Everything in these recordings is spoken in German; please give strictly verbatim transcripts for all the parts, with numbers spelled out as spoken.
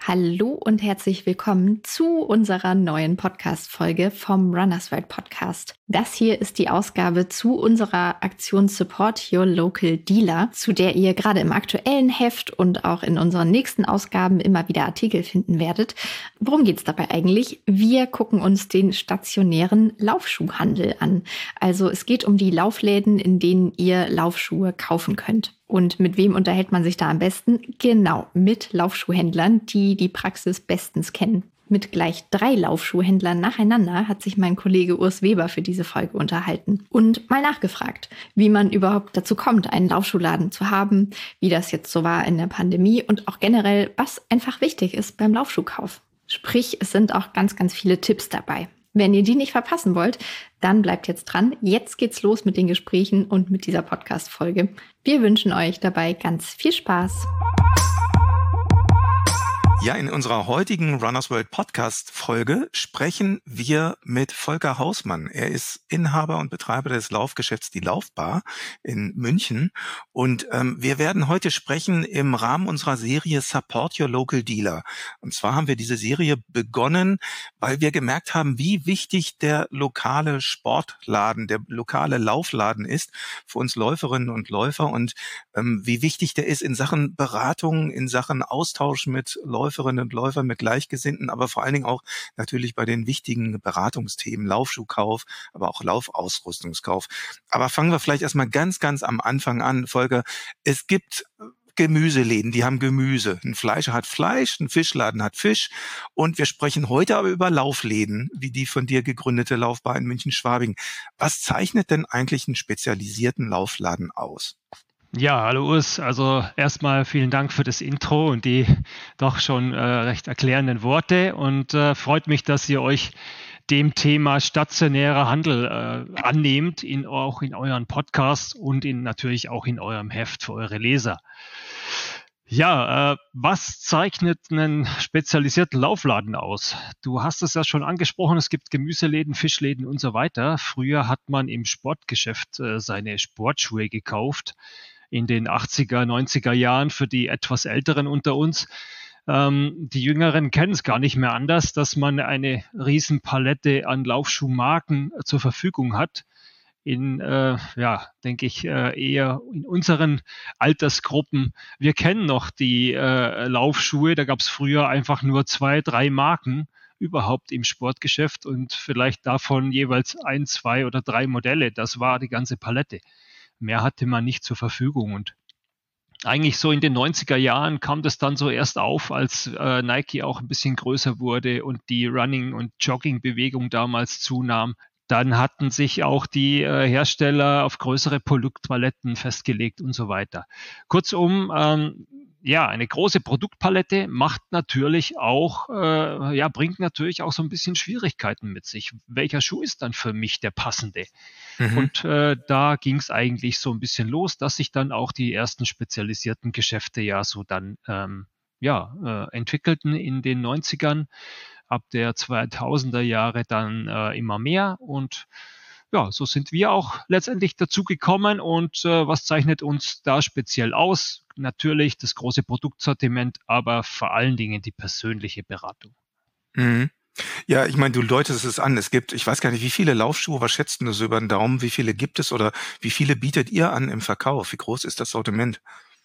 Hallo und herzlich willkommen zu unserer neuen Podcast-Folge vom Runners World Podcast. Das hier ist die Ausgabe zu unserer Aktion Support Your Local Dealer, zu der ihr gerade im aktuellen Heft und auch in unseren nächsten Ausgaben immer wieder Artikel finden werdet. Worum geht's dabei eigentlich? Wir gucken uns den stationären Laufschuhhandel an. Also es geht um die Laufläden, in denen ihr Laufschuhe kaufen könnt. Und mit wem unterhält man sich da am besten? Genau, mit Laufschuhhändlern, die die Praxis bestens kennen. Mit gleich drei Laufschuhhändlern nacheinander hat sich mein Kollege Urs Weber für diese Folge unterhalten und mal nachgefragt, wie man überhaupt dazu kommt, einen Laufschuhladen zu haben, wie das jetzt so war in der Pandemie und auch generell, was einfach wichtig ist beim Laufschuhkauf. Sprich, es sind auch ganz, ganz viele Tipps dabei. Wenn ihr die nicht verpassen wollt, dann bleibt jetzt dran. Jetzt geht's los mit den Gesprächen und mit dieser Podcast-Folge. Wir wünschen euch dabei ganz viel Spaß. Ja, in unserer heutigen Runners World Podcast Folge sprechen wir mit Volker Hausmann. Er ist Inhaber und Betreiber des Laufgeschäfts Die Laufbar in München. Und ähm, wir werden heute sprechen im Rahmen unserer Serie Support Your Local Dealer. Und zwar haben wir diese Serie begonnen, weil wir gemerkt haben, wie wichtig der lokale Sportladen, der lokale Laufladen ist für uns Läuferinnen und Läufer und ähm, wie wichtig der ist in Sachen Beratung, in Sachen Austausch mit Läuferinnen und Läufer, mit Gleichgesinnten, aber vor allen Dingen auch natürlich bei den wichtigen Beratungsthemen, Laufschuhkauf, aber auch Laufausrüstungskauf. Aber fangen wir vielleicht erstmal ganz, ganz am Anfang an, Volker. Es gibt Gemüseläden, die haben Gemüse. Ein Fleischer hat Fleisch, ein Fischladen hat Fisch. Und wir sprechen heute aber über Laufläden, wie die von dir gegründete Laufbar in München-Schwabing. Was zeichnet denn eigentlich einen spezialisierten Laufladen aus? Ja, hallo Urs. Also erstmal vielen Dank für das Intro und die doch schon äh, recht erklärenden Worte und äh, freut mich, dass ihr euch dem Thema stationärer Handel äh, annehmt, in, auch in euren Podcasts und in, natürlich auch in eurem Heft für eure Leser. Ja, äh, was zeichnet einen spezialisierten Laufladen aus? Du hast es ja schon angesprochen, es gibt Gemüseläden, Fischläden und so weiter. Früher hat man im Sportgeschäft äh, seine Sportschuhe gekauft. In den achtziger, neunziger Jahren für die etwas Älteren unter uns. Ähm, die Jüngeren kennen es gar nicht mehr anders, dass man eine Riesenpalette an Laufschuhmarken zur Verfügung hat. In, äh, ja, denke ich, äh, eher in unseren Altersgruppen. Wir kennen noch die äh, Laufschuhe, da gab es früher einfach nur zwei, drei Marken überhaupt im Sportgeschäft und vielleicht davon jeweils ein, zwei oder drei Modelle. Das war die ganze Palette. Mehr hatte man nicht zur Verfügung und eigentlich so in den neunziger Jahren kam das dann so erst auf, als äh, Nike auch ein bisschen größer wurde und die Running- und Jogging-Bewegung damals zunahm. Dann hatten sich auch die äh, Hersteller auf größere Produktpaletten festgelegt und so weiter. Kurzum, ähm, ja, eine große Produktpalette macht natürlich auch, äh, ja, bringt natürlich auch so ein bisschen Schwierigkeiten mit sich. Welcher Schuh ist dann für mich der passende? Mhm. Und äh, da ging es eigentlich so ein bisschen los, dass sich dann auch die ersten spezialisierten Geschäfte ja so dann ähm, ja, äh, entwickelten in den neunzigern, ab der zweitausender Jahre dann äh, immer mehr und ja, so sind wir auch letztendlich dazu gekommen und äh, was zeichnet uns da speziell aus? Natürlich das große Produktsortiment, aber vor allen Dingen die persönliche Beratung. Mhm. Ja, ich meine, du deutest es an. Es gibt, ich weiß gar nicht, wie viele Laufschuhe, was schätzt du so über den Daumen? Wie viele gibt es oder wie viele bietet ihr an im Verkauf? Wie groß ist das Sortiment?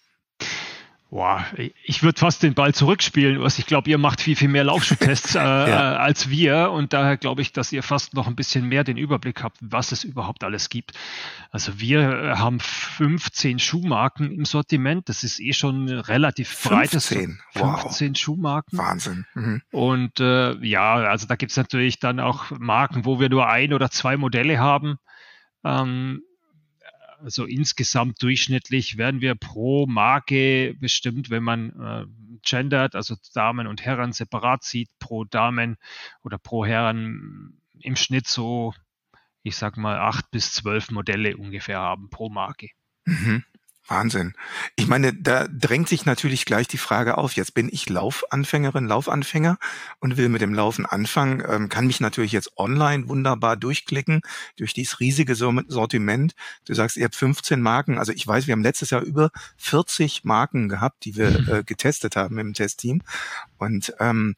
Boah, ich würde fast den Ball zurückspielen, Urs. Ich glaube, ihr macht viel, viel mehr Laufschuhtests äh, ja. als wir und daher glaube ich, dass ihr fast noch ein bisschen mehr den Überblick habt, was es überhaupt alles gibt. Also wir haben fünfzehn Schuhmarken im Sortiment. Das ist eh schon relativ breites. fünfzehn, fünfzehn wow. Schuhmarken. Wahnsinn. Mhm. Und äh, ja, also da gibt es natürlich dann auch Marken, wo wir nur ein oder zwei Modelle haben. Ähm, Also insgesamt durchschnittlich werden wir pro Marke bestimmt, wenn man äh, gendert, also Damen und Herren separat sieht, pro Damen oder pro Herren im Schnitt so, ich sag mal, acht bis zwölf Modelle ungefähr haben pro Marke. Mhm. Wahnsinn. Ich meine, da drängt sich natürlich gleich die Frage auf. Jetzt bin ich Laufanfängerin, Laufanfänger und will mit dem Laufen anfangen, ähm, kann mich natürlich jetzt online wunderbar durchklicken durch dieses riesige Sortiment. Du sagst, ihr habt fünfzehn Marken. Also ich weiß, wir haben letztes Jahr über vierzig Marken gehabt, die wir äh, getestet haben im Testteam. Und ähm,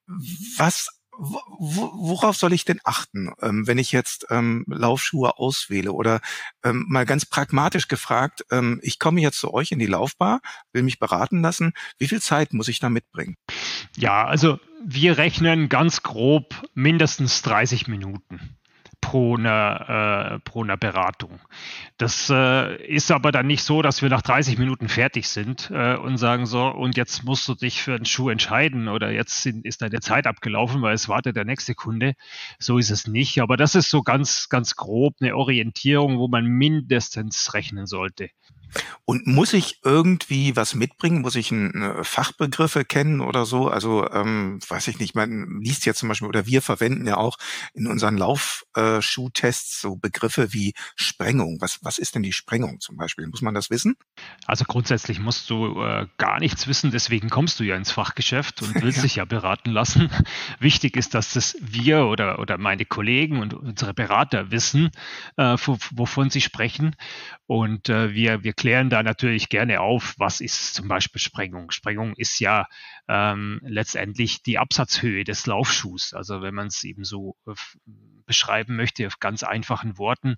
was Wo, worauf soll ich denn achten, ähm, wenn ich jetzt ähm, Laufschuhe auswähle? Oder ähm, mal ganz pragmatisch gefragt, ähm, ich komme jetzt zu euch in die Laufbar, will mich beraten lassen. Wie viel Zeit muss ich da mitbringen? Ja, also wir rechnen ganz grob mindestens dreißig Minuten pro einer, äh, pro einer Beratung. Das äh, ist aber dann nicht so, dass wir nach dreißig Minuten fertig sind äh, und sagen so, und jetzt musst du dich für einen Schuh entscheiden oder jetzt sind, ist deine Zeit abgelaufen, weil es wartet der nächste Kunde. So ist es nicht. Aber das ist so ganz, ganz grob eine Orientierung, wo man mindestens rechnen sollte. Und muss ich irgendwie was mitbringen? Muss ich ein, äh, Fachbegriffe kennen oder so? Also, ähm, weiß ich nicht, man liest ja zum Beispiel, oder wir verwenden ja auch in unseren Laufschuhtests so Begriffe wie Sprengung. Was, was ist denn die Sprengung zum Beispiel? Muss man das wissen? Also grundsätzlich musst du äh, gar nichts wissen, deswegen kommst du ja ins Fachgeschäft und willst Ja. dich ja beraten lassen. Wichtig ist, dass das wir oder, oder meine Kollegen und unsere Berater wissen, äh, wovon sie sprechen. Und äh, wir, wir klären da natürlich gerne auf, was ist zum Beispiel Sprengung. Sprengung ist ja ähm, letztendlich die Absatzhöhe des Laufschuhs. Also wenn man es eben so äh, beschreiben möchte auf ganz einfachen Worten,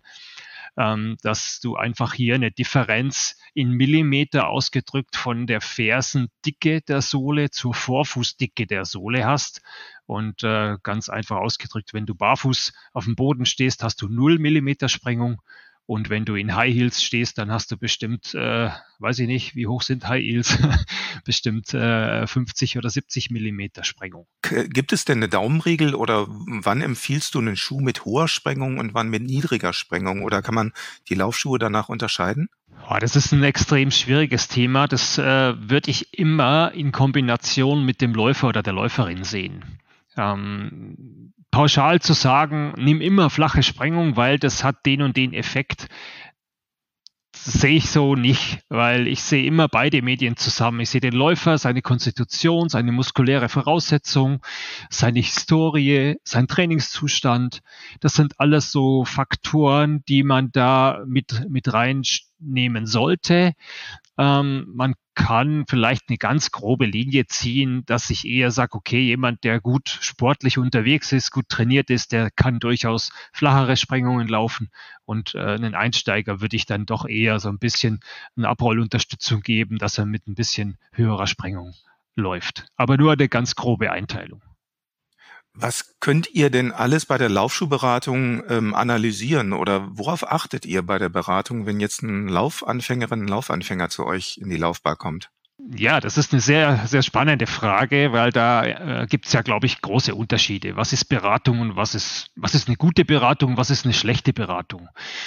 ähm, dass du einfach hier eine Differenz in Millimeter ausgedrückt von der Fersendicke der Sohle zur Vorfußdicke der Sohle hast. Und äh, ganz einfach ausgedrückt, wenn du barfuß auf dem Boden stehst, hast du null Millimeter Sprengung. Und wenn du in High Heels stehst, dann hast du bestimmt, äh, weiß ich nicht, wie hoch sind High Heels, bestimmt äh, fünfzig oder siebzig Millimeter Sprengung. Gibt es denn eine Daumenregel oder wann empfiehlst du einen Schuh mit hoher Sprengung und wann mit niedriger Sprengung? Oder kann man die Laufschuhe danach unterscheiden? Oh, das ist ein extrem schwieriges Thema. Das äh, würde ich immer in Kombination mit dem Läufer oder der Läuferin sehen. Ähm, pauschal zu sagen, nimm immer flache Sprengung, weil das hat den und den Effekt, das sehe ich so nicht, weil ich sehe immer beide Medien zusammen. Ich sehe den Läufer, seine Konstitution, seine muskuläre Voraussetzung, seine Historie, sein Trainingszustand. Das sind alles so Faktoren, die man da mit, mit reinnehmen sollte. Ähm, man kann vielleicht eine ganz grobe Linie ziehen, dass ich eher sage, okay, jemand, der gut sportlich unterwegs ist, gut trainiert ist, der kann durchaus flachere Sprengungen laufen und äh, einen Einsteiger würde ich dann doch eher so ein bisschen eine Abrollunterstützung geben, dass er mit ein bisschen höherer Sprengung läuft. Aber nur eine ganz grobe Einteilung. Was könnt ihr denn alles bei der Laufschuhberatung ähm, analysieren oder worauf achtet ihr bei der Beratung, wenn jetzt ein Laufanfängerin, ein Laufanfänger zu euch in die Laufbar kommt? Ja, das ist eine sehr, sehr spannende Frage, weil da äh, gibt es ja, glaube ich, große Unterschiede. Was ist Beratung und was ist, was ist eine gute Beratung, was ist eine schlechte Beratung?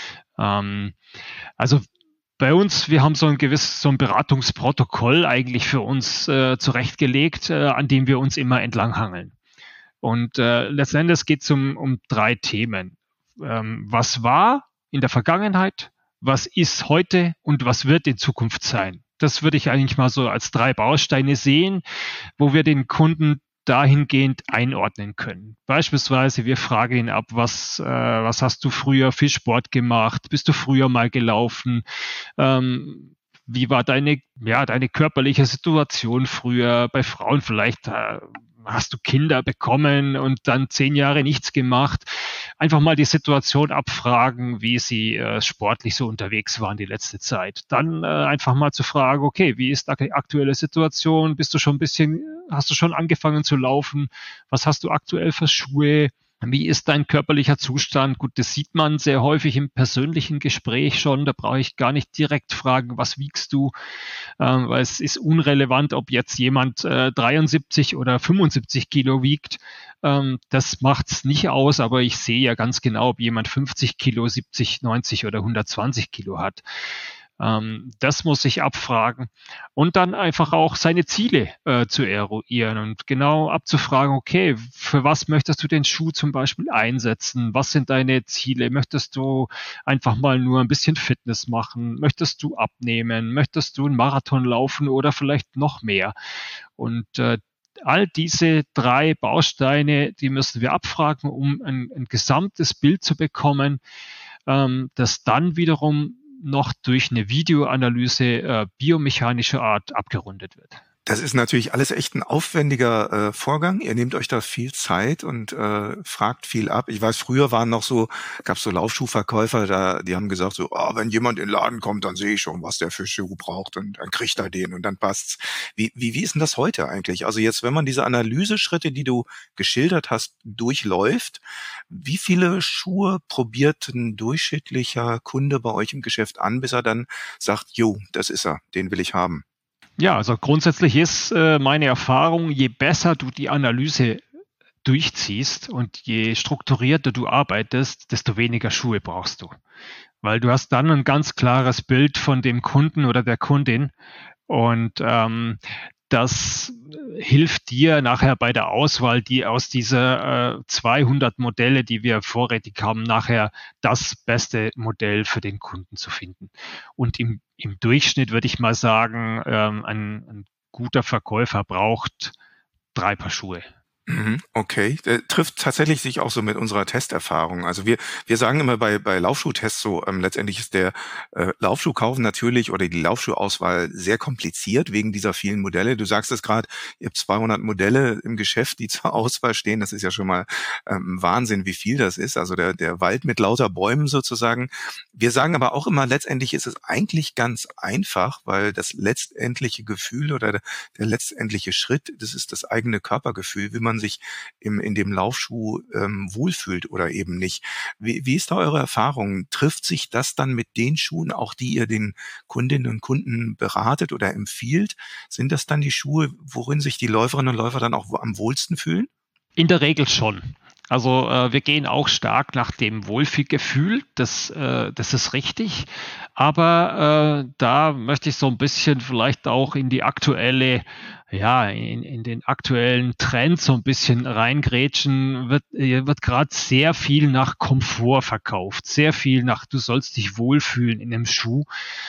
Ähm, also bei uns, wir haben so ein gewisses, so ein Beratungsprotokoll eigentlich für uns äh, zurechtgelegt, äh, an dem wir uns immer entlanghangeln. Und äh, letztendlich geht es um, um drei Themen. Ähm, was war in der Vergangenheit, was ist heute und was wird in Zukunft sein? Das würde ich eigentlich mal so als drei Bausteine sehen, wo wir den Kunden dahingehend einordnen können. Beispielsweise, wir fragen ihn ab, was, äh, was hast du früher für Sport gemacht? Bist du früher mal gelaufen? Ähm, wie war deine, ja, deine körperliche Situation früher? Bei Frauen vielleicht äh, hast du Kinder bekommen und dann zehn Jahre nichts gemacht. Einfach mal die Situation abfragen, wie sie äh, sportlich so unterwegs waren die letzte Zeit. Dann äh, einfach mal zu fragen, okay, wie ist die aktuelle Situation? Bist du schon ein bisschen, hast du schon angefangen zu laufen? Was hast du aktuell für Schuhe? Wie ist dein körperlicher Zustand? Gut, das sieht man sehr häufig im persönlichen Gespräch schon. Da brauche ich gar nicht direkt fragen, was wiegst du? Ähm, weil es ist unrelevant, ob jetzt jemand äh, dreiundsiebzig oder fünfundsiebzig Kilo wiegt. Ähm, das macht es nicht aus, aber ich sehe ja ganz genau, ob jemand fünfzig Kilo, siebzig, neunzig oder hundertzwanzig Kilo hat. Ähm, das muss ich abfragen und dann einfach auch seine Ziele äh, zu eruieren und genau abzufragen, okay, für was möchtest du den Schuh zum Beispiel einsetzen? Was sind deine Ziele? Möchtest du einfach mal nur ein bisschen Fitness machen? Möchtest du abnehmen? Möchtest du einen Marathon laufen oder vielleicht noch mehr? Und äh, all diese drei Bausteine, die müssen wir abfragen, um ein, ein gesamtes Bild zu bekommen, ähm, das dann wiederum noch durch eine Videoanalyse äh, biomechanischer Art abgerundet wird. Das ist natürlich alles echt ein aufwendiger äh, Vorgang. Ihr nehmt euch da viel Zeit und äh, fragt viel ab. Ich weiß, früher waren noch so, gab es so Laufschuhverkäufer, da, die haben gesagt so, oh, wenn jemand in den Laden kommt, dann sehe ich schon, was der für Schuh braucht und dann kriegt er den und dann passt's. Wie, wie, wie ist denn das heute eigentlich? Also jetzt, wenn man diese Analyseschritte, die du geschildert hast, durchläuft, wie viele Schuhe probiert ein durchschnittlicher Kunde bei euch im Geschäft an, bis er dann sagt, jo, das ist er, den will ich haben? Ja, also grundsätzlich ist äh, meine Erfahrung, je besser du die Analyse durchziehst und je strukturierter du arbeitest, desto weniger Schuhe brauchst du. Weil du hast dann ein ganz klares Bild von dem Kunden oder der Kundin und ähm, das hilft dir nachher bei der Auswahl, die aus dieser äh, zweihundert Modelle, die wir vorrätig haben, nachher das beste Modell für den Kunden zu finden. Und im, im Durchschnitt würde ich mal sagen, ähm, ein, ein guter Verkäufer braucht drei Paar Schuhe. Okay, der trifft tatsächlich sich auch so mit unserer Testerfahrung. Also wir wir sagen immer bei bei Laufschuhtests so, ähm, letztendlich ist der äh, Laufschuhkauf natürlich oder die Laufschuhauswahl sehr kompliziert wegen dieser vielen Modelle. Du sagst es gerade, ihr habt zweihundert Modelle im Geschäft, die zur Auswahl stehen. Das ist ja schon mal ähm, Wahnsinn, wie viel das ist. Also der der Wald mit lauter Bäumen sozusagen. Wir sagen aber auch immer, letztendlich ist es eigentlich ganz einfach, weil das letztendliche Gefühl oder der, der letztendliche Schritt, das ist das eigene Körpergefühl, wie man sich im, in dem Laufschuh ähm, wohlfühlt oder eben nicht. Wie, wie ist da eure Erfahrung? Trifft sich das dann mit den Schuhen, auch die ihr den Kundinnen und Kunden beratet oder empfiehlt? Sind das dann die Schuhe, worin sich die Läuferinnen und Läufer dann auch am wohlsten fühlen? In der Regel schon. Also äh, wir gehen auch stark nach dem Wohlfühlgefühl, das, äh, das ist richtig. Aber äh, da möchte ich so ein bisschen vielleicht auch in die aktuelle, ja, in, in den aktuellen Trend so ein bisschen reingrätschen. Wird, äh, wird gerade sehr viel nach Komfort verkauft, sehr viel nach, du sollst dich wohlfühlen in dem Schuh.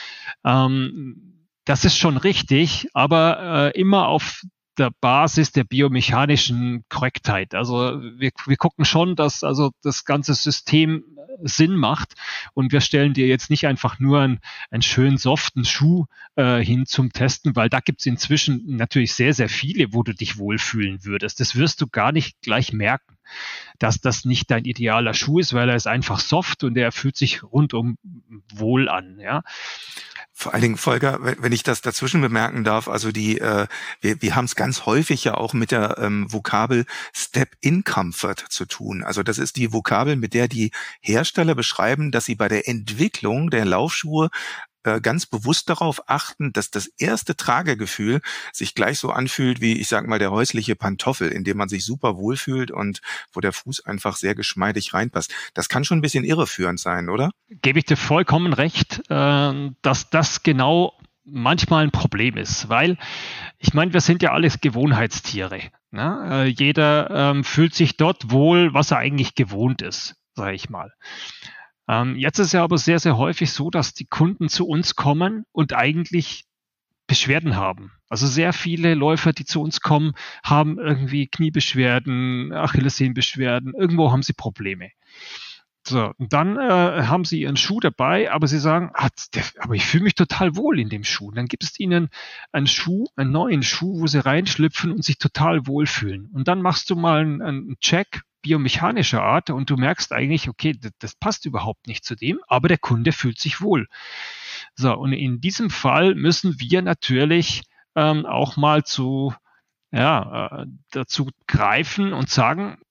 Ähm, das ist schon richtig, aber äh, immer auf der Basis der biomechanischen Korrektheit. Also wir, wir gucken schon, dass also das ganze System Sinn macht und wir stellen dir jetzt nicht einfach nur einen, einen schönen soften Schuh äh, hin zum Testen, weil da gibt es inzwischen natürlich sehr, sehr viele, wo du dich wohlfühlen würdest. Das wirst du gar nicht gleich merken, dass das nicht dein idealer Schuh ist, weil er ist einfach soft und er fühlt sich rundum wohl an. Ja. Vor allen Dingen, Volker, wenn ich das dazwischen bemerken darf, also die, äh, wir, wir haben es ganz häufig ja auch mit der ähm, Vokabel Step-in-Comfort zu tun. Also das ist die Vokabel, mit der die Hersteller beschreiben, dass sie bei der Entwicklung der Laufschuhe äh, ganz bewusst darauf achten, dass das erste Tragegefühl sich gleich so anfühlt wie, ich sag mal, der häusliche Pantoffel, in dem man sich super wohlfühlt und wo der Fuß einfach sehr geschmeidig reinpasst. Das kann schon ein bisschen irreführend sein, oder? Gebe ich dir vollkommen recht, äh, dass das genau manchmal ein Problem ist, weil ich meine, wir sind ja alles Gewohnheitstiere. Ne? Äh, jeder ähm, fühlt sich dort wohl, was er eigentlich gewohnt ist, sage ich mal. Ähm, jetzt ist ja aber sehr, sehr häufig so, dass die Kunden zu uns kommen und eigentlich Beschwerden haben. Also sehr viele Läufer, die zu uns kommen, haben irgendwie Kniebeschwerden, Achillessehnenbeschwerden, irgendwo haben sie Probleme. So, und dann äh, haben sie ihren Schuh dabei, aber sie sagen, ah, der, aber ich fühle mich total wohl in dem Schuh. Und dann gibt es ihnen einen Schuh, einen neuen Schuh, wo sie reinschlüpfen und sich total wohlfühlen. Und dann machst du mal einen, einen Check biomechanischer Art und du merkst eigentlich, okay, das, das passt überhaupt nicht zu dem, aber der Kunde fühlt sich wohl. So, und in diesem Fall müssen wir natürlich ähm, auch mal zu ja, äh, dazu greifen und sagen, den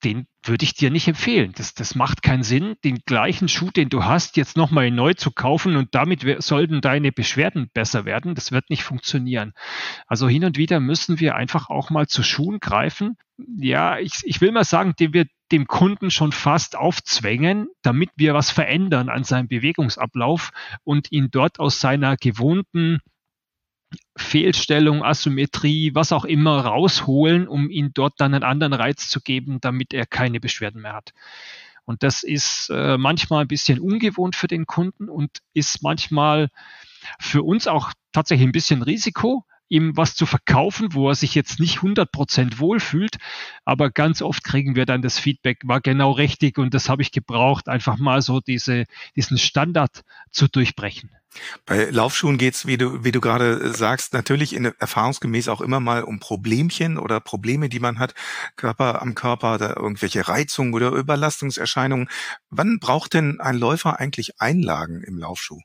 würde ich dir nicht empfehlen. Das, das macht keinen Sinn, den gleichen Schuh, den du hast, jetzt nochmal neu zu kaufen und damit sollten deine Beschwerden besser werden. Das wird nicht funktionieren. Also hin und wieder müssen wir einfach auch mal zu Schuhen greifen. Ja, ich, ich will mal sagen, den wir dem Kunden schon fast aufzwängen, damit wir was verändern an seinem Bewegungsablauf und ihn dort aus seiner gewohnten Fehlstellung, Asymmetrie, was auch immer rausholen, um ihm dort dann einen anderen Reiz zu geben, damit er keine Beschwerden mehr hat. Und das ist äh, manchmal ein bisschen ungewohnt für den Kunden und ist manchmal für uns auch tatsächlich ein bisschen Risiko, ihm was zu verkaufen, wo er sich jetzt nicht hundert Prozent wohlfühlt, aber ganz oft kriegen wir dann das Feedback, war genau richtig und das habe ich gebraucht, einfach mal so diese, diesen Standard zu durchbrechen. Bei Laufschuhen geht's, wie du, wie du gerade sagst, natürlich in, erfahrungsgemäß auch immer mal um Problemchen oder Probleme, die man hat, Körper am Körper oder irgendwelche Reizungen oder Überlastungserscheinungen. Wann braucht denn ein Läufer eigentlich Einlagen im Laufschuh?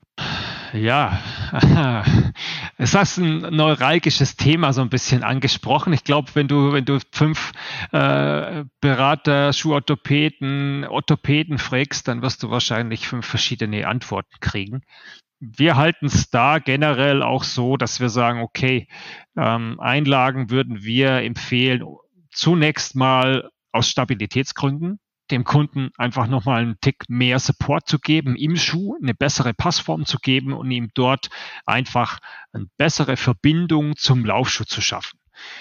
Ja, es hast ein neuralgisches Thema so ein bisschen angesprochen. Ich glaube, wenn du, wenn du fünf äh, Berater, Schuhorthopäden, Orthopäden fragst, dann wirst du wahrscheinlich fünf verschiedene Antworten kriegen. Wir halten es da generell auch so, dass wir sagen, okay, ähm, Einlagen würden wir empfehlen, zunächst mal aus Stabilitätsgründen, dem Kunden einfach nochmal einen Tick mehr Support zu geben, im Schuh eine bessere Passform zu geben und ihm dort einfach eine bessere Verbindung zum Laufschuh zu schaffen,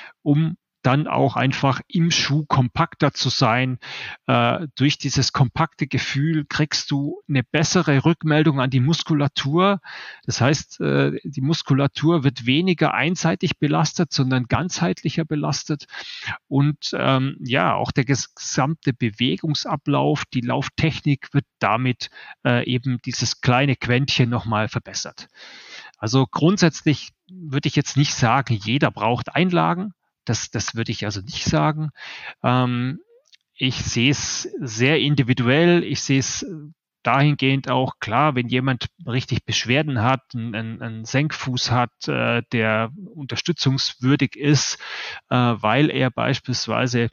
um dann auch einfach im Schuh kompakter zu sein. Äh, durch dieses kompakte Gefühl kriegst du eine bessere Rückmeldung an die Muskulatur. Das heißt, äh, die Muskulatur wird weniger einseitig belastet, sondern ganzheitlicher belastet. Und ähm, ja, auch der gesamte Bewegungsablauf, die Lauftechnik wird damit äh, eben dieses kleine Quäntchen nochmal verbessert. Also grundsätzlich würde ich jetzt nicht sagen, jeder braucht Einlagen. Das, das würde ich also nicht sagen. Ähm, ich sehe es sehr individuell. Ich sehe es dahingehend auch, klar, wenn jemand richtig Beschwerden hat, einen, einen Senkfuß hat, äh, der unterstützungswürdig ist, äh, weil er beispielsweise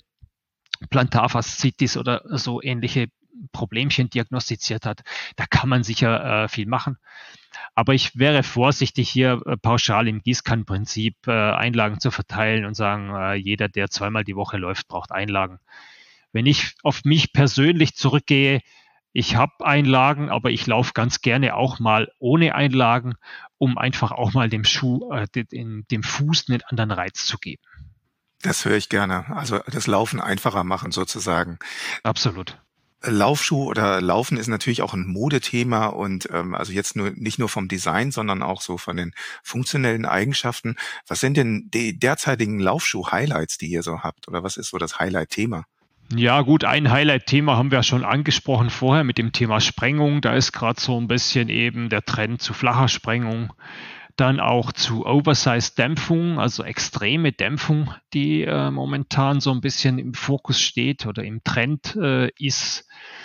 Plantarfaszitis oder so ähnliche Problemchen diagnostiziert hat, da kann man sicher äh, viel machen. Aber ich wäre vorsichtig, hier äh, pauschal im Gießkannenprinzip äh, Einlagen zu verteilen und sagen, äh, jeder, der zweimal die Woche läuft, braucht Einlagen. Wenn ich auf mich persönlich zurückgehe, ich habe Einlagen, aber ich laufe ganz gerne auch mal ohne Einlagen, um einfach auch mal dem Schuh, äh, dem, dem Fuß einen anderen Reiz zu geben. Das höre ich gerne. Also das Laufen einfacher machen sozusagen. Absolut. Laufschuh oder Laufen ist natürlich auch ein Modethema und ähm, also jetzt nur nicht nur vom Design, sondern auch so von den funktionellen Eigenschaften. Was sind denn die derzeitigen Laufschuh-Highlights, die ihr so habt? Oder was ist so das Highlight-Thema? Ja gut, ein Highlight-Thema haben wir schon angesprochen vorher mit dem Thema Sprengung. Da ist gerade so ein bisschen eben der Trend zu flacher Sprengung. Dann auch zu Oversize-Dämpfung, also extreme Dämpfung, die äh, momentan so ein bisschen im Fokus steht oder im Trend äh, ist.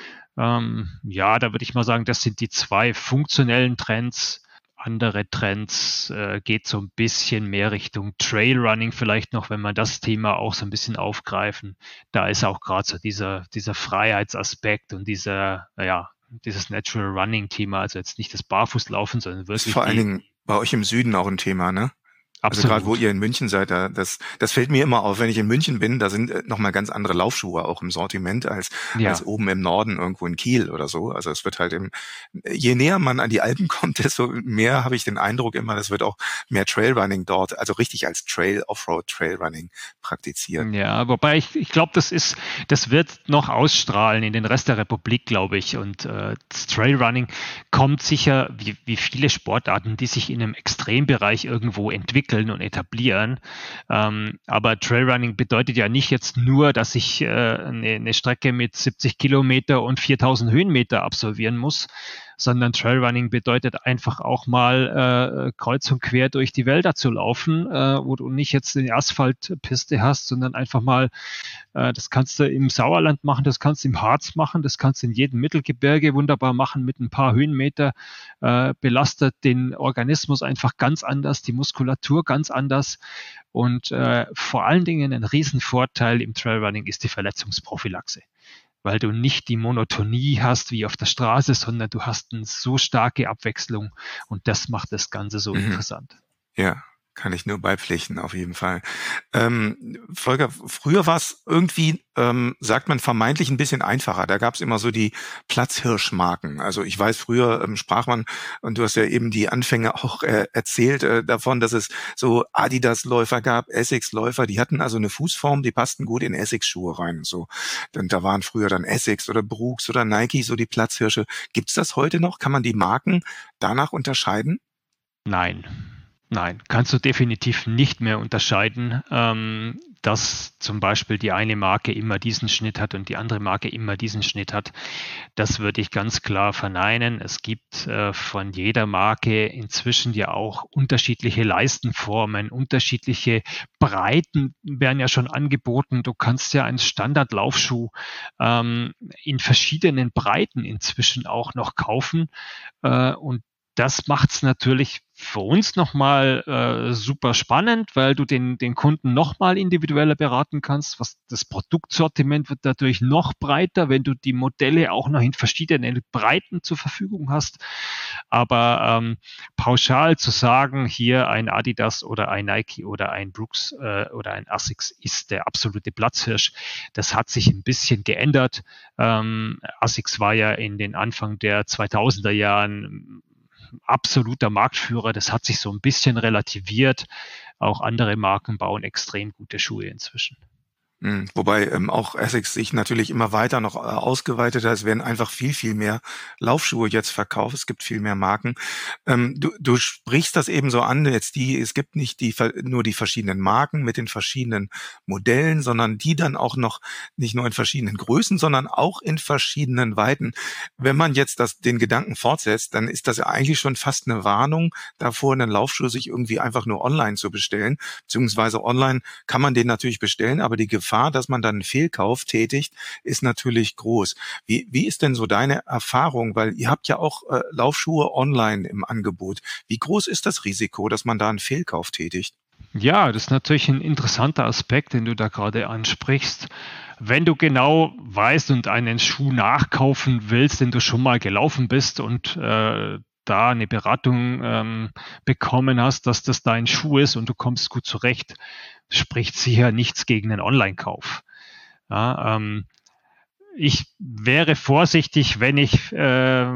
Ähm, ja, da würde ich mal sagen, das sind die zwei funktionellen Trends. Andere Trends äh, geht so ein bisschen mehr Richtung Trailrunning vielleicht noch, wenn man das Thema auch so ein bisschen aufgreifen. Da ist auch gerade so dieser, dieser Freiheitsaspekt und dieser, ja, dieses Natural Running-Thema, also jetzt nicht das Barfußlaufen, sondern wirklich ist vor allen Dingen bei euch im Süden auch ein Thema, ne? Also gerade wo ihr in München seid, da, das, das fällt mir immer auf, wenn ich in München bin, da sind nochmal ganz andere Laufschuhe auch im Sortiment als, ja. als oben im Norden irgendwo in Kiel oder so. Also es wird halt im, je näher man an die Alpen kommt, desto mehr habe ich den Eindruck immer, das wird auch mehr Trailrunning dort, also richtig als Trail, Offroad Trailrunning praktiziert. Ja, wobei ich, ich glaube, das ist, das wird noch ausstrahlen in den Rest der Republik, glaube ich. Und äh, das Trailrunning kommt sicher, wie, wie viele Sportarten, die sich in einem Extrembereich irgendwo entwickeln und etablieren. Ähm, aber Trailrunning bedeutet ja nicht jetzt nur, dass ich äh, eine, eine Strecke mit siebzig Kilometer und viertausend Höhenmeter absolvieren muss, sondern Trailrunning bedeutet einfach auch mal äh, kreuz und quer durch die Wälder zu laufen, äh, wo du nicht jetzt eine Asphaltpiste hast, sondern einfach mal, äh, das kannst du im Sauerland machen, das kannst du im Harz machen, das kannst du in jedem Mittelgebirge wunderbar machen mit ein paar Höhenmeter, äh, belastet den Organismus einfach ganz anders, die Muskulatur ganz anders und äh, vor allen Dingen ein Riesenvorteil im Trailrunning ist die Verletzungsprophylaxe. weil du nicht die Monotonie hast wie auf der Straße, sondern du hast eine so starke Abwechslung und das macht das Ganze so Mhm. interessant. Ja, kann ich nur beipflichten, auf jeden Fall. Ähm, Volker, früher war es irgendwie, ähm, sagt man, vermeintlich ein bisschen einfacher. Da gab es immer so die Platzhirschmarken. Also ich weiß, früher ähm, sprach man, und du hast ja eben die Anfänge auch äh, erzählt, äh, davon, dass es so Adidas-Läufer gab, Essex-Läufer, die hatten also eine Fußform, die passten gut in Essex-Schuhe rein. Und so. Und da waren früher dann Essex oder Brooks oder Nike, so die Platzhirsche. Gibt's das heute noch? Kann man die Marken danach unterscheiden? Nein, nein, kannst du definitiv nicht mehr unterscheiden, ähm, dass zum Beispiel die eine Marke immer diesen Schnitt hat und die andere Marke immer diesen Schnitt hat. Das würde ich ganz klar verneinen. Es gibt äh, von jeder Marke inzwischen ja auch unterschiedliche Leistenformen, unterschiedliche Breiten werden ja schon angeboten. Du kannst ja einen Standardlaufschuh ähm, in verschiedenen Breiten inzwischen auch noch kaufen äh, und das macht es natürlich für uns nochmal äh, super spannend, weil du den, den Kunden nochmal individueller beraten kannst. Was, das Produktsortiment wird dadurch noch breiter, wenn du die Modelle auch noch in verschiedenen Breiten zur Verfügung hast. Aber ähm, pauschal zu sagen, hier ein Adidas oder ein Nike oder ein Brooks äh, oder ein Asics ist der absolute Platzhirsch, das hat sich ein bisschen geändert. Ähm, Asics war ja in den Anfang der zweitausender Jahren absoluter Marktführer. Das hat sich so ein bisschen relativiert. Auch andere Marken bauen extrem gute Schuhe inzwischen. Mhm. Wobei ähm, auch Essex sich natürlich immer weiter noch äh, ausgeweitet hat. Es werden einfach viel, viel mehr Laufschuhe jetzt verkauft. Es gibt viel mehr Marken. Ähm, du, du sprichst das eben so an, jetzt die, es gibt nicht die nur die verschiedenen Marken mit den verschiedenen Modellen, sondern die dann auch noch nicht nur in verschiedenen Größen, sondern auch in verschiedenen Weiten. Wenn man jetzt das, den Gedanken fortsetzt, dann ist das ja eigentlich schon fast eine Warnung davor, einen Laufschuh sich irgendwie einfach nur online zu bestellen. Beziehungsweise online kann man den natürlich bestellen, aber die Gefahr, dass man dann einen Fehlkauf tätigt, ist natürlich groß. Wie, wie ist denn so deine Erfahrung? Weil ihr habt ja auch äh, Laufschuhe online im Angebot. Wie groß ist das Risiko, dass man da einen Fehlkauf tätigt? Ja, das ist natürlich ein interessanter Aspekt, den du da gerade ansprichst. Wenn du genau weißt und einen Schuh nachkaufen willst, den du schon mal gelaufen bist und äh, da eine Beratung ähm, bekommen hast, dass das dein Schuh ist und du kommst gut zurecht, spricht sicher nichts gegen einen Online-Kauf. Ja, ähm, ich wäre vorsichtig, wenn ich, äh,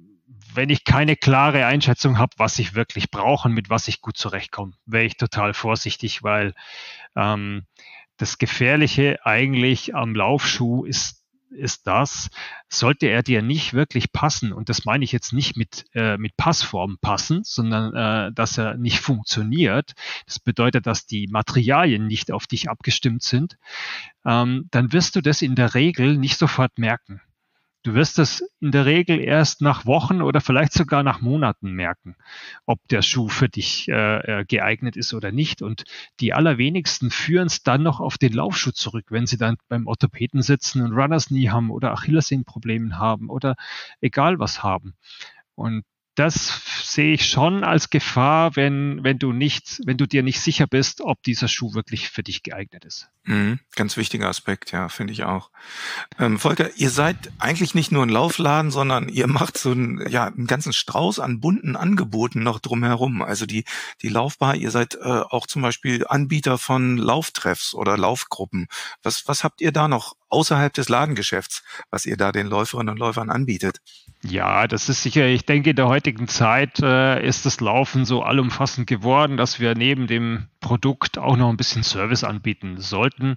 wenn ich keine klare Einschätzung habe, was ich wirklich brauche und mit was ich gut zurechtkomme, wäre ich total vorsichtig, weil ähm, das Gefährliche eigentlich am Laufschuh ist, ist das, sollte er dir nicht wirklich passen, und das meine ich jetzt nicht mit, äh, mit Passform passen, sondern äh, dass er nicht funktioniert. Das bedeutet, dass die Materialien nicht auf dich abgestimmt sind. Ähm, dann wirst du das in der Regel nicht sofort merken. Du wirst das in der Regel erst nach Wochen oder vielleicht sogar nach Monaten merken, ob der Schuh für dich äh, geeignet ist oder nicht. Und die allerwenigsten führen es dann noch auf den Laufschuh zurück, wenn sie dann beim Orthopäden sitzen und Runners Knee haben oder Achillessehnenprobleme haben oder egal was haben. Und das sehe ich schon als Gefahr, wenn, wenn du nicht, wenn du dir nicht sicher bist, ob dieser Schuh wirklich für dich geeignet ist. Mhm, ganz wichtiger Aspekt, ja, finde ich auch. Ähm, Volker, ihr seid eigentlich nicht nur ein Laufladen, sondern ihr macht so einen, ja, einen ganzen Strauß an bunten Angeboten noch drumherum. Also die, die Laufbar, ihr seid äh, auch zum Beispiel Anbieter von Lauftreffs oder Laufgruppen. Was, was habt ihr da noch außerhalb des Ladengeschäfts, was ihr da den Läuferinnen und Läufern anbietet? Ja, das ist sicher, ich denke, in der heutigen Zeit äh, ist das Laufen so allumfassend geworden, dass wir neben dem Produkt auch noch ein bisschen Service anbieten sollten.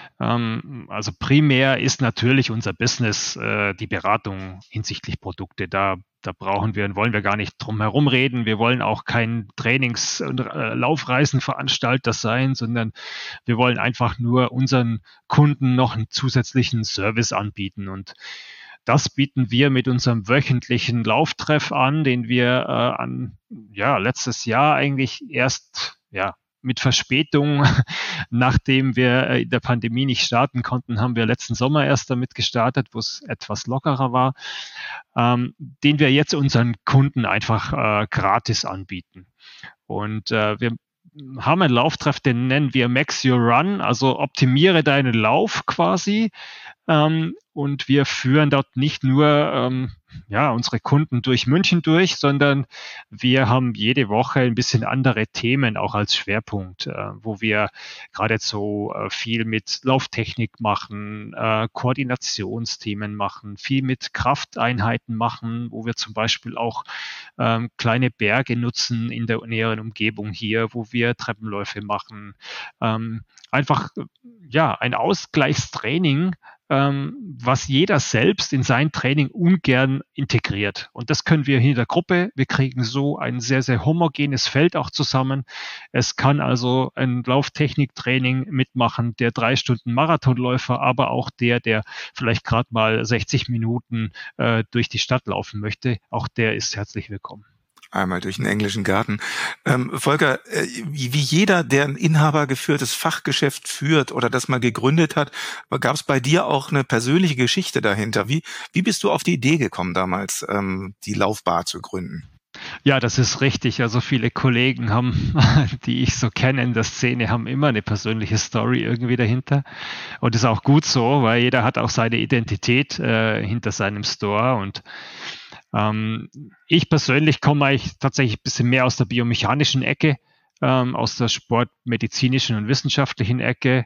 Ähm, also primär ist natürlich unser Business äh, die Beratung hinsichtlich Produkte. Da, da brauchen wir und wollen wir gar nicht drum herum reden. Wir wollen auch kein Trainings- und äh, Laufreisenveranstalter sein, sondern wir wollen einfach nur unseren Kunden noch einen zusätzlichen Service anbieten. Und das bieten wir mit unserem wöchentlichen Lauftreff an, den wir äh, an, ja, letztes Jahr eigentlich erst, ja, mit Verspätung, nachdem wir äh, in der Pandemie nicht starten konnten, haben wir letzten Sommer erst damit gestartet, wo es etwas lockerer war, ähm, den wir jetzt unseren Kunden einfach äh, gratis anbieten. Und äh, wir haben einen Lauftreff, den nennen wir Max Your Run, also optimiere deinen Lauf quasi. Ähm, und wir führen dort nicht nur ähm, ja, unsere Kunden durch München durch, sondern wir haben jede Woche ein bisschen andere Themen auch als Schwerpunkt, äh, wo wir gerade so äh, viel mit Lauftechnik machen, äh, Koordinationsthemen machen, viel mit Krafteinheiten machen, wo wir zum Beispiel auch ähm, kleine Berge nutzen in der näheren Umgebung hier, wo wir Treppenläufe machen. Ähm, einfach ja, ein Ausgleichstraining, ähm, was jeder selbst in sein Training ungern integriert. Und das können wir hier in der Gruppe. Wir kriegen so ein sehr, sehr homogenes Feld auch zusammen. Es kann also ein Lauftechniktraining mitmachen, der drei Stunden Marathonläufer, aber auch der, der vielleicht gerade mal sechzig Minuten äh, durch die Stadt laufen möchte. Auch der ist herzlich willkommen. Einmal durch den englischen Garten. Ähm, Volker, äh, wie, wie jeder, der ein inhabergeführtes Fachgeschäft führt oder das mal gegründet hat, gab es bei dir auch eine persönliche Geschichte dahinter. Wie, wie bist du auf die Idee gekommen damals, ähm, die Laufbar zu gründen? Ja, das ist richtig. Also viele Kollegen haben, die ich so kenne in der Szene, haben immer eine persönliche Story irgendwie dahinter. Und das ist auch gut so, weil jeder hat auch seine Identität äh, hinter seinem Store. Und ähm, ich persönlich komme eigentlich tatsächlich ein bisschen mehr aus der biomechanischen Ecke, ähm, aus der sportmedizinischen und wissenschaftlichen Ecke.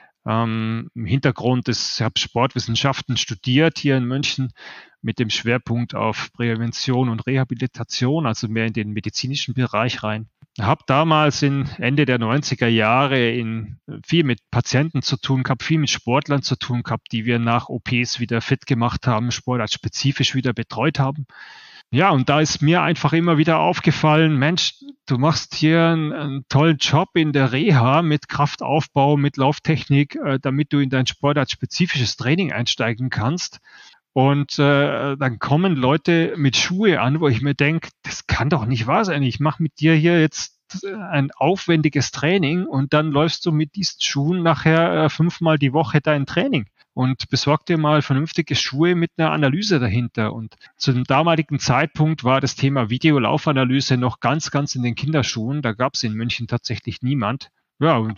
Ähm, Im Hintergrund ist, ich habe Sportwissenschaften studiert hier in München mit dem Schwerpunkt auf Prävention und Rehabilitation, also mehr in den medizinischen Bereich rein. Habe damals in Ende der neunziger Jahre in, viel mit Patienten zu tun gehabt, viel mit Sportlern zu tun gehabt, die wir nach O Ps wieder fit gemacht haben, sportartspezifisch wieder betreut haben. Ja, und da ist mir einfach immer wieder aufgefallen, Mensch, du machst hier einen, einen tollen Job in der Reha mit Kraftaufbau, mit Lauftechnik, äh, damit du in dein sportartspezifisches Training einsteigen kannst. Und äh, dann kommen Leute mit Schuhe an, wo ich mir denke, das kann doch nicht wahr sein. Ich mache mit dir hier jetzt ein aufwendiges Training und dann läufst du mit diesen Schuhen nachher äh, fünfmal die Woche dein Training. Und besorg dir mal vernünftige Schuhe mit einer Analyse dahinter. Und zu dem damaligen Zeitpunkt war das Thema Videolaufanalyse noch ganz, ganz in den Kinderschuhen. Da gab es in München tatsächlich niemand. Ja, und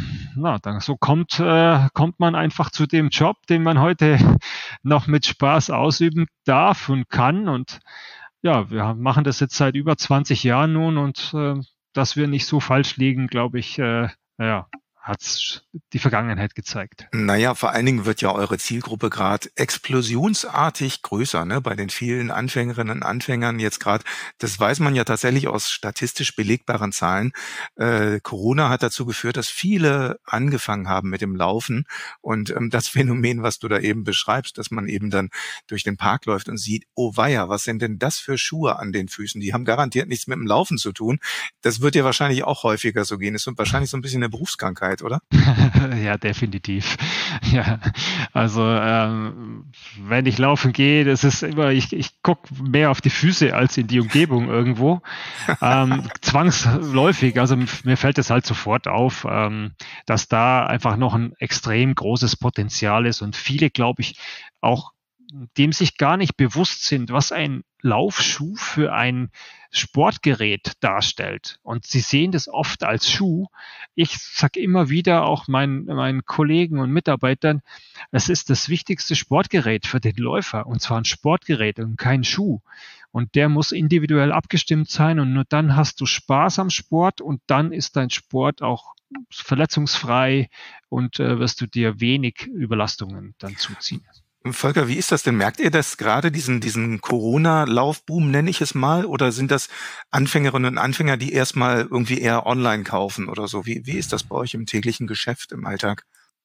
na, dann so kommt, äh, kommt man einfach zu dem Job, den man heute noch mit Spaß ausüben darf und kann. Und ja, wir machen das jetzt seit über zwanzig Jahren nun und äh, dass wir nicht so falsch liegen, glaube ich, äh, ja, hat's die Vergangenheit gezeigt. Naja, vor allen Dingen wird ja eure Zielgruppe gerade explosionsartig größer, ne? Bei den vielen Anfängerinnen und Anfängern jetzt gerade, das weiß man ja tatsächlich aus statistisch belegbaren Zahlen. Äh, Corona hat dazu geführt, dass viele angefangen haben mit dem Laufen und ähm, das Phänomen, was du da eben beschreibst, dass man eben dann durch den Park läuft und sieht, oh weia, was sind denn das für Schuhe an den Füßen? Die haben garantiert nichts mit dem Laufen zu tun. Das wird ja wahrscheinlich auch häufiger so gehen. Das ist wahrscheinlich so ein bisschen eine Berufskrankheit, oder? Ja, definitiv. Ja, also ähm, wenn ich laufen gehe, das ist immer, ich, ich gucke mehr auf die Füße als in die Umgebung irgendwo. Ähm, zwangsläufig, also mir fällt es halt sofort auf, ähm, dass da einfach noch ein extrem großes Potenzial ist und viele, glaube ich, auch dem sich gar nicht bewusst sind, was ein Laufschuh für ein Sportgerät darstellt. Und sie sehen das oft als Schuh. Ich sage immer wieder auch meinen, meinen Kollegen und Mitarbeitern, es ist das wichtigste Sportgerät für den Läufer, und zwar ein Sportgerät und kein Schuh. Und der muss individuell abgestimmt sein und nur dann hast du Spaß am Sport und dann ist dein Sport auch verletzungsfrei und äh, wirst du dir wenig Überlastungen dann zuziehen. Volker, wie ist das denn? Merkt ihr das gerade, diesen, diesen Corona-Laufboom, nenne ich es mal? Oder sind das Anfängerinnen und Anfänger, die erstmal irgendwie eher online kaufen oder so? Wie, wie ist das bei euch im täglichen Geschäft, im Alltag?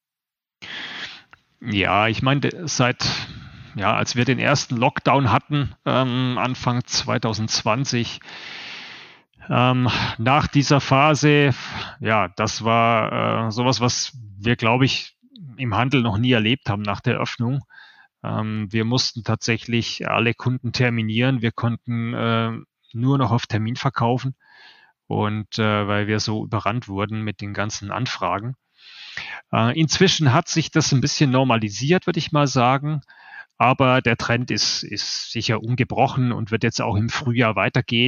Ja, ich meine, seit, ja, als wir den ersten Lockdown hatten, ähm, Anfang zwanzig zwanzig, ähm, nach dieser Phase, ja, das war äh, sowas, was wir, glaube ich, im Handel noch nie erlebt haben nach der Öffnung. Ähm, wir mussten tatsächlich alle Kunden terminieren. Wir konnten äh, nur noch auf Termin verkaufen und äh, weil wir so überrannt wurden mit den ganzen Anfragen. Äh, inzwischen hat sich das ein bisschen normalisiert, würde ich mal sagen. Aber der Trend ist, ist sicher ungebrochen und wird jetzt auch im Frühjahr weitergehen.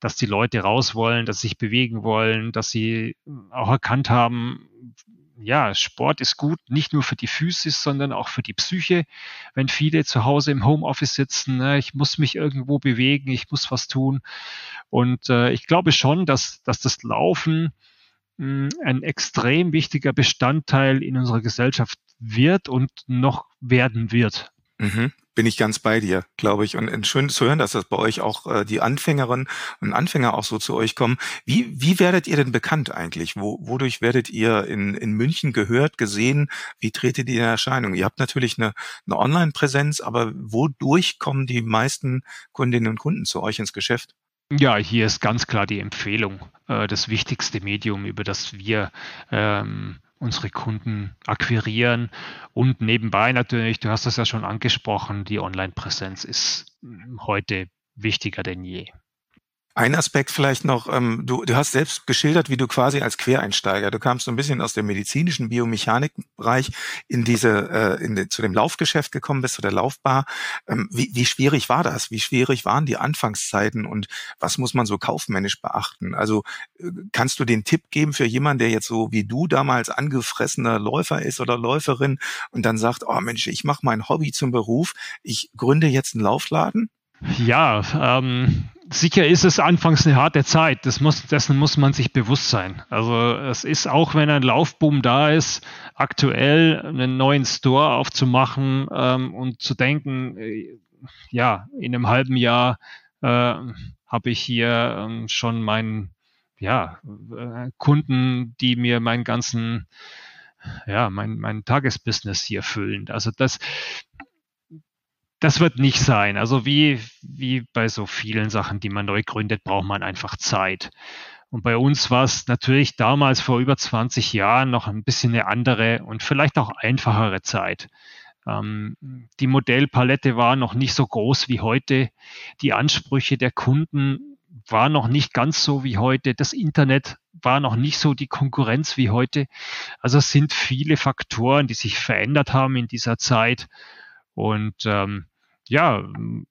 dass die Leute raus wollen, dass sie sich bewegen wollen, dass sie auch erkannt haben, ja, Sport ist gut, nicht nur für die Physis, sondern auch für die Psyche. Wenn viele zu Hause im Homeoffice sitzen, ne, ich muss mich irgendwo bewegen, ich muss was tun. Und äh, ich glaube schon, dass, dass das Laufen mh, ein extrem wichtiger Bestandteil in unserer Gesellschaft wird und noch werden wird. Mhm. Bin ich ganz bei dir, glaube ich. Und, und schön zu hören, dass das bei euch auch äh, die Anfängerinnen und Anfänger auch so zu euch kommen. Wie, wie werdet ihr denn bekannt eigentlich? Wo, wodurch werdet ihr in, in München gehört, gesehen? Wie tretet ihr in Erscheinung? Ihr habt natürlich eine, eine Online-Präsenz, aber wodurch kommen die meisten Kundinnen und Kunden zu euch ins Geschäft? Ja, hier ist ganz klar die Empfehlung, äh, das wichtigste Medium, über das wir ähm, unsere Kunden akquirieren. Und nebenbei natürlich, du hast das ja schon angesprochen, die Online-Präsenz ist heute wichtiger denn je. Ein Aspekt vielleicht noch, ähm, du, du hast selbst geschildert, wie du quasi als Quereinsteiger, du kamst so ein bisschen aus dem medizinischen Biomechanikbereich in diese, äh, in de, zu dem Laufgeschäft gekommen bist, zu der Laufbar. Ähm, wie, wie schwierig war das? Wie schwierig waren die Anfangszeiten und was muss man so kaufmännisch beachten? Also äh, kannst du den Tipp geben für jemanden, der jetzt so wie du damals angefressener Läufer ist oder Läuferin und dann sagt, oh Mensch, ich mache mein Hobby zum Beruf, ich gründe jetzt einen Laufladen? Ja, ähm, sicher ist es anfangs eine harte Zeit. Das muss, dessen muss man sich bewusst sein. Also es ist auch, wenn ein Laufboom da ist, aktuell einen neuen Store aufzumachen ähm, und zu denken, äh, ja, in einem halben Jahr äh, habe ich hier ähm, schon meinen ja, äh, Kunden, die mir meinen ganzen, ja, mein, mein Tagesbusiness hier füllen. Also das Das wird nicht sein. Also wie, wie bei so vielen Sachen, die man neu gründet, braucht man einfach Zeit. Und bei uns war es natürlich damals vor über zwanzig Jahren noch ein bisschen eine andere und vielleicht auch einfachere Zeit. Ähm, die Modellpalette war noch nicht so groß wie heute. Die Ansprüche der Kunden waren noch nicht ganz so wie heute. Das Internet war noch nicht so die Konkurrenz wie heute. Also es sind viele Faktoren, die sich verändert haben in dieser Zeit. Und ähm, ja,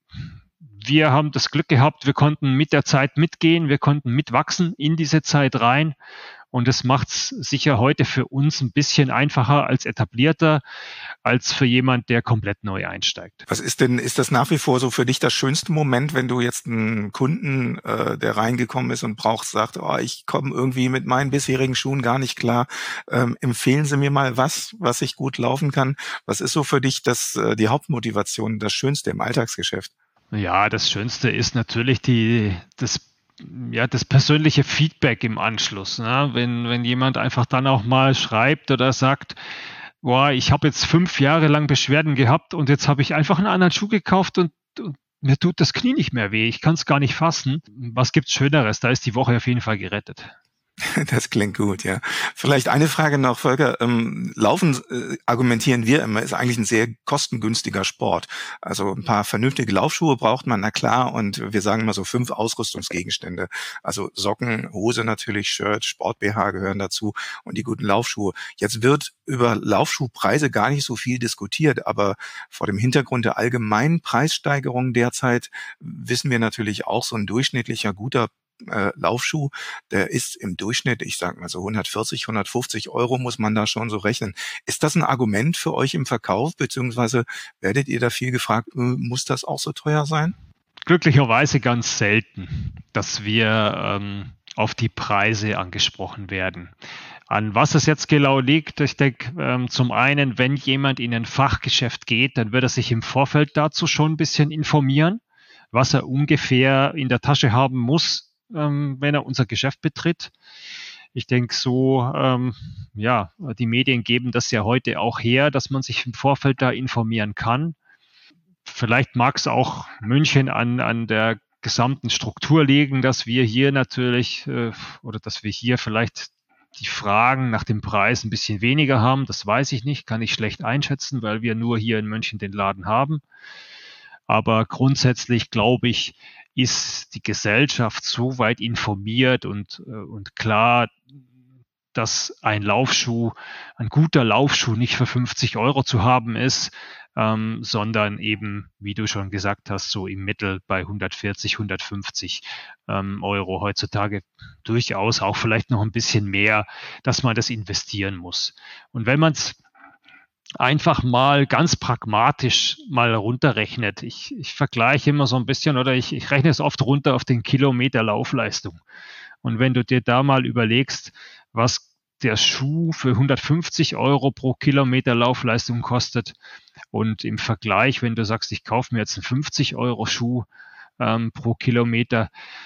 wir haben das Glück gehabt, wir konnten mit der Zeit mitgehen, wir konnten mitwachsen in diese Zeit rein. Und das macht es sicher heute für uns ein bisschen einfacher als etablierter, als für jemand, der komplett neu einsteigt. Was ist denn, ist das nach wie vor so für dich das schönste Moment, wenn du jetzt einen Kunden, äh, der reingekommen ist und brauchst, sagt, oh, ich komme irgendwie mit meinen bisherigen Schuhen gar nicht klar, ähm, empfehlen Sie mir mal was, was ich gut laufen kann? Was ist so für dich das, äh, die Hauptmotivation, das Schönste im Alltagsgeschäft? Ja, das Schönste ist natürlich die, das ja, das persönliche Feedback im Anschluss. Ne? Wenn, wenn jemand einfach dann auch mal schreibt oder sagt, boah, ich habe jetzt fünf Jahre lang Beschwerden gehabt und jetzt habe ich einfach einen anderen Schuh gekauft und, und mir tut das Knie nicht mehr weh. Ich kann es gar nicht fassen. Was gibt's Schöneres? Da ist die Woche auf jeden Fall gerettet. Das klingt gut, ja. Vielleicht eine Frage noch, Volker. Ähm, Laufen, äh, argumentieren wir immer, ist eigentlich ein sehr kostengünstiger Sport. Also ein paar vernünftige Laufschuhe braucht man, na klar. Und wir sagen immer so fünf Ausrüstungsgegenstände. Also Socken, Hose natürlich, Shirt, Sport-B H gehören dazu und die guten Laufschuhe. Jetzt wird über Laufschuhpreise gar nicht so viel diskutiert, aber vor dem Hintergrund der allgemeinen Preissteigerung derzeit wissen wir natürlich auch, so ein durchschnittlicher guter Äh, Laufschuh, der ist im Durchschnitt, ich sag mal so hundertvierzig, hundertfünfzig Euro muss man da schon so rechnen. Ist das ein Argument für euch im Verkauf, beziehungsweise werdet ihr da viel gefragt, muss das auch so teuer sein? Glücklicherweise ganz selten, dass wir ähm, auf die Preise angesprochen werden. An was es jetzt genau liegt, ich denke, ähm, zum einen, wenn jemand in ein Fachgeschäft geht, dann wird er sich im Vorfeld dazu schon ein bisschen informieren, was er ungefähr in der Tasche haben muss, ähm, wenn er unser Geschäft betritt. Ich denke so, ähm, ja, die Medien geben das ja heute auch her, dass man sich im Vorfeld da informieren kann. Vielleicht mag es auch München an, an der gesamten Struktur liegen, dass wir hier natürlich äh, oder dass wir hier vielleicht die Fragen nach dem Preis ein bisschen weniger haben. Das weiß ich nicht, kann ich schlecht einschätzen, weil wir nur hier in München den Laden haben. Aber grundsätzlich, glaube ich, ist die Gesellschaft so weit informiert und, und klar, dass ein Laufschuh, ein guter Laufschuh nicht für fünfzig Euro zu haben ist. ähm, sondern eben, wie du schon gesagt hast, so im Mittel bei hundertvierzig, hundertfünfzig ähm, Euro heutzutage durchaus auch vielleicht noch ein bisschen mehr, dass man das investieren muss. Und wenn man es einfach mal ganz pragmatisch mal runterrechnet. Ich, ich vergleiche immer so ein bisschen oder ich, ich rechne es oft runter auf den Kilometer Laufleistung. Und wenn du dir da mal überlegst, was der Schuh für hundertfünfzig Euro pro Kilometer Laufleistung kostet und im Vergleich, wenn du sagst, ich kaufe mir jetzt einen fünfzig Euro Schuh ähm, pro Kilometer,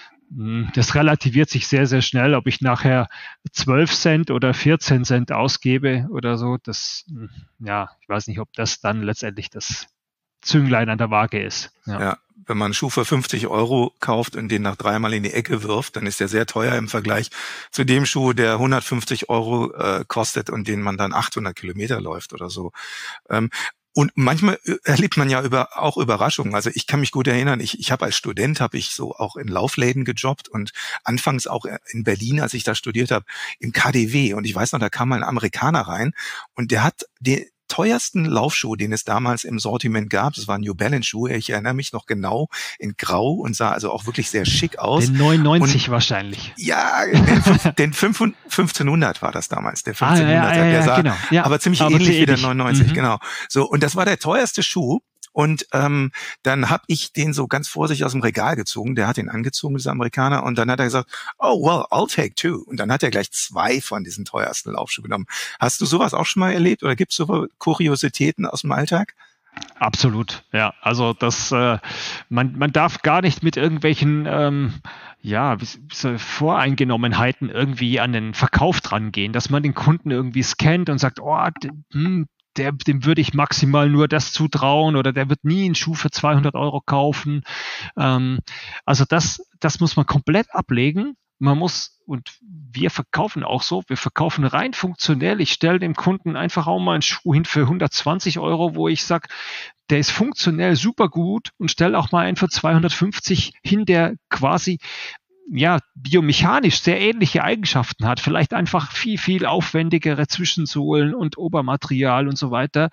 das relativiert sich sehr, sehr schnell, ob ich nachher zwölf Cent oder vierzehn Cent ausgebe oder so. Das, ja, ich weiß nicht, ob das dann letztendlich das Zünglein an der Waage ist. Ja, ja, wenn man einen Schuh für fünfzig Euro kauft und den nach dreimal in die Ecke wirft, dann ist der sehr teuer im Vergleich zu dem Schuh, der hundertfünfzig Euro äh, kostet und den man dann achthundert Kilometer läuft oder so. Ähm, Und manchmal erlebt man ja über, auch Überraschungen. Also ich kann mich gut erinnern, ich, ich habe als Student, habe ich so auch in Laufläden gejobbt und anfangs auch in Berlin, als ich da studiert habe, im K D W. Und ich weiß noch, da kam mal ein Amerikaner rein und der hat den teuersten Laufschuh, den es damals im Sortiment gab. Das war ein New Balance Schuh. Ich erinnere mich noch genau in Grau und sah also auch wirklich sehr schick aus. Den neunundneunzig und, wahrscheinlich. Ja, den, den fünfzehnhundert war das damals, der fünfzehnhundert. Ah, ja, ja, der ja, sah genau. Ja, aber ziemlich aber ähnlich wie der ähnlich. neunundneunzig, Mhm. genau. So, und das war der teuerste Schuh. Und ähm, dann habe ich den so ganz vorsichtig aus dem Regal gezogen. Der hat ihn angezogen, dieser Amerikaner. Und dann hat er gesagt, oh, well, I'll take two. Und dann hat er gleich zwei von diesen teuersten Laufschuhen genommen. Hast du sowas auch schon mal erlebt? Oder gibt es so Kuriositäten aus dem Alltag? Absolut, ja. Also das, äh, man, man darf gar nicht mit irgendwelchen ähm, ja, so Voreingenommenheiten irgendwie an den Verkauf dran gehen, dass man den Kunden irgendwie scannt und sagt, oh, hm, Der, dem würde ich maximal nur das zutrauen oder der wird nie einen Schuh für zweihundert Euro kaufen. Ähm, also das, das muss man komplett ablegen. Man muss, und wir verkaufen auch so, wir verkaufen rein funktionell. Ich stelle dem Kunden einfach auch mal einen Schuh hin für hundertzwanzig Euro, wo ich sage, der ist funktionell super gut und stelle auch mal einen für zweihundertfünfzig hin, der quasi ja, biomechanisch sehr ähnliche Eigenschaften hat, vielleicht einfach viel, viel aufwendigere Zwischensohlen und Obermaterial und so weiter.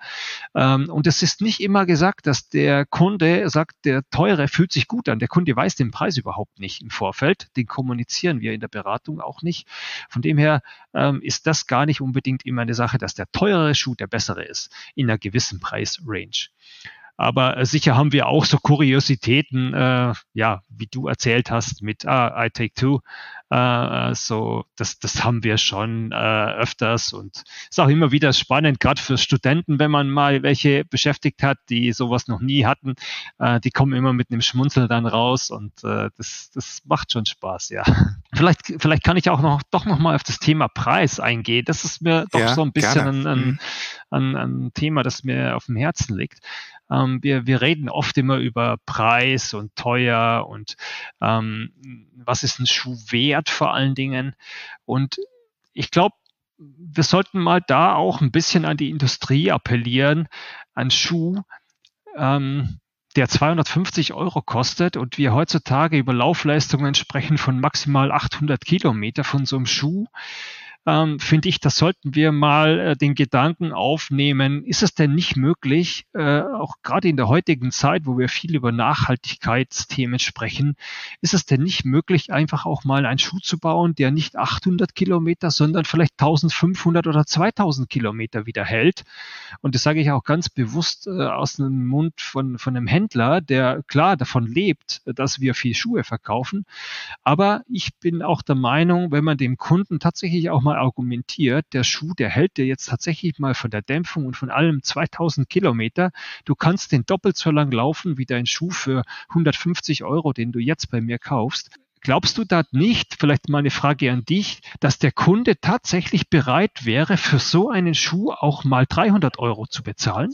Und es ist nicht immer gesagt, dass der Kunde sagt, der teure fühlt sich gut an. Der Kunde weiß den Preis überhaupt nicht im Vorfeld. Den kommunizieren wir in der Beratung auch nicht. Von dem her ist das gar nicht unbedingt immer eine Sache, dass der teurere Schuh der bessere ist in einer gewissen Preisrange. Aber äh, sicher haben wir auch so Kuriositäten, äh, ja, wie du erzählt hast mit ah, I take two. Äh, so, das, das haben wir schon äh, öfters und ist auch immer wieder spannend, gerade für Studenten, wenn man mal welche beschäftigt hat, die sowas noch nie hatten. Äh, die kommen immer mit einem Schmunzeln dann raus und äh, das, das macht schon Spaß, ja. Vielleicht, vielleicht kann ich auch noch doch noch mal auf das Thema Preis eingehen. Das ist mir doch ja, so ein bisschen ein, ein, ein, ein Thema, das mir auf dem Herzen liegt. Ähm, wir, wir reden oft immer über Preis und teuer und ähm, was ist ein Schuh wert vor allen Dingen. Und ich glaube, wir sollten mal da auch ein bisschen an die Industrie appellieren. Ein Schuh, ähm, der zweihundertfünfzig Euro kostet und wir heutzutage über Laufleistungen sprechen von maximal achthundert Kilometer von so einem Schuh, ähm, finde ich, das sollten wir mal äh, den Gedanken aufnehmen, ist es denn nicht möglich, äh, auch gerade in der heutigen Zeit, wo wir viel über Nachhaltigkeitsthemen sprechen, ist es denn nicht möglich, einfach auch mal einen Schuh zu bauen, der nicht achthundert Kilometer, sondern vielleicht eintausendfünfhundert oder zweitausend Kilometer wieder hält? Und das sage ich auch ganz bewusst äh, aus dem Mund von, von einem Händler, der klar davon lebt, dass wir viel Schuhe verkaufen. Aber ich bin auch der Meinung, wenn man dem Kunden tatsächlich auch mal argumentiert, der Schuh, der hält dir jetzt tatsächlich mal von der Dämpfung und von allem zweitausend Kilometer. Du kannst den doppelt so lang laufen wie dein Schuh für hundertfünfzig Euro, den du jetzt bei mir kaufst. Glaubst du da nicht, vielleicht mal eine Frage an dich, dass der Kunde tatsächlich bereit wäre, für so einen Schuh auch mal dreihundert Euro zu bezahlen?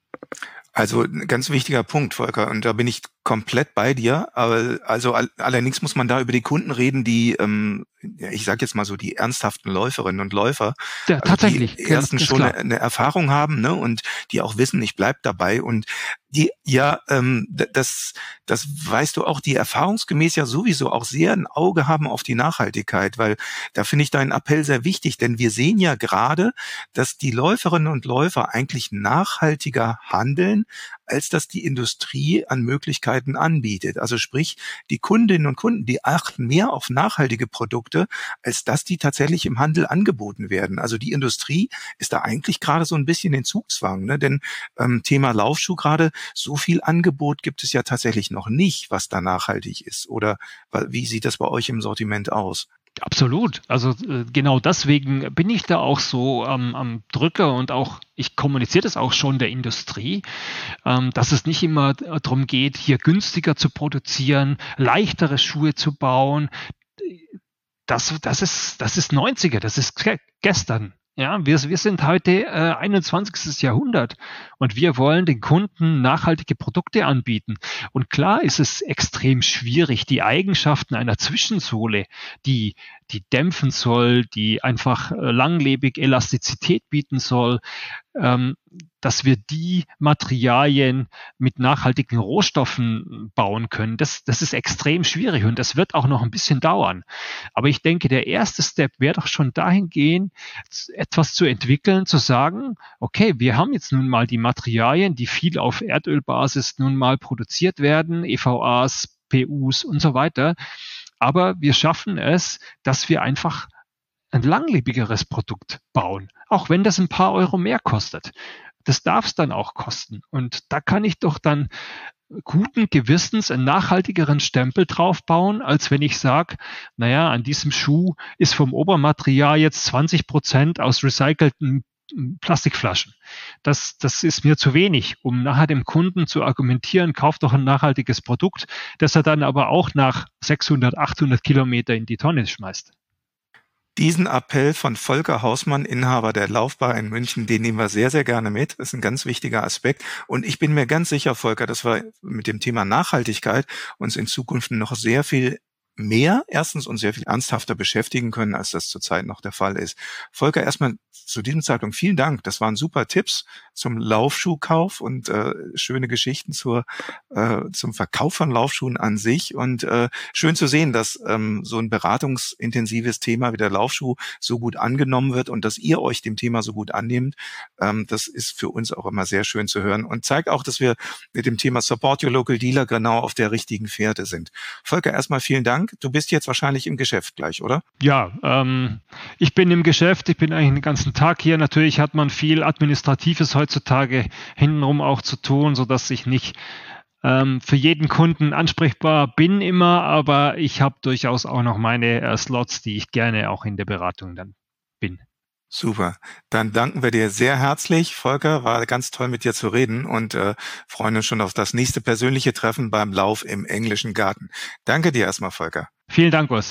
Also ein ganz wichtiger Punkt, Volker, und da bin ich komplett bei dir. Aber also all, allerdings muss man da über die Kunden reden, die, ähm, ich sage jetzt mal so, die ernsthaften Läuferinnen und Läufer, ja, also tatsächlich, die erstens schon eine, eine Erfahrung haben, ne, und die auch wissen, ich bleib dabei und die ja, ähm, das, das weißt du auch, die erfahrungsgemäß ja sowieso auch sehr ein Auge haben auf die Nachhaltigkeit, weil da finde ich deinen Appell sehr wichtig, denn wir sehen ja gerade, dass die Läuferinnen und Läufer eigentlich nachhaltiger handeln, als dass die Industrie an Möglichkeiten anbietet. Also sprich, die Kundinnen und Kunden, die achten mehr auf nachhaltige Produkte, als dass die tatsächlich im Handel angeboten werden. Also die Industrie ist da eigentlich gerade so ein bisschen in Zugzwang, ne? Denn ähm, Thema Laufschuh gerade, so viel Angebot gibt es ja tatsächlich noch nicht, was da nachhaltig ist. Oder wie sieht das bei euch im Sortiment aus? Absolut. Also äh, genau deswegen bin ich da auch so ähm, am Drücker und auch, ich kommuniziere das auch schon der Industrie, ähm, dass es nicht immer darum geht, hier günstiger zu produzieren, leichtere Schuhe zu bauen. Das, das ist, das ist neunziger, das ist gestern. Ja, wir, wir sind heute äh, einundzwanzigstes Jahrhundert und wir wollen den Kunden nachhaltige Produkte anbieten. Und klar ist es extrem schwierig, die Eigenschaften einer Zwischensohle, die, die dämpfen soll, die einfach äh, langlebig Elastizität bieten soll, ähm, dass wir die Materialien mit nachhaltigen Rohstoffen bauen können. Das, das ist extrem schwierig und das wird auch noch ein bisschen dauern. Aber ich denke, der erste Step wäre doch schon dahingehend, etwas zu entwickeln, zu sagen, okay, wir haben jetzt nun mal die Materialien, die viel auf Erdölbasis nun mal produziert werden, E V As, P Us und so weiter. Aber wir schaffen es, dass wir einfach ein langlebigeres Produkt bauen, auch wenn das ein paar Euro mehr kostet. Das darf es dann auch kosten. Und da kann ich doch dann guten Gewissens einen nachhaltigeren Stempel draufbauen, als wenn ich sage, naja, an diesem Schuh ist vom Obermaterial jetzt zwanzig Prozent aus recycelten Plastikflaschen. Das, das ist mir zu wenig, um nachher dem Kunden zu argumentieren, kauft doch ein nachhaltiges Produkt, das er dann aber auch nach sechshundert, achthundert Kilometer in die Tonne schmeißt. Diesen Appell von Volker Hausmann, Inhaber der Laufbar in München, den nehmen wir sehr, sehr gerne mit. Das ist ein ganz wichtiger Aspekt. Und ich bin mir ganz sicher, Volker, dass wir mit dem Thema Nachhaltigkeit uns in Zukunft noch sehr viel mehr, erstens und sehr viel ernsthafter beschäftigen können, als das zurzeit noch der Fall ist. Volker, erstmal zu diesem Zeitpunkt vielen Dank. Das waren super Tipps zum Laufschuhkauf und äh, schöne Geschichten zur äh, zum Verkauf von Laufschuhen an sich. Und äh, schön zu sehen, dass ähm, so ein beratungsintensives Thema wie der Laufschuh so gut angenommen wird und dass ihr euch dem Thema so gut annehmt. Ähm, das ist für uns auch immer sehr schön zu hören und zeigt auch, dass wir mit dem Thema Support Your Local Dealer genau auf der richtigen Fährte sind. Volker, erstmal vielen Dank. Du bist jetzt wahrscheinlich im Geschäft gleich, oder? Ja, ähm, ich bin im Geschäft. Ich bin eigentlich den ganzen Tag hier. Natürlich hat man viel Administratives heutzutage hintenrum auch zu tun, sodass ich nicht ähm, für jeden Kunden ansprechbar bin immer, aber ich habe durchaus auch noch meine äh, Slots, die ich gerne auch in der Beratung dann bin. Super. Dann danken wir dir sehr herzlich. Volker, war ganz toll mit dir zu reden und äh, freuen uns schon auf das nächste persönliche Treffen beim Lauf im Englischen Garten. Danke dir erstmal, Volker. Vielen Dank, Urs.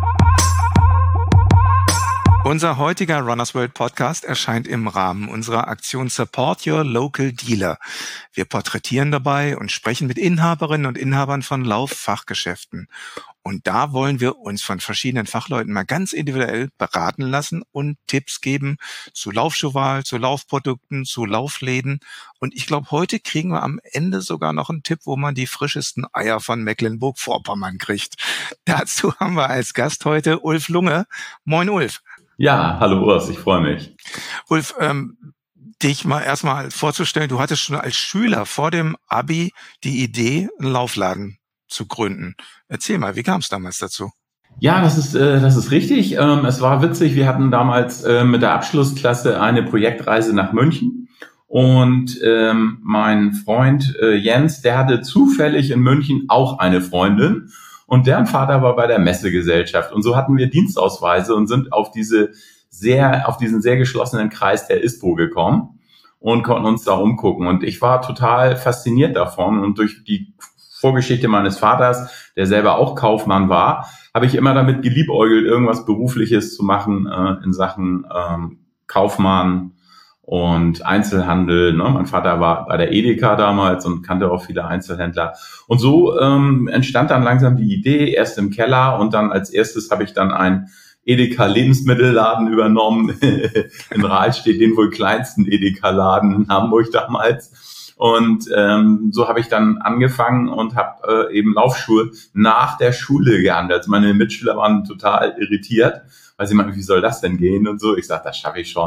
Unser heutiger Runners World Podcast erscheint im Rahmen unserer Aktion Support Your Local Dealer. Wir porträtieren dabei und sprechen mit Inhaberinnen und Inhabern von Lauffachgeschäften. Und da wollen wir uns von verschiedenen Fachleuten mal ganz individuell beraten lassen und Tipps geben zu Laufschuhwahl, zu Laufprodukten, zu Laufläden. Und ich glaube, heute kriegen wir am Ende sogar noch einen Tipp, wo man die frischesten Eier von Mecklenburg-Vorpommern kriegt. Dazu haben wir als Gast heute Ulf Lunge. Moin, Ulf. Ja, hallo Urs, ich freue mich. Ulf, ähm, dich mal erstmal vorzustellen, du hattest schon als Schüler vor dem Abi die Idee, einen Laufladen zu gründen. Erzähl mal, wie kam es damals dazu? Ja, das ist äh, das ist richtig. Ähm, es war witzig, wir hatten damals äh, mit der Abschlussklasse eine Projektreise nach München und ähm, mein Freund äh, Jens, der hatte zufällig in München auch eine Freundin und deren Vater war bei der Messegesellschaft und so hatten wir Dienstausweise und sind auf diese sehr auf diesen sehr geschlossenen Kreis der ISPO gekommen und konnten uns da umgucken und ich war total fasziniert davon und durch die Vorgeschichte meines Vaters, der selber auch Kaufmann war, habe ich immer damit geliebäugelt, irgendwas Berufliches zu machen äh, in Sachen ähm, Kaufmann und Einzelhandel. Ne? Mein Vater war bei der Edeka damals und kannte auch viele Einzelhändler. Und so ähm, entstand dann langsam die Idee, erst im Keller und dann als erstes habe ich dann ein Edeka-Lebensmittelladen übernommen. In Rahlstedt, den wohl kleinsten Edeka-Laden in Hamburg damals. Und ähm, so habe ich dann angefangen und habe äh, eben Laufschuhe nach der Schule gehandelt. Also meine Mitschüler waren total irritiert, weil sie meinten, wie soll das denn gehen und so. Ich sage, das schaffe ich schon.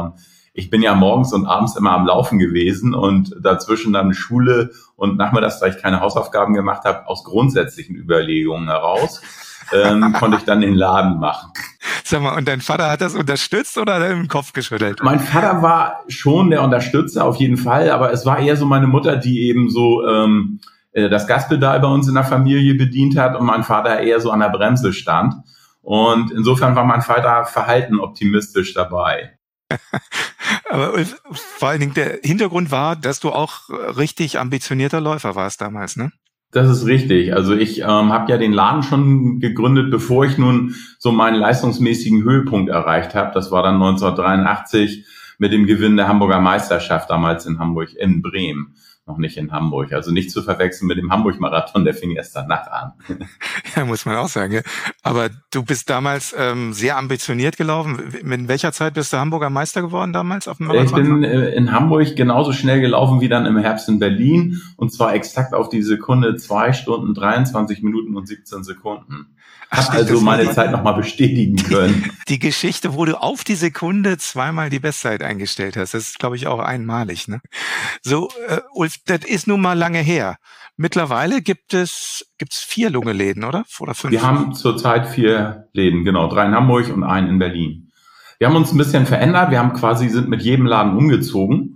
ich bin ja morgens und abends immer am Laufen gewesen und dazwischen dann Schule und nachmittags, da ich keine Hausaufgaben gemacht habe, aus grundsätzlichen Überlegungen heraus, ähm, konnte ich dann den Laden machen. Sag mal, und dein Vater hat das unterstützt oder hat er im Kopf geschüttelt? Mein Vater war schon der Unterstützer, auf jeden Fall, aber es war eher so meine Mutter, die eben so ähm, das Gaspedal bei uns in der Familie bedient hat und mein Vater eher so an der Bremse stand. Und insofern war mein Vater verhalten optimistisch dabei. Aber vor allen Dingen der Hintergrund war, dass du auch richtig ambitionierter Läufer warst damals, ne? Das ist richtig. Also ich ähm, habe ja den Laden schon gegründet, bevor ich nun so meinen leistungsmäßigen Höhepunkt erreicht habe. Das war dann neunzehnhundertdreiundachtzig mit dem Gewinn der Hamburger Meisterschaft, damals in Hamburg, in Bremen. Noch nicht in Hamburg. Also nicht zu verwechseln mit dem Hamburg-Marathon, der fing erst danach an. Ja, muss man auch sagen. Ja. Aber du bist damals ähm, sehr ambitioniert gelaufen. Mit welcher Zeit bist du Hamburger Meister geworden damals auf dem Marathon? Ich bin äh, in Hamburg genauso schnell gelaufen wie dann im Herbst in Berlin. Und zwar exakt auf die Sekunde zwei Stunden, dreiundzwanzig Minuten und siebzehn Sekunden. Hab also meine die, Zeit nochmal bestätigen können. Die, die Geschichte, wo du auf die Sekunde zweimal die Bestzeit eingestellt hast, das ist, glaube ich, auch einmalig. Ne? So, äh, Ulf, das ist nun mal lange her. Mittlerweile gibt es gibt's vier Lunge-Läden, oder? Oder fünf? Wir haben zurzeit vier Läden, genau. Drei in Hamburg und einen in Berlin. Wir haben uns ein bisschen verändert. Wir haben quasi, sind mit jedem Laden umgezogen.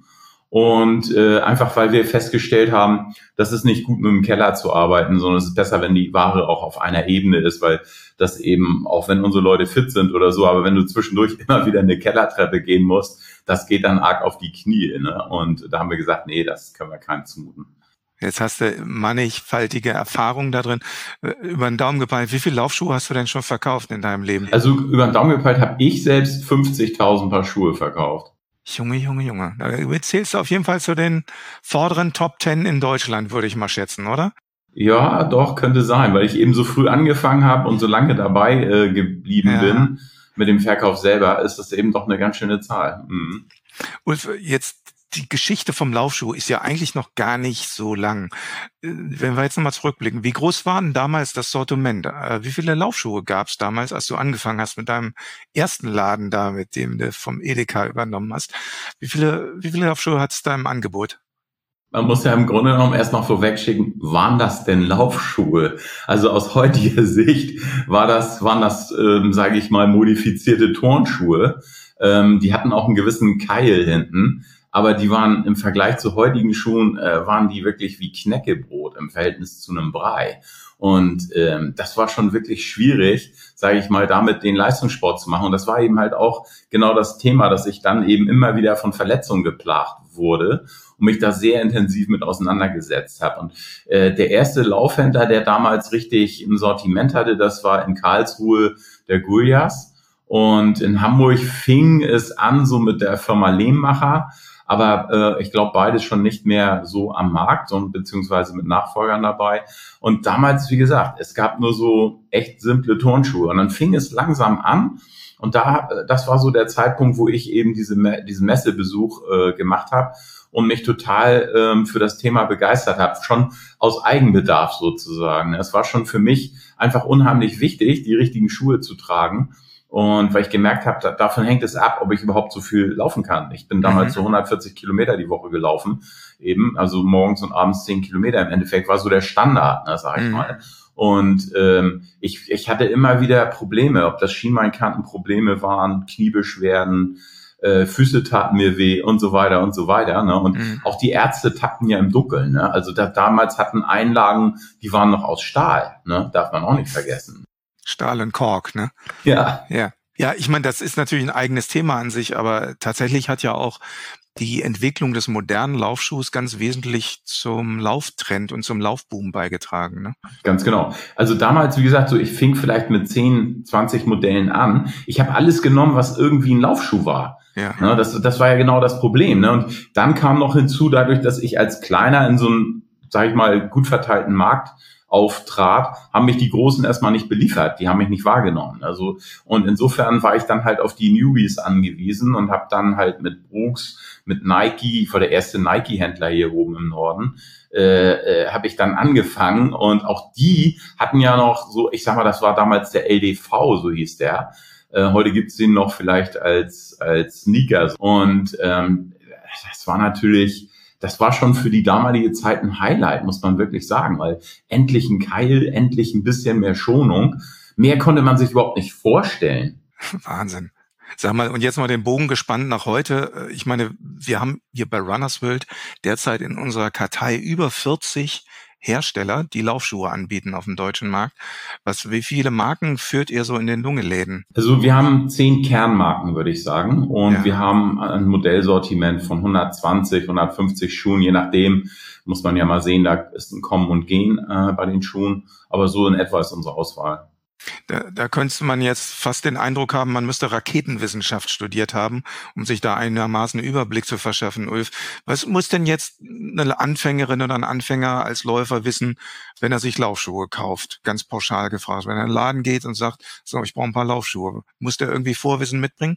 Und äh, einfach, weil wir festgestellt haben, das ist nicht gut, mit dem Keller zu arbeiten, sondern es ist besser, wenn die Ware auch auf einer Ebene ist, weil das eben, auch wenn unsere Leute fit sind oder so, aber wenn du zwischendurch immer wieder eine Kellertreppe gehen musst, das geht dann arg auf die Knie. Ne? Und da haben wir gesagt, nee, das können wir keinem zumuten. Jetzt hast du mannigfaltige Erfahrungen da drin. Über den Daumen gepeilt, wie viele Laufschuhe hast du denn schon verkauft in deinem Leben? Also über den Daumen gepeilt habe ich selbst fünfzigtausend Paar Schuhe verkauft. Junge, Junge, Junge. Da zählst du auf jeden Fall zu den vorderen Top Ten in Deutschland, würde ich mal schätzen, oder? Ja, doch, könnte sein, weil ich eben so früh angefangen habe und so lange dabei äh, geblieben ja. bin mit dem Verkauf selber, ist das eben doch eine ganz schöne Zahl. Mhm. Ulf, jetzt die Geschichte vom Laufschuh ist ja eigentlich noch gar nicht so lang. Wenn wir jetzt nochmal zurückblicken, wie groß war denn damals das Sortiment? Wie viele Laufschuhe gab es damals, als du angefangen hast mit deinem ersten Laden da, mit dem du vom Edeka übernommen hast? Wie viele, wie viele Laufschuhe hat es da im Angebot? Man muss ja im Grunde genommen erst noch vorwegschicken, waren das denn Laufschuhe? Also aus heutiger Sicht war das, waren das, ähm, sage ich mal, modifizierte Turnschuhe. Ähm, die hatten auch einen gewissen Keil hinten. Aber die waren im Vergleich zu heutigen Schuhen, äh, waren die wirklich wie Knäckebrot im Verhältnis zu einem Brei. Und ähm, das war schon wirklich schwierig, sage ich mal, damit den Leistungssport zu machen. Und das war eben halt auch genau das Thema, dass ich dann eben immer wieder von Verletzungen geplagt wurde und mich da sehr intensiv mit auseinandergesetzt habe. Und äh, der erste Laufhändler, der damals richtig ein Sortiment hatte, das war in Karlsruhe der Gullias. Und in Hamburg fing es an so mit der Firma Lehmmacher. Aber äh, ich glaube, beides schon nicht mehr so am Markt und beziehungsweise mit Nachfolgern dabei. Und damals, wie gesagt, es gab nur so echt simple Turnschuhe. Und dann fing es langsam an. Und da, das war so der Zeitpunkt, wo ich eben diese, diesen Messebesuch äh, gemacht habe und mich total ähm, für das Thema begeistert habe. Schon aus Eigenbedarf sozusagen. Es war schon für mich einfach unheimlich wichtig, die richtigen Schuhe zu tragen. Und weil ich gemerkt habe, da, davon hängt es ab, ob ich überhaupt so viel laufen kann. Ich bin damals mhm. so hundertvierzig Kilometer die Woche gelaufen, eben, also morgens und abends zehn Kilometer. Im Endeffekt war so der Standard, ne, sag ich mhm. mal. Und ähm, ich, ich hatte immer wieder Probleme, ob das Schienbeinkantenprobleme waren, Kniebeschwerden, äh, Füße taten mir weh und so weiter und so weiter. Ne? Und mhm. auch die Ärzte tappten ja im Dunkeln. Ne? Also da, damals hatten Einlagen, die waren noch aus Stahl, ne? Darf man auch nicht vergessen. Stahl und Kork, ne? Ja. Ja. Ja, ich meine, das ist natürlich ein eigenes Thema an sich, aber tatsächlich hat ja auch die Entwicklung des modernen Laufschuhs ganz wesentlich zum Lauftrend und zum Laufboom beigetragen, ne? Ganz genau. Also damals, wie gesagt, so ich fing vielleicht mit zehn, zwanzig Modellen an. Ich habe alles genommen, was irgendwie ein Laufschuh war. Ja. Ne, das, das war ja genau das Problem. Ne? Und dann kam noch hinzu, dadurch, dass ich als Kleiner in so einem, sag ich mal, gut verteilten Markt auftrat, haben mich die Großen erstmal nicht beliefert, die haben mich nicht wahrgenommen. Also und insofern war ich dann halt auf die Newbies angewiesen und habe dann halt mit Brooks, mit Nike, ich war der erste Nike-Händler hier oben im Norden, äh, äh, habe ich dann angefangen und auch die hatten ja noch so, ich sag mal, das war damals der L D V, so hieß der, Äh, heute gibt's den noch vielleicht als als Sneakers. Und ähm, das war natürlich, das war schon für die damalige Zeit ein Highlight, muss man wirklich sagen, weil endlich ein Keil, endlich ein bisschen mehr Schonung. Mehr konnte man sich überhaupt nicht vorstellen. Wahnsinn. Sag mal, und jetzt mal den Bogen gespannt nach heute. Ich meine, wir haben hier bei Runners World derzeit in unserer Kartei über vierzig Hersteller, die Laufschuhe anbieten auf dem deutschen Markt. Was, wie viele Marken führt ihr so in den Lungeläden? Also wir haben zehn Kernmarken, würde ich sagen. Und Ja. wir haben ein Modellsortiment von hundertzwanzig, hundertfünfzig Schuhen, je nachdem. Muss man ja mal sehen, da ist ein Kommen und Gehen äh, bei den Schuhen. Aber so in etwa ist unsere Auswahl. Da, da könnte man jetzt fast den Eindruck haben, man müsste Raketenwissenschaft studiert haben, um sich da einigermaßen einen Überblick zu verschaffen. Ulf, was muss denn jetzt eine Anfängerin oder ein Anfänger als Läufer wissen, wenn er sich Laufschuhe kauft? Ganz pauschal gefragt. Wenn er in den Laden geht und sagt, so, ich brauche ein paar Laufschuhe, muss der irgendwie Vorwissen mitbringen?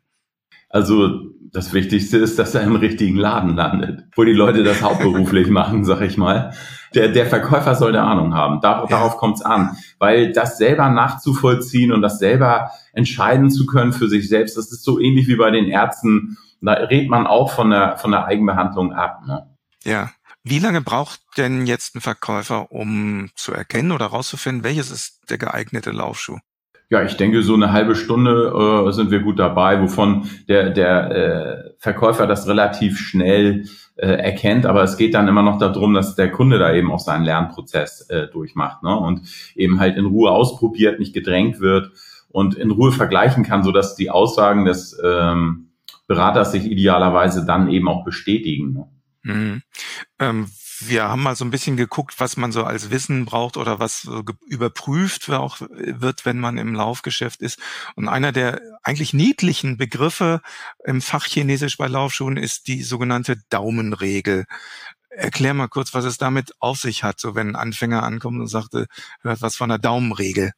Also das Wichtigste ist, dass er im richtigen Laden landet, wo die Leute das hauptberuflich machen, sag ich mal. Der, der Verkäufer soll eine Ahnung haben. Dar- Ja. Darauf kommt es an. Weil das selber nachzuvollziehen und das selber entscheiden zu können für sich selbst, das ist so ähnlich wie bei den Ärzten. Da redet man auch von der, von der Eigenbehandlung ab. Ne? Ja. Wie lange braucht denn jetzt ein Verkäufer, um zu erkennen oder rauszufinden, welches ist der geeignete Laufschuh? Ja, ich denke, so eine halbe Stunde äh, sind wir gut dabei, wovon der, der äh, Verkäufer das relativ schnell äh, erkennt. Aber es geht dann immer noch darum, dass der Kunde da eben auch seinen Lernprozess äh, durchmacht, ne? Und eben halt in Ruhe ausprobiert, nicht gedrängt wird und in Ruhe vergleichen kann, sodass die Aussagen des ähm, Beraters sich idealerweise dann eben auch bestätigen. Ne? Mhm. Ähm, wir haben mal so ein bisschen geguckt, was man so als Wissen braucht oder was so ge- überprüft wir auch wird, wenn man im Laufgeschäft ist. Und einer der eigentlich niedlichen Begriffe im Fachchinesisch bei Laufschuhen ist die sogenannte Daumenregel. Erklär mal kurz, was es damit auf sich hat, so wenn ein Anfänger ankommt und sagte, hört was von der Daumenregel.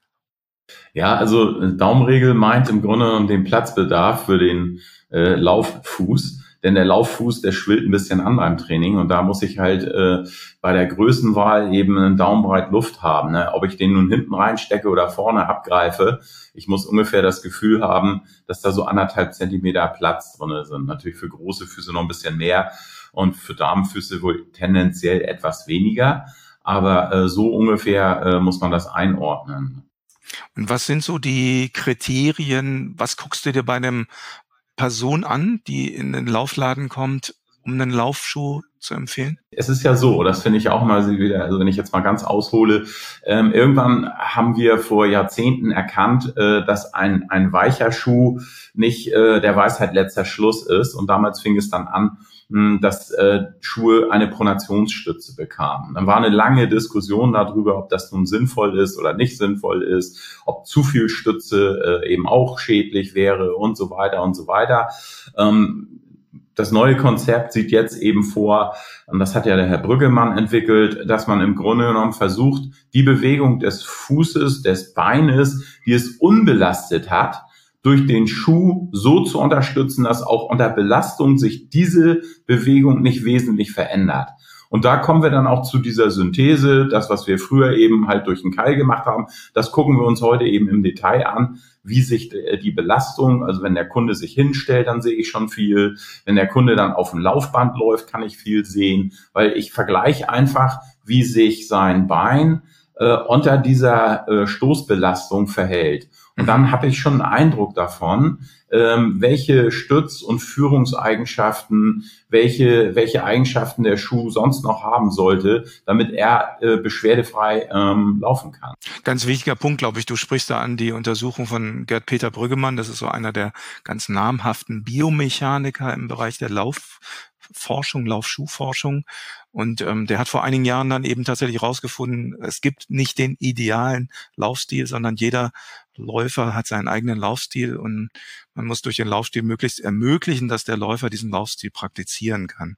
Ja, also äh, Daumenregel meint im Grunde genommen den Platzbedarf für den äh, Lauffuß. Denn der Lauffuß, der schwillt ein bisschen an beim Training und da muss ich halt äh, bei der Größenwahl eben einen Daumenbreit Luft haben. Ne? Ob ich den nun hinten reinstecke oder vorne abgreife, ich muss ungefähr das Gefühl haben, dass da so anderthalb Zentimeter Platz drinne sind. Natürlich für große Füße noch ein bisschen mehr und für Damenfüße wohl tendenziell etwas weniger. Aber äh, so ungefähr äh, muss man das einordnen. Und was sind so die Kriterien, was guckst du dir bei einem Person an, die in den Laufladen kommt, um einen Laufschuh zu empfehlen? Es ist ja so, das finde ich auch mal wieder, also wenn ich jetzt mal ganz aushole, ähm, irgendwann haben wir vor Jahrzehnten erkannt, äh, dass ein, ein weicher Schuh nicht äh, der Weisheit letzter Schluss ist. Und damals fing es dann an, mh, dass äh, Schuhe eine Pronationsstütze bekamen. Dann war eine lange Diskussion darüber, ob das nun sinnvoll ist oder nicht sinnvoll ist, ob zu viel Stütze äh, eben auch schädlich wäre und so weiter und so weiter. Ähm, Das neue Konzept sieht jetzt eben vor, und das hat ja der Herr Brüggemann entwickelt, dass man im Grunde genommen versucht, die Bewegung des Fußes, des Beines, die es unbelastet hat, durch den Schuh so zu unterstützen, dass auch unter Belastung sich diese Bewegung nicht wesentlich verändert. Und da kommen wir dann auch zu dieser Synthese, das, was wir früher eben halt durch den Keil gemacht haben, das gucken wir uns heute eben im Detail an, wie sich die Belastung, also wenn der Kunde sich hinstellt, dann sehe ich schon viel. Wenn der Kunde dann auf dem Laufband läuft, kann ich viel sehen, weil ich vergleiche einfach, wie sich sein Bein äh, unter dieser äh, Stoßbelastung verhält. Und dann habe ich schon einen Eindruck davon, ähm, welche Stütz- und Führungseigenschaften, welche welche Eigenschaften der Schuh sonst noch haben sollte, damit er äh, beschwerdefrei ähm, laufen kann. Ganz wichtiger Punkt, glaube ich. Du sprichst da an die Untersuchung von Gerd-Peter Brüggemann. Das ist so einer der ganz namhaften Biomechaniker im Bereich der Laufforschung, Laufschuhforschung. Und ähm, der hat vor einigen Jahren dann eben tatsächlich herausgefunden, es gibt nicht den idealen Laufstil, sondern jeder Läufer hat seinen eigenen Laufstil und man muss durch den Laufstil möglichst ermöglichen, dass der Läufer diesen Laufstil praktizieren kann.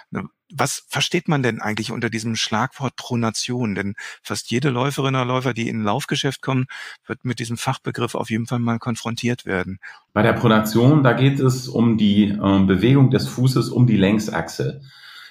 Was versteht man denn eigentlich unter diesem Schlagwort Pronation? Denn fast jede Läuferin oder Läufer, die in ein Laufgeschäft kommen, wird mit diesem Fachbegriff auf jeden Fall mal konfrontiert werden. Bei der Pronation, da geht es um die äh, Bewegung des Fußes um die Längsachse.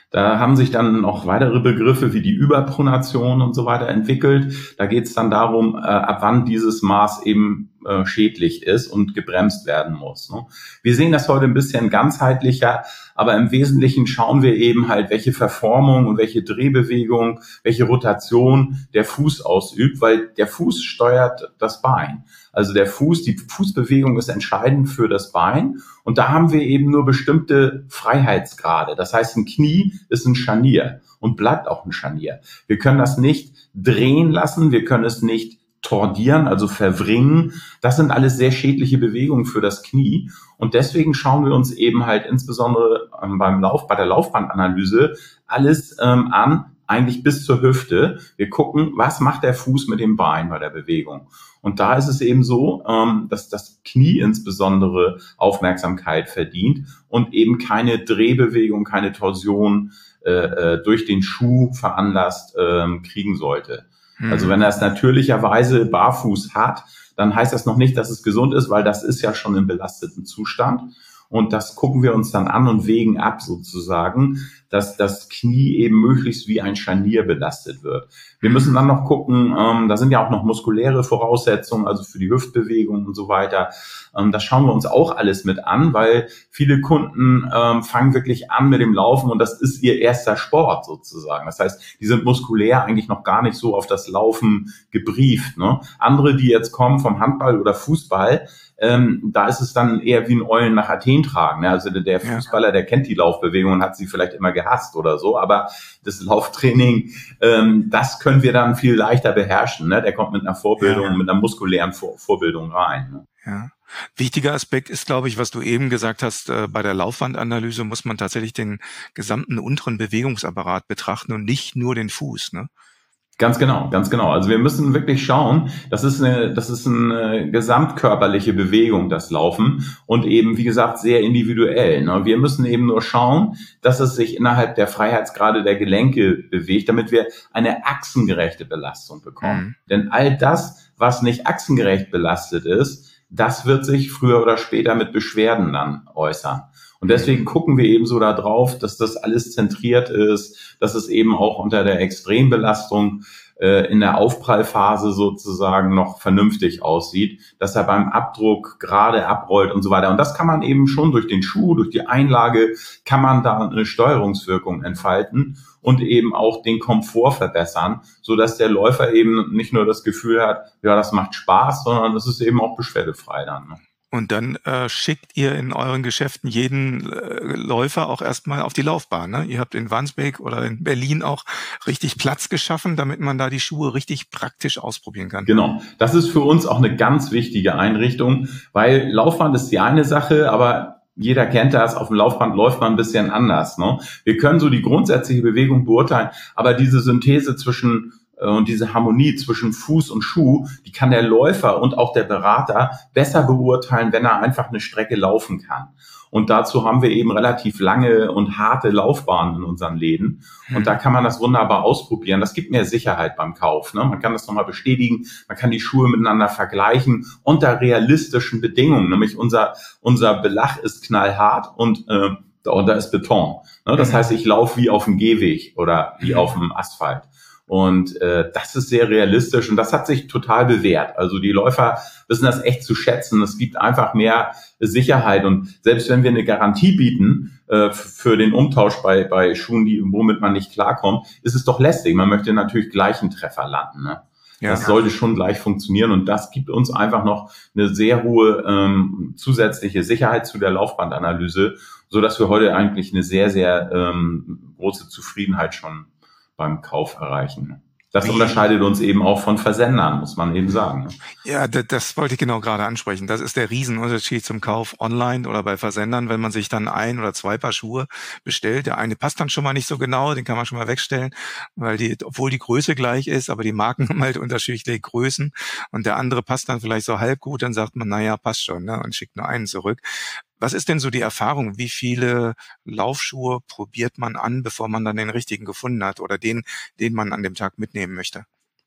Da haben sich dann noch weitere Begriffe wie die Überpronation und so weiter entwickelt. Da geht es dann darum, äh, ab wann dieses Maß eben äh, schädlich ist und gebremst werden muss. Ne? Wir sehen das heute ein bisschen ganzheitlicher, aber im Wesentlichen schauen wir eben halt, welche Verformung und welche Drehbewegung, welche Rotation der Fuß ausübt, weil der Fuß steuert das Bein. Also der Fuß, die Fußbewegung ist entscheidend für das Bein. Und da haben wir eben nur bestimmte Freiheitsgrade. Das heißt, ein Knie ist ein Scharnier und bleibt auch ein Scharnier. Wir können das nicht drehen lassen, wir können es nicht tordieren, also verwringen. Das sind alles sehr schädliche Bewegungen für das Knie. Und deswegen schauen wir uns eben halt insbesondere ähm, beim Lauf, bei der Laufbandanalyse alles ähm, an, eigentlich bis zur Hüfte. Wir gucken, was macht der Fuß mit dem Bein bei der Bewegung. Und da ist es eben so, ähm, dass das Knie insbesondere Aufmerksamkeit verdient und eben keine Drehbewegung, keine Torsion äh, durch den Schuh veranlasst ähm, kriegen sollte. Mhm. Also wenn er es natürlicherweise barfuß hat, dann heißt das noch nicht, dass es gesund ist, weil das ist ja schon im belasteten Zustand. Und das gucken wir uns dann an und wägen ab sozusagen, dass das Knie eben möglichst wie ein Scharnier belastet wird. Wir müssen dann noch gucken, ähm, da sind ja auch noch muskuläre Voraussetzungen, also für die Hüftbewegung und so weiter. Ähm, das schauen wir uns auch alles mit an, weil viele Kunden ähm, fangen wirklich an mit dem Laufen und das ist ihr erster Sport sozusagen. Das heißt, die sind muskulär eigentlich noch gar nicht so auf das Laufen gebrieft. Ne? Andere, die jetzt kommen vom Handball oder Fußball, Ähm, da ist es dann eher wie ein Eulen nach Athen tragen. Ne? Also der Fußballer, der kennt die Laufbewegung und hat sie vielleicht immer gehasst oder so, aber das Lauftraining, ähm, das können wir dann viel leichter beherrschen. Ne? Der kommt mit einer Vorbildung, ja. mit einer muskulären Vor- Vorbildung rein. Ne? Ja. Wichtiger Aspekt ist, glaube ich, was du eben gesagt hast, äh, bei der Laufbandanalyse muss man tatsächlich den gesamten unteren Bewegungsapparat betrachten und nicht nur den Fuß, ne? Ganz genau, ganz genau. Also wir müssen wirklich schauen, das ist eine, das ist eine gesamtkörperliche Bewegung, das Laufen und eben, wie gesagt, sehr individuell. Ne? Wir müssen eben nur schauen, dass es sich innerhalb der Freiheitsgrade der Gelenke bewegt, damit wir eine achsengerechte Belastung bekommen. Mhm. Denn all das, was nicht achsengerecht belastet ist, das wird sich früher oder später mit Beschwerden dann äußern. Und deswegen gucken wir eben so da drauf, dass das alles zentriert ist, dass es eben auch unter der Extrembelastung äh, in der Aufprallphase sozusagen noch vernünftig aussieht, dass er beim Abdruck gerade abrollt und so weiter. Und das kann man eben schon durch den Schuh, durch die Einlage, kann man da eine Steuerungswirkung entfalten und eben auch den Komfort verbessern, so dass der Läufer eben nicht nur das Gefühl hat, ja, das macht Spaß, sondern es ist eben auch beschwerdefrei dann. Ne? Und dann äh, schickt ihr in euren Geschäften jeden äh, Läufer auch erstmal auf die Laufbahn. Ne? Ihr habt in Wandsbek oder in Berlin auch richtig Platz geschaffen, damit man da die Schuhe richtig praktisch ausprobieren kann. Genau, das ist für uns auch eine ganz wichtige Einrichtung, weil Laufband ist die eine Sache, aber jeder kennt das, auf dem Laufband läuft man ein bisschen anders. Ne? Wir können so die grundsätzliche Bewegung beurteilen, aber diese Synthese zwischen und diese Harmonie zwischen Fuß und Schuh, die kann der Läufer und auch der Berater besser beurteilen, wenn er einfach eine Strecke laufen kann. Und dazu haben wir eben relativ lange und harte Laufbahnen in unseren Läden. Und da kann man das wunderbar ausprobieren. Das gibt mehr Sicherheit beim Kauf. Ne? Man kann das nochmal bestätigen. Man kann die Schuhe miteinander vergleichen unter realistischen Bedingungen. Nämlich unser, unser Belag ist knallhart und äh, da, da ist Beton. Ne? Das heißt, ich laufe wie auf dem Gehweg oder wie auf dem Asphalt. Und äh, das ist sehr realistisch und das hat sich total bewährt. Also die Läufer wissen das echt zu schätzen. Es gibt einfach mehr Sicherheit und selbst wenn wir eine Garantie bieten äh, für den Umtausch bei bei Schuhen, die womit man nicht klarkommt, ist es doch lästig. Man möchte natürlich gleich einen Treffer landen. Ne? Ja, das sollte schon gleich funktionieren und das gibt uns einfach noch eine sehr hohe ähm, zusätzliche Sicherheit zu der Laufbandanalyse, so dass wir heute eigentlich eine sehr sehr ähm, große Zufriedenheit schon beim Kauf erreichen. Das Wie? unterscheidet uns eben auch von Versendern, muss man eben sagen. Ja, das, das wollte ich genau gerade ansprechen. Das ist der Riesenunterschied zum Kauf online oder bei Versendern, wenn man sich dann ein oder zwei Paar Schuhe bestellt. Der eine passt dann schon mal nicht so genau, den kann man schon mal wegstellen, weil die, obwohl die Größe gleich ist, aber die Marken haben halt unterschiedliche Größen und der andere passt dann vielleicht so halb gut, dann sagt man, naja, passt schon, ne, und schickt nur einen zurück. Was ist denn so die Erfahrung? Wie viele Laufschuhe probiert man an, bevor man dann den richtigen gefunden hat oder den, den man an dem Tag mitnehmen möchte?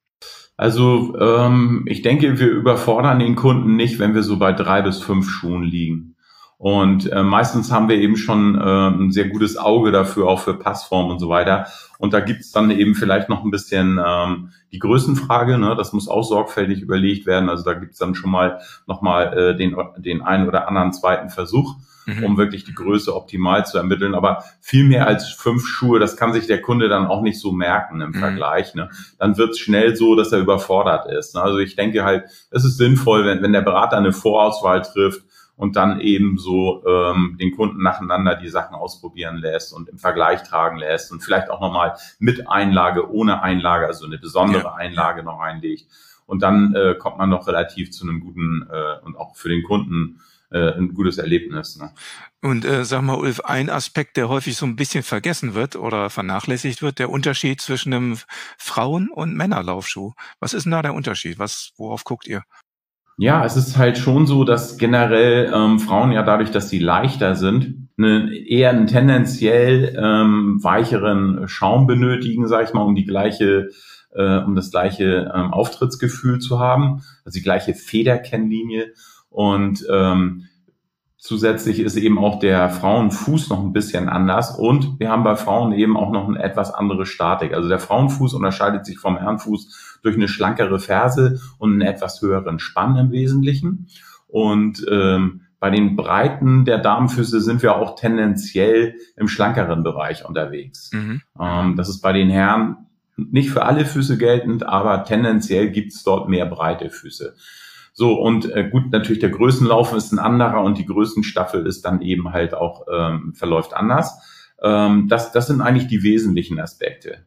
Also ähm, ich denke, wir überfordern den Kunden nicht, wenn wir so bei drei bis fünf Schuhen liegen. Und äh, meistens haben wir eben schon äh, ein sehr gutes Auge dafür, auch für Passform und so weiter. Und da gibt's dann eben vielleicht noch ein bisschen ähm, die Größenfrage, ne? Das muss auch sorgfältig überlegt werden. Also da gibt's dann schon mal nochmal äh, den, den einen oder anderen zweiten Versuch, mhm. um wirklich die Größe optimal zu ermitteln. Aber viel mehr als fünf Schuhe, das kann sich der Kunde dann auch nicht so merken im mhm. Vergleich. Ne? Dann wird's schnell so, dass er überfordert ist. Ne? Also ich denke halt, es ist sinnvoll, wenn, wenn der Berater eine Vorauswahl trifft, und dann eben so ähm, den Kunden nacheinander die Sachen ausprobieren lässt und im Vergleich tragen lässt und vielleicht auch nochmal mit Einlage, ohne Einlage, also eine besondere ja. Einlage noch einlegt. Und dann äh, kommt man noch relativ zu einem guten äh, und auch für den Kunden äh, ein gutes Erlebnis. Ne? Und äh, sag mal, Ulf, ein Aspekt, der häufig so ein bisschen vergessen wird oder vernachlässigt wird, der Unterschied zwischen einem Frauen- und Männerlaufschuh. Was ist denn da der Unterschied? Was, worauf guckt ihr? Ja, es ist halt schon so, dass generell ähm, Frauen ja dadurch, dass sie leichter sind, eine, eher einen tendenziell ähm, weicheren Schaum benötigen, sag ich mal, um die gleiche, äh, um das gleiche ähm, Auftrittsgefühl zu haben, also die gleiche Federkennlinie. Und ähm, zusätzlich ist eben auch der Frauenfuß noch ein bisschen anders und wir haben bei Frauen eben auch noch eine etwas andere Statik. Also der Frauenfuß unterscheidet sich vom Herrenfuß durch eine schlankere Ferse und einen etwas höheren Spann im Wesentlichen. Und ähm, bei den Breiten der Damenfüße sind wir auch tendenziell im schlankeren Bereich unterwegs. Mhm. Ähm, das ist bei den Herren nicht für alle Füße geltend, aber tendenziell gibt es dort mehr breite Füße. So, und äh, gut, natürlich der Größenlauf ist ein anderer und die Größenstaffel ist dann eben halt auch, ähm, verläuft anders. Ähm, das, das sind eigentlich die wesentlichen Aspekte.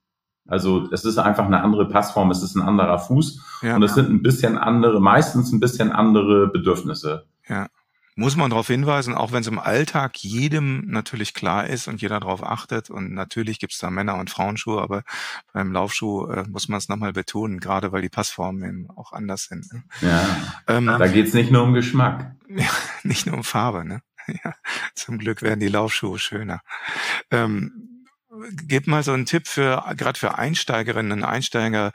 Also es ist einfach eine andere Passform, es ist ein anderer Fuß ja. und es sind ein bisschen andere, meistens ein bisschen andere Bedürfnisse. Ja. Muss man darauf hinweisen, auch wenn es im Alltag jedem natürlich klar ist und jeder darauf achtet und natürlich gibt es da Männer- und Frauenschuhe, aber beim Laufschuh äh, muss man es nochmal betonen, gerade weil die Passformen eben auch anders sind. Ne? Ja, ähm, da geht's nicht nur um Geschmack. Ja, nicht nur um Farbe, ne? Ja, zum Glück werden die Laufschuhe schöner. Ähm, Gib mal so einen Tipp für, gerade für Einsteigerinnen und Einsteiger.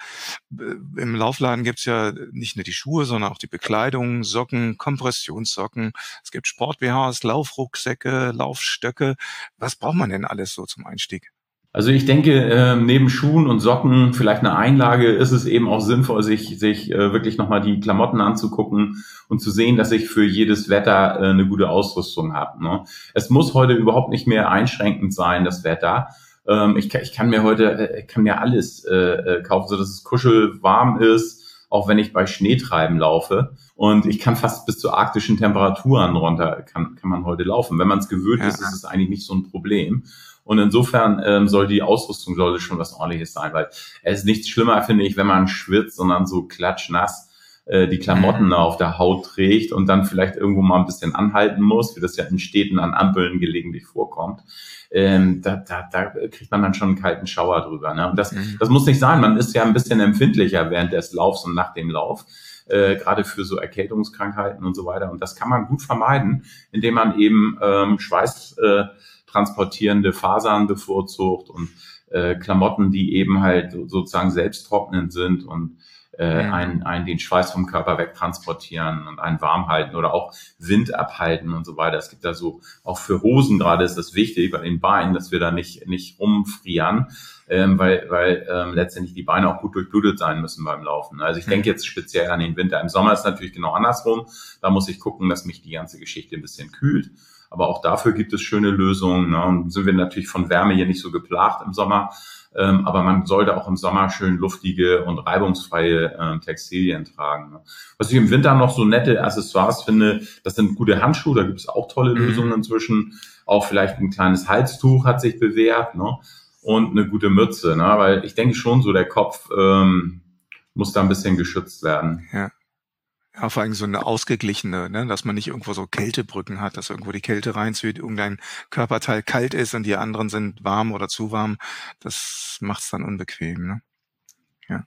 Im Laufladen gibt's ja nicht nur die Schuhe, sondern auch die Bekleidung, Socken, Kompressionssocken. Es gibt Sport-B Hs, Laufrucksäcke, Laufstöcke. Was braucht man denn alles so zum Einstieg? Also ich denke, äh, neben Schuhen und Socken, vielleicht eine Einlage, ist es eben auch sinnvoll, sich, sich äh, wirklich nochmal die Klamotten anzugucken und zu sehen, dass ich für jedes Wetter äh, eine gute Ausrüstung habe. Ne? Es muss heute überhaupt nicht mehr einschränkend sein, das Wetter. Ähm, ich, ich kann mir heute, ich kann mir alles äh, kaufen, so dass es kuschelwarm ist, auch wenn ich bei Schneetreiben laufe. Und ich kann fast bis zu arktischen Temperaturen runter, kann, kann man heute laufen. Wenn man es gewöhnt ja. ist, ist es eigentlich nicht so ein Problem. Und insofern ähm, soll die Ausrüstung sollte schon was Ordentliches sein, weil es ist nichts schlimmer, finde ich, wenn man schwitzt, sondern so klatschnass äh, die Klamotten mhm. auf der Haut trägt und dann vielleicht irgendwo mal ein bisschen anhalten muss, wie das ja in Städten an Ampeln gelegentlich vorkommt. Ähm, da, da, da kriegt man dann schon einen kalten Schauer drüber. Ne? Und das, mhm. das muss nicht sein. Man ist ja ein bisschen empfindlicher während des Laufs und nach dem Lauf, äh, gerade für so Erkältungskrankheiten und so weiter. Und das kann man gut vermeiden, indem man eben ähm, Schweiß äh, transportierende Fasern bevorzugt und äh, Klamotten, die eben halt sozusagen selbsttrocknend sind und äh, mhm. einen, einen den Schweiß vom Körper wegtransportieren und einen warm halten oder auch Wind abhalten und so weiter. Es gibt da so, auch für Hosen gerade ist das wichtig bei den Beinen, dass wir da nicht nicht rumfrieren, ähm, weil weil ähm, letztendlich die Beine auch gut durchblutet sein müssen beim Laufen. Also ich denke jetzt speziell an den Winter. Im Sommer ist natürlich genau andersrum. Da muss ich gucken, dass mich die ganze Geschichte ein bisschen kühlt. Aber auch dafür gibt es schöne Lösungen. Ne? Und sind wir natürlich von Wärme hier nicht so geplagt im Sommer. Ähm, aber man sollte auch im Sommer schön luftige und reibungsfreie äh, Textilien tragen. Ne? Was ich im Winter noch so nette Accessoires finde, das sind gute Handschuhe. Da gibt es auch tolle Lösungen inzwischen. Auch vielleicht ein kleines Halstuch hat sich bewährt. Ne? Und eine gute Mütze. Ne? Weil ich denke schon so, der Kopf ähm, muss da ein bisschen geschützt werden. Ja. Ja, vor allem so eine ausgeglichene, ne, dass man nicht irgendwo so Kältebrücken hat, dass irgendwo die Kälte reinzieht, irgendein Körperteil kalt ist und die anderen sind warm oder zu warm. Das macht's dann unbequem, ne? Ja.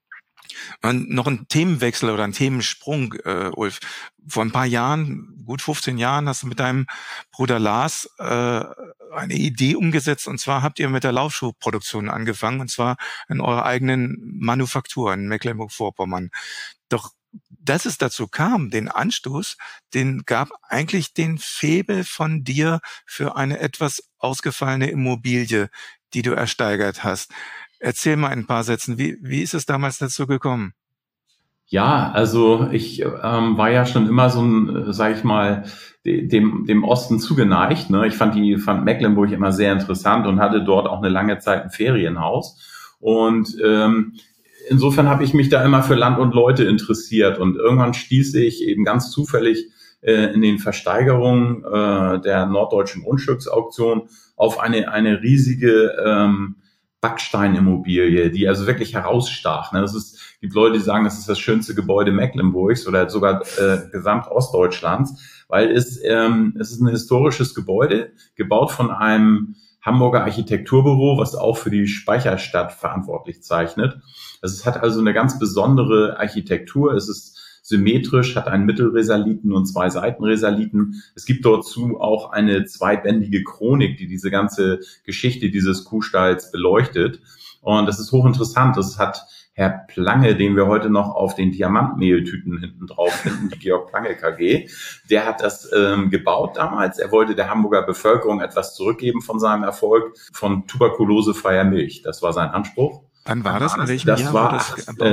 Und noch ein Themenwechsel oder ein Themensprung, äh, Ulf. Vor ein paar Jahren, gut fünfzehn Jahren, hast du mit deinem Bruder Lars äh, eine Idee umgesetzt. Und zwar habt ihr mit der Laufschuhproduktion angefangen, und zwar in eurer eigenen Manufaktur in Mecklenburg-Vorpommern. Doch dass es dazu kam, den Anstoß, den gab eigentlich den Faible von dir für eine etwas ausgefallene Immobilie, die du ersteigert hast. Erzähl mal in ein paar Sätzen, wie, wie ist es damals dazu gekommen? Ja, also ich ähm, war ja schon immer so ein, sag ich mal, dem, dem Osten zugeneigt. Ne? Ich fand die, fand Mecklenburg immer sehr interessant und hatte dort auch eine lange Zeit ein Ferienhaus. Und ähm, insofern habe ich mich da immer für Land und Leute interessiert. Und irgendwann stieß ich eben ganz zufällig äh, in den Versteigerungen äh, der norddeutschen Grundstücksauktion auf eine, eine riesige ähm, Backsteinimmobilie, die also wirklich herausstach. Ne? Das ist, gibt Leute, die sagen, das ist das schönste Gebäude Mecklenburgs oder sogar äh, gesamt Ostdeutschlands, weil es, ähm, es ist ein historisches Gebäude, gebaut von einem Hamburger Architekturbüro, was auch für die Speicherstadt verantwortlich zeichnet. Also es hat also eine ganz besondere Architektur. Es ist symmetrisch, hat einen Mittelrisaliten und zwei Seitenrisaliten. Es gibt dazu auch eine zweibändige Chronik, die diese ganze Geschichte dieses Kuhstalls beleuchtet. Und das ist hochinteressant. Das hat Herr Plange, den wir heute noch auf den Diamantmehltüten hinten drauf finden, die Georg Plange K G, der hat das ähm, gebaut damals. Er wollte der Hamburger Bevölkerung etwas zurückgeben von seinem Erfolg von tuberkulosefreier Milch. Das war sein Anspruch. Wann war das? In welchem das Jahr war das äh,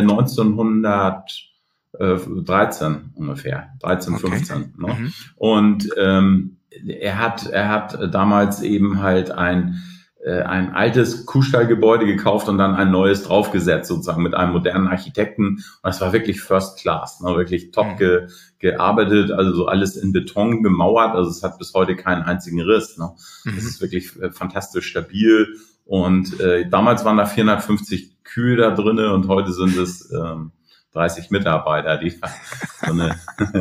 neunzehnhundertdreizehn ungefähr, dreizehn, fünfzehn. Okay. Ne? Mhm. Und ähm, er hat er hat damals eben halt ein ein altes Kuhstallgebäude gekauft und dann ein neues draufgesetzt, sozusagen mit einem modernen Architekten. Und das war wirklich First Class, ne? Wirklich top ge, gearbeitet, also so alles in Beton gemauert. Also es hat bis heute keinen einzigen Riss. Ne? Mhm. Das ist wirklich äh, fantastisch stabil. Und äh, damals waren da vierhundertfünfzig Kühe da drinne und heute sind es ähm, dreißig Mitarbeiter, die so eine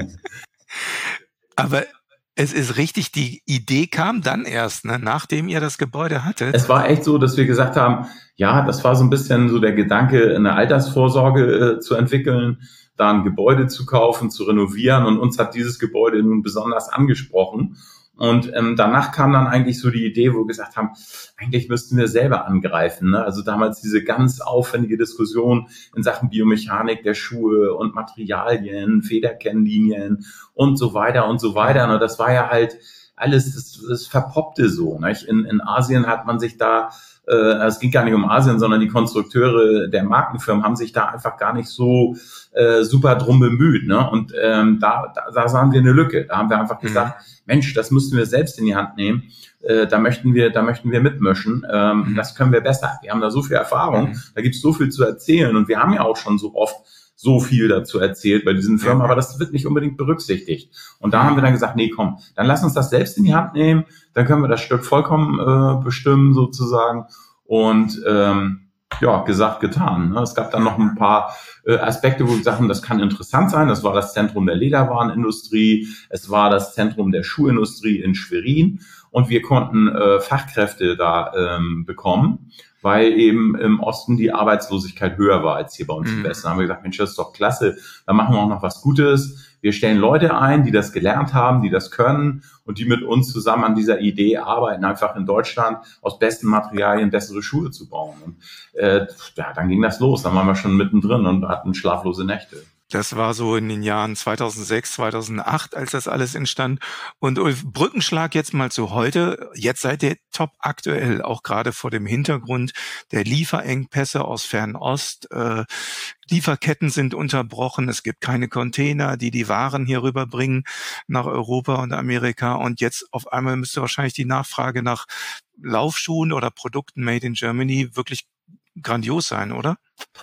Aber es ist richtig, die Idee kam dann erst, ne, nachdem ihr das Gebäude hattet. Es war echt so, dass wir gesagt haben, ja, das war so ein bisschen so der Gedanke, eine Altersvorsorge äh, zu entwickeln, da ein Gebäude zu kaufen, zu renovieren. Und uns hat dieses Gebäude nun besonders angesprochen. Und ähm, danach kam dann eigentlich so die Idee, wo wir gesagt haben, eigentlich müssten wir selber angreifen. Ne? Also damals diese ganz aufwendige Diskussion in Sachen Biomechanik der Schuhe und Materialien, Federkennlinien und so weiter und so weiter. Und das war ja halt alles, das, das verpoppte so. Nicht? In, in Asien hat man sich da, äh, es ging gar nicht um Asien, sondern die Konstrukteure der Markenfirmen haben sich da einfach gar nicht so äh, super drum bemüht. Ne? Und ähm, da, da, da sahen wir eine Lücke. Da haben wir einfach gesagt, mhm. Mensch, das müssten wir selbst in die Hand nehmen. Äh, da möchten wir, da möchten wir mitmischen. Ähm, mhm. Das können wir besser. Wir haben da so viel Erfahrung. Mhm. Da gibt es so viel zu erzählen. Und wir haben ja auch schon so oft so viel dazu erzählt bei diesen Firmen, aber das wird nicht unbedingt berücksichtigt. Und da haben wir dann gesagt, nee, komm, dann lass uns das selbst in die Hand nehmen. Dann können wir das Stück vollkommen äh, bestimmen sozusagen. Und ähm, ja, gesagt, getan. Ne? Es gab dann noch ein paar äh, Aspekte, wo wir gesagt haben, das kann interessant sein. Das war das Zentrum der Lederwarenindustrie. Es war das Zentrum der Schuhindustrie in Schwerin. Und wir konnten äh, Fachkräfte da ähm, bekommen, weil eben im Osten die Arbeitslosigkeit höher war als hier bei uns mhm. im Westen. Da haben wir gesagt, Mensch, das ist doch klasse. Da machen wir auch noch was Gutes. Wir stellen Leute ein, die das gelernt haben, die das können und die mit uns zusammen an dieser Idee arbeiten, einfach in Deutschland aus besten Materialien bessere Schuhe zu bauen. Und äh, ja, dann ging das los. Dann waren wir schon mittendrin und hatten schlaflose Nächte. Das war so in den Jahren zweitausendsechs, zweitausendacht, als das alles entstand. Und Ulf, Brückenschlag jetzt mal zu heute. Jetzt seid ihr top aktuell, auch gerade vor dem Hintergrund der Lieferengpässe aus Fernost. Äh, Lieferketten sind unterbrochen. Es gibt keine Container, die die Waren hier rüberbringen nach Europa und Amerika. Und jetzt auf einmal müsste wahrscheinlich die Nachfrage nach Laufschuhen oder Produkten made in Germany wirklich grandios sein, oder?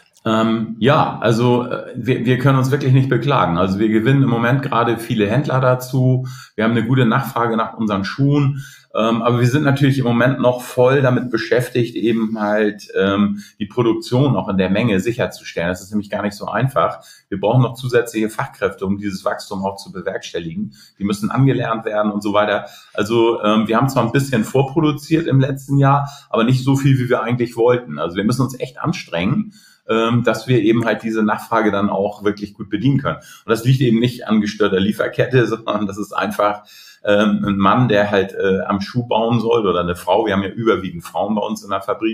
Ähm, ja, also äh, wir, wir können uns wirklich nicht beklagen. Also wir gewinnen im Moment gerade viele Händler dazu. Wir haben eine gute Nachfrage nach unseren Schuhen. Ähm, aber wir sind natürlich im Moment noch voll damit beschäftigt, eben halt ähm, die Produktion auch in der Menge sicherzustellen. Das ist nämlich gar nicht so einfach. Wir brauchen noch zusätzliche Fachkräfte, um dieses Wachstum auch zu bewerkstelligen. Die müssen angelernt werden und so weiter. Also ähm, wir haben zwar ein bisschen vorproduziert im letzten Jahr, aber nicht so viel, wie wir eigentlich wollten. Also wir müssen uns echt anstrengen, dass wir eben halt diese Nachfrage dann auch wirklich gut bedienen können. Und das liegt eben nicht an gestörter Lieferkette, sondern das ist einfach ähm, ein Mann, der halt äh, am Schuh bauen soll oder eine Frau. Wir haben ja überwiegend Frauen bei uns in der Fabrik,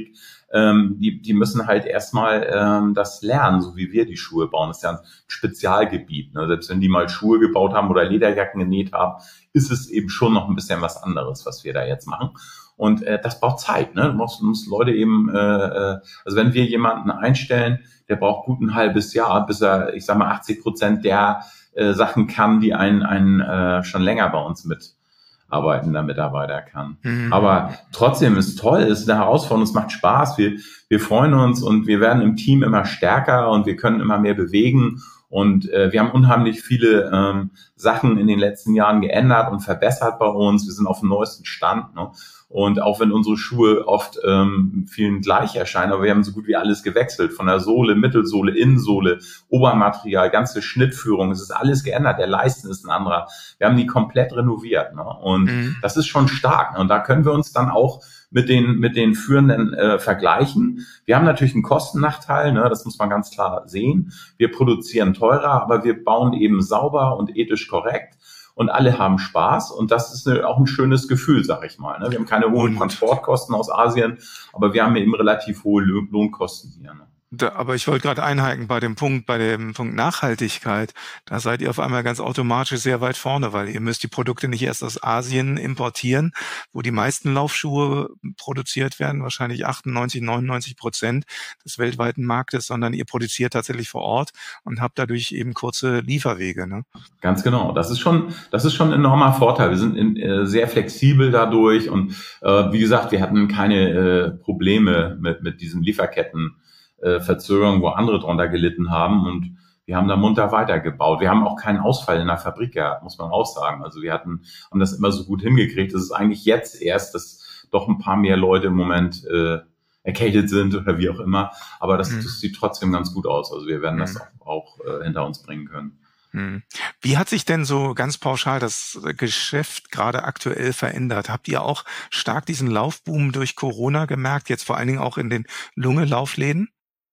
ähm, die, die müssen halt erstmal ähm, das lernen, so wie wir die Schuhe bauen. Das ist ja ein Spezialgebiet. Ne? Selbst wenn die mal Schuhe gebaut haben oder Lederjacken genäht haben, ist es eben schon noch ein bisschen was anderes, was wir da jetzt machen. Und äh, das braucht Zeit. Ne? Du musst, du musst Leute eben, äh, also wenn wir jemanden einstellen, der braucht gut ein halbes Jahr, bis er, ich sag mal, achtzig Prozent der äh, Sachen kann, die ein, ein äh, schon länger bei uns mitarbeitender Mitarbeiter kann. Mhm. Aber trotzdem ist toll, ist eine Herausforderung, es macht Spaß, wir, wir freuen uns und wir werden im Team immer stärker und wir können immer mehr bewegen. Und äh, wir haben unheimlich viele ähm, Sachen in den letzten Jahren geändert und verbessert bei uns. Wir sind auf dem neuesten Stand. Ne? Und auch wenn unsere Schuhe oft ähm, vielen gleich erscheinen, aber wir haben so gut wie alles gewechselt. Von der Sohle, Mittelsohle, Innensohle, Obermaterial, ganze Schnittführung. Es ist alles geändert. Der Leisten ist ein anderer. Wir haben die komplett renoviert. Ne? Und mhm. das ist schon stark. Ne? Und da können wir uns dann auch mit den mit den Führenden äh, vergleichen. Wir haben natürlich einen Kostennachteil, ne, das muss man ganz klar sehen. Wir produzieren teurer, aber wir bauen eben sauber und ethisch korrekt und alle haben Spaß und das ist eine, auch ein schönes Gefühl, sag ich mal. Ne. Wir haben keine hohen Transportkosten aus Asien, aber wir haben eben relativ hohe Lohnkosten hier. Ne. Da, aber ich wollte gerade einhaken bei dem Punkt, bei dem Punkt Nachhaltigkeit. Da seid ihr auf einmal ganz automatisch sehr weit vorne, weil ihr müsst die Produkte nicht erst aus Asien importieren, wo die meisten Laufschuhe produziert werden, wahrscheinlich achtundneunzig, neunundneunzig Prozent des weltweiten Marktes, sondern ihr produziert tatsächlich vor Ort und habt dadurch eben kurze Lieferwege. Ne? Ganz genau. Das ist schon, das ist schon ein enormer Vorteil. Wir sind in, äh, sehr flexibel dadurch und äh, wie gesagt, wir hatten keine äh, Probleme mit mit diesen Lieferketten. Verzögerung, wo andere drunter gelitten haben und wir haben da munter weitergebaut. Wir haben auch keinen Ausfall in der Fabrik gehabt, muss man auch sagen. Also wir hatten, haben das immer so gut hingekriegt. Es ist eigentlich jetzt erst, dass doch ein paar mehr Leute im Moment äh, erkältet sind oder wie auch immer. Aber das, mhm. das sieht trotzdem ganz gut aus. Also wir werden mhm. das auch, auch äh, hinter uns bringen können. Mhm. Wie hat sich denn so ganz pauschal das Geschäft gerade aktuell verändert? Habt ihr auch stark diesen Laufboom durch Corona gemerkt, jetzt vor allen Dingen auch in den Lunge-Laufläden?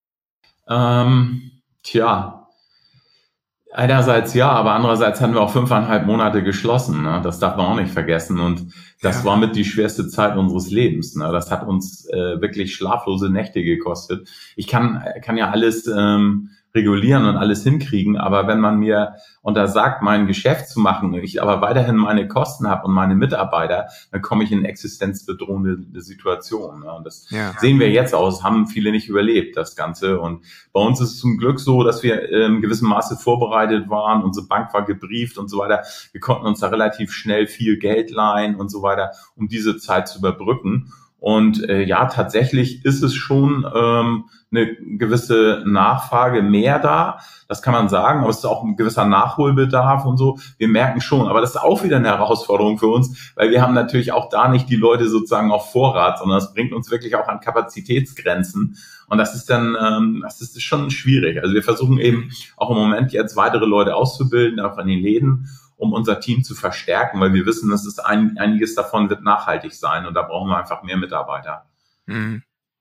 Ähm, tja, einerseits ja, aber andererseits hatten wir auch fünfeinhalb Monate geschlossen. Ne? Das darf man auch nicht vergessen. Und das ja. war mit die schwerste Zeit unseres Lebens. Ne? Das hat uns äh, wirklich schlaflose Nächte gekostet. Ich kann, kann ja alles ähm, regulieren und alles hinkriegen, aber wenn man mir untersagt, mein Geschäft zu machen, ich aber weiterhin meine Kosten habe und meine Mitarbeiter, dann komme ich in eine existenzbedrohende Situation. Ne? Und das ja. sehen wir jetzt aus, haben viele nicht überlebt, das Ganze. Und bei uns ist es zum Glück so, dass wir in gewissem Maße vorbereitet waren, unsere Bank war gebrieft und so weiter. Wir konnten uns da relativ schnell viel Geld leihen und so weiter, um diese Zeit zu überbrücken. Und äh, ja, tatsächlich ist es schon ähm, eine gewisse Nachfrage mehr da, das kann man sagen, aber es ist auch ein gewisser Nachholbedarf und so. Wir merken schon, aber das ist auch wieder eine Herausforderung für uns, weil wir haben natürlich auch da nicht die Leute sozusagen auf Vorrat, sondern das bringt uns wirklich auch an Kapazitätsgrenzen. Und das ist dann, ähm, das ist schon schwierig. Also wir versuchen eben auch im Moment jetzt weitere Leute auszubilden, auch in den Läden, um unser Team zu verstärken, weil wir wissen, dass es ein, einiges davon wird nachhaltig sein und da brauchen wir einfach mehr Mitarbeiter. Mhm.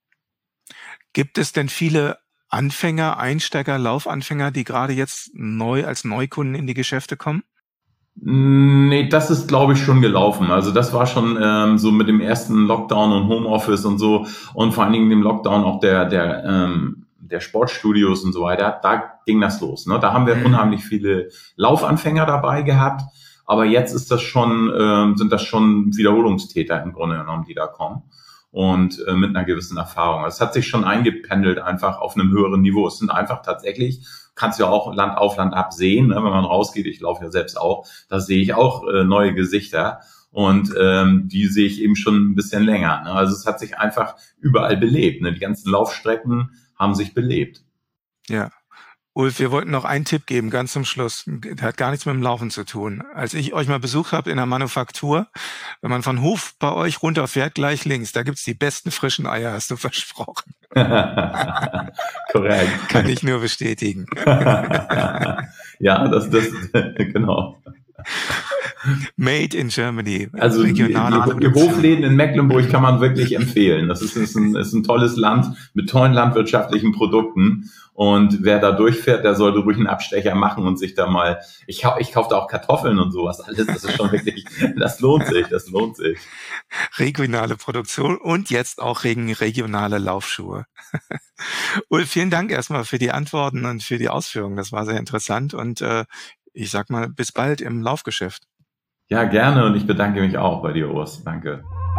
Gibt es denn viele Anfänger, Einsteiger, Laufanfänger, die gerade jetzt neu als Neukunden in die Geschäfte kommen? Nee, das ist, glaube ich, schon gelaufen. Also das war schon ähm, so mit dem ersten Lockdown und Homeoffice und so und vor allen Dingen dem Lockdown auch der der ähm, der Sportstudios und so weiter, da ging das los. Ne? Da haben wir mhm. unheimlich viele Laufanfänger dabei gehabt, aber jetzt ist das schon, äh, sind das schon Wiederholungstäter im Grunde genommen, die da kommen und äh, mit einer gewissen Erfahrung. Es hat sich schon eingependelt einfach auf einem höheren Niveau. Es sind einfach tatsächlich, kannst du ja auch Land auf Land ab sehen, ne? Wenn man rausgeht, ich laufe ja selbst auch, da sehe ich auch äh, neue Gesichter. Und ähm, die sehe ich eben schon ein bisschen länger. Ne? Also es hat sich einfach überall belebt. Ne? Die ganzen Laufstrecken haben sich belebt. Ja. Ulf, wir wollten noch einen Tipp geben, ganz zum Schluss. Der hat gar nichts mit dem Laufen zu tun. Als ich euch mal besucht habe in der Manufaktur, wenn man von Hof bei euch runterfährt, gleich links, da gibt's die besten frischen Eier, hast du versprochen. Korrekt. Kann ich nur bestätigen. Ja, das, das, genau. Made in Germany. Also die, die, die Hofläden in Mecklenburg kann man wirklich empfehlen. Das ist, ist, ein, ist ein tolles Land mit tollen landwirtschaftlichen Produkten. Und wer da durchfährt, der sollte ruhig einen Abstecher machen und sich da mal, ich, ich kaufe da auch Kartoffeln und sowas alles. Das ist schon wirklich, das lohnt sich, das lohnt sich. Regionale Produktion und jetzt auch regionale Laufschuhe. Ulf, vielen Dank erstmal für die Antworten und für die Ausführungen. Das war sehr interessant und äh, ich sag mal, bis bald im Laufgeschäft. Ja, gerne und ich bedanke mich auch bei dir, Urs. Danke.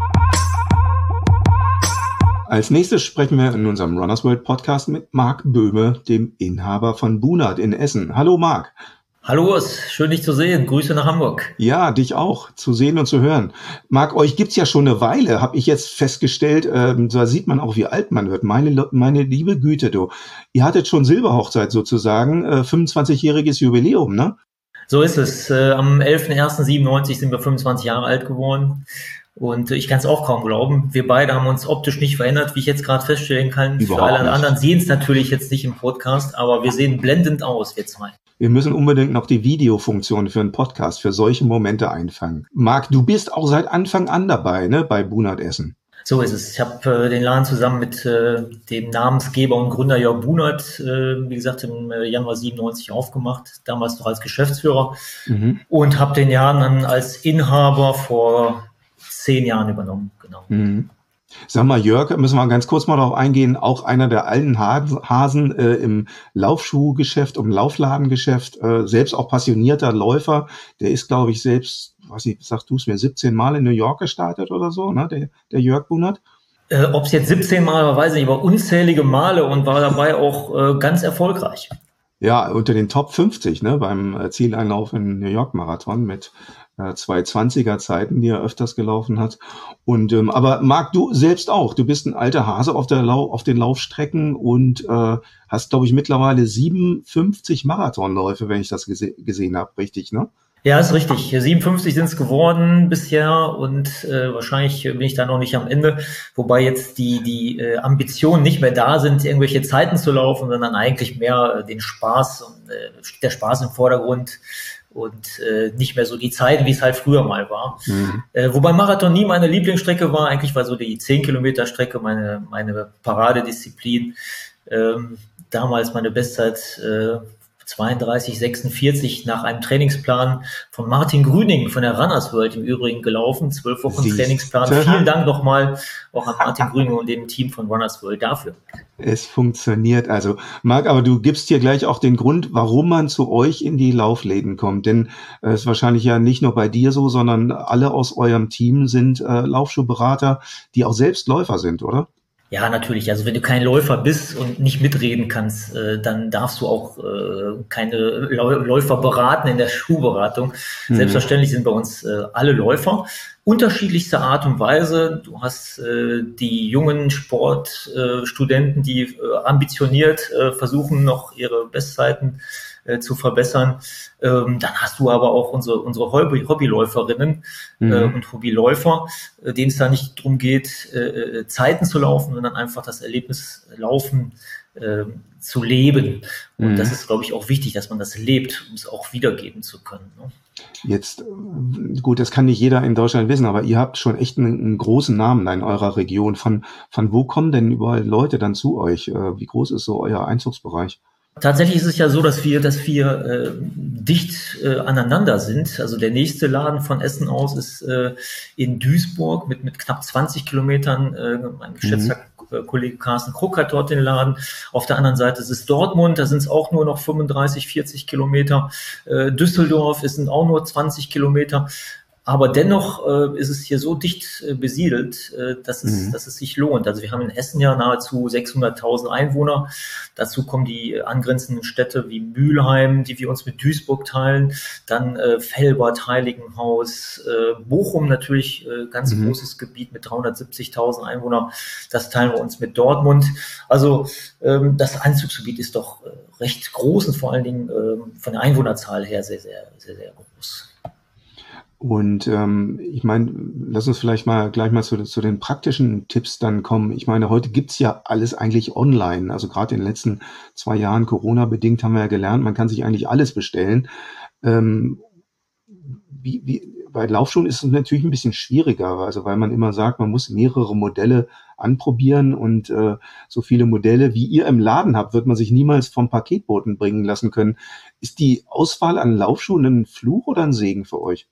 Als nächstes sprechen wir in unserem Runners World Podcast mit Marc Böhme, dem Inhaber von Bunert in Essen. Hallo Marc. Hallo Urs, schön dich zu sehen. Grüße nach Hamburg. Ja, dich auch, zu sehen und zu hören. Marc, euch gibt's ja schon eine Weile, habe ich jetzt festgestellt. Ähm, da sieht man auch, wie alt man wird. Meine, meine liebe Güte, du. Ihr hattet schon Silberhochzeit sozusagen, äh, fünfundzwanzigjähriges Jubiläum, ne? So ist es. Äh, am elften ersten siebenundneunzig sind wir fünfundzwanzig Jahre alt geworden. Und ich kann es auch kaum glauben. Wir beide haben uns optisch nicht verändert, wie ich jetzt gerade feststellen kann. Überhaupt Für alle nicht. anderen sehen es natürlich jetzt nicht im Podcast, aber wir sehen blendend aus, wir zwei. Wir müssen unbedingt noch die Videofunktion für einen Podcast, für solche Momente einfangen. Marc, du bist auch seit Anfang an dabei, ne, bei Bunert Essen. So ist es. Ich habe äh, den Laden zusammen mit äh, dem Namensgeber und Gründer Jörg Bunert, äh, wie gesagt, im äh, Januar siebenundneunzig aufgemacht, damals noch als Geschäftsführer, mhm. und habe den Laden dann als Inhaber vor zehn Jahren übernommen. Genau. Mhm. Sag mal, Jörg, müssen wir ganz kurz mal darauf eingehen, auch einer der alten Hasen äh, im Laufschuhgeschäft, im Laufladengeschäft, äh, selbst auch passionierter Läufer, der ist, glaube ich, selbst, was ich, sagst du es mir, siebzehn Mal in New York gestartet oder so, ne, der, der Jörg Bunert? Äh, Ob es jetzt siebzehn Mal war, weiß ich nicht, aber unzählige Male und war dabei auch äh, ganz erfolgreich. Ja, unter den Top fünfzig, ne, beim Zieleinlauf in New York Marathon mit äh, zwei zwanziger Zeiten, die er öfters gelaufen hat. Und ähm, aber Marc, du selbst auch, du bist ein alter Hase auf der Lau- auf den Laufstrecken und äh, hast, glaube ich, mittlerweile siebenundfünfzig Marathonläufe, wenn ich das gese- gesehen habe, richtig, ne? Ja, ist richtig. siebenundfünfzig sind es geworden bisher und äh, wahrscheinlich bin ich da noch nicht am Ende, wobei jetzt die die äh, Ambitionen nicht mehr da sind, irgendwelche Zeiten zu laufen, sondern eigentlich mehr äh, den Spaß und äh, steht der Spaß im Vordergrund und äh, nicht mehr so die Zeiten, wie es halt früher mal war. Mhm. Äh, wobei Marathon nie meine Lieblingsstrecke war, eigentlich war so die zehn Kilometer Strecke meine meine Paradedisziplin. Ähm, damals meine Bestzeit äh, zweiunddreißig sechsundvierzig nach einem Trainingsplan von Martin Grüning von der Runners World im Übrigen gelaufen. Zwölf Wochen Siehst. Trainingsplan. Vielen Dank nochmal auch an Martin Grüning und dem Team von Runners World dafür. Es funktioniert also. Marc, aber du gibst hier gleich auch den Grund, warum man zu euch in die Laufläden kommt. Denn es äh, ist wahrscheinlich ja nicht nur bei dir so, sondern alle aus eurem Team sind äh, Laufschuhberater, die auch selbst Läufer sind, oder? Ja, natürlich. Also wenn du kein Läufer bist und nicht mitreden kannst, äh, dann darfst du auch äh, keine Läufer beraten in der Schuhberatung. Mhm. Selbstverständlich sind bei uns äh, alle Läufer. Unterschiedlichste Art und Weise. Du hast äh, die jungen Sportstudenten, äh, die äh, ambitioniert äh, versuchen, noch ihre Bestzeiten äh, zu verbessern. Ähm, dann hast du aber auch unsere, unsere Hobby- Hobbyläuferinnen mhm. äh, und Hobbyläufer, äh, denen es da nicht darum geht, äh, Zeiten zu laufen, sondern einfach das Erlebnis Laufen äh, zu leben. Und mhm. das ist, glaube ich, auch wichtig, dass man das lebt, um es auch wiedergeben zu können. Ne? Jetzt, gut, das kann nicht jeder in Deutschland wissen, aber ihr habt schon echt einen, einen großen Namen in eurer Region. Von, von wo kommen denn überall Leute dann zu euch? Wie groß ist so euer Einzugsbereich? Tatsächlich ist es ja so, dass wir, dass wir äh, dicht äh, aneinander sind. Also der nächste Laden von Essen aus ist äh, in Duisburg mit mit knapp zwanzig Kilometern. Äh, mein geschätzter mhm. Kollege Carsten Kruck hat dort den Laden. Auf der anderen Seite ist es Dortmund, da sind es auch nur noch fünfunddreißig, vierzig Kilometer. Äh, Düsseldorf, es sind auch nur zwanzig Kilometer. Aber dennoch äh, ist es hier so dicht äh, besiedelt, äh, dass es, mhm. dass es sich lohnt. Also wir haben in Essen ja nahezu sechshunderttausend Einwohner. Dazu kommen die angrenzenden Städte wie Mülheim, die wir uns mit Duisburg teilen. Dann äh, Velbert, Heiligenhaus, äh, Bochum natürlich, äh, ganz mhm. großes Gebiet mit dreihundertsiebzigtausend Einwohnern. Das teilen wir uns mit Dortmund. Also ähm, das Einzugsgebiet ist doch äh, recht groß und vor allen Dingen äh, von der Einwohnerzahl her sehr, sehr, sehr, sehr groß. Und ähm, ich meine, lass uns vielleicht mal gleich mal zu, zu den praktischen Tipps dann kommen. Ich meine, heute gibt's ja alles eigentlich online. Also gerade in den letzten zwei Jahren Corona-bedingt haben wir ja gelernt, man kann sich eigentlich alles bestellen. Ähm, wie, wie, bei Laufschuhen ist es natürlich ein bisschen schwieriger, also weil man immer sagt, man muss mehrere Modelle anprobieren und äh, so viele Modelle, wie ihr im Laden habt, wird man sich niemals vom Paketboten bringen lassen können. Ist die Auswahl an Laufschuhen ein Fluch oder ein Segen für euch?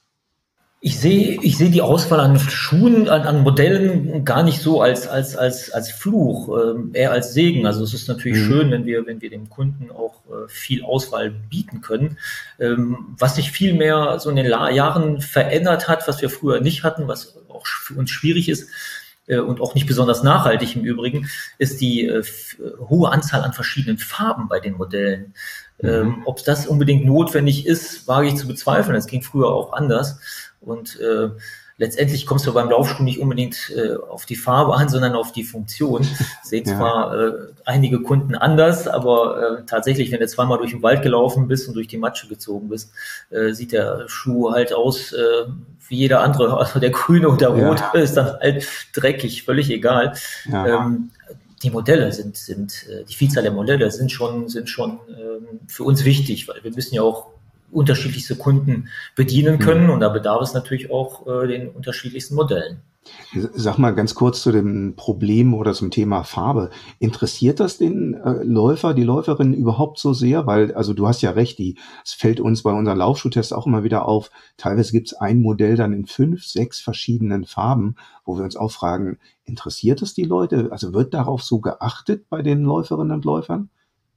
Ich sehe, ich sehe die Auswahl an Schuhen, an, an Modellen gar nicht so als, als, als, als Fluch, ähm, eher als Segen. Also es ist natürlich mhm. schön, wenn wir, wenn wir dem Kunden auch äh, viel Auswahl bieten können. Ähm, was sich viel mehr so in den La- Jahren verändert hat, was wir früher nicht hatten, was auch für uns schwierig ist, äh, und auch nicht besonders nachhaltig im Übrigen, ist die äh, f- hohe Anzahl an verschiedenen Farben bei den Modellen. Mhm. Ähm, ob das unbedingt notwendig ist, wage ich zu bezweifeln. Das ging früher auch anders. Und äh, letztendlich kommst du beim Laufschuh nicht unbedingt äh, auf die Farbe an, sondern auf die Funktion. Sehen ja. zwar äh, einige Kunden anders, aber äh, tatsächlich, wenn du zweimal durch den Wald gelaufen bist und durch die Matsche gezogen bist, äh, sieht der Schuh halt aus äh, wie jeder andere. Also der grüne und der rote ja. ist dann halt dreckig, völlig egal. Ja. Ähm, die Modelle sind, sind äh, die Vielzahl der Modelle sind schon, sind schon ähm, für uns wichtig, weil wir müssen ja auch unterschiedlichste Kunden bedienen können, und da bedarf es natürlich auch äh, den unterschiedlichsten Modellen. Sag mal ganz kurz zu dem Problem oder zum Thema Farbe. Interessiert das den äh, Läufer, die Läuferin überhaupt so sehr? Weil, also du hast ja recht, die, es fällt uns bei unseren Laufschuhtests auch immer wieder auf, teilweise gibt es ein Modell dann in fünf, sechs verschiedenen Farben, wo wir uns auch fragen, interessiert es die Leute? Also wird darauf so geachtet bei den Läuferinnen und Läufern?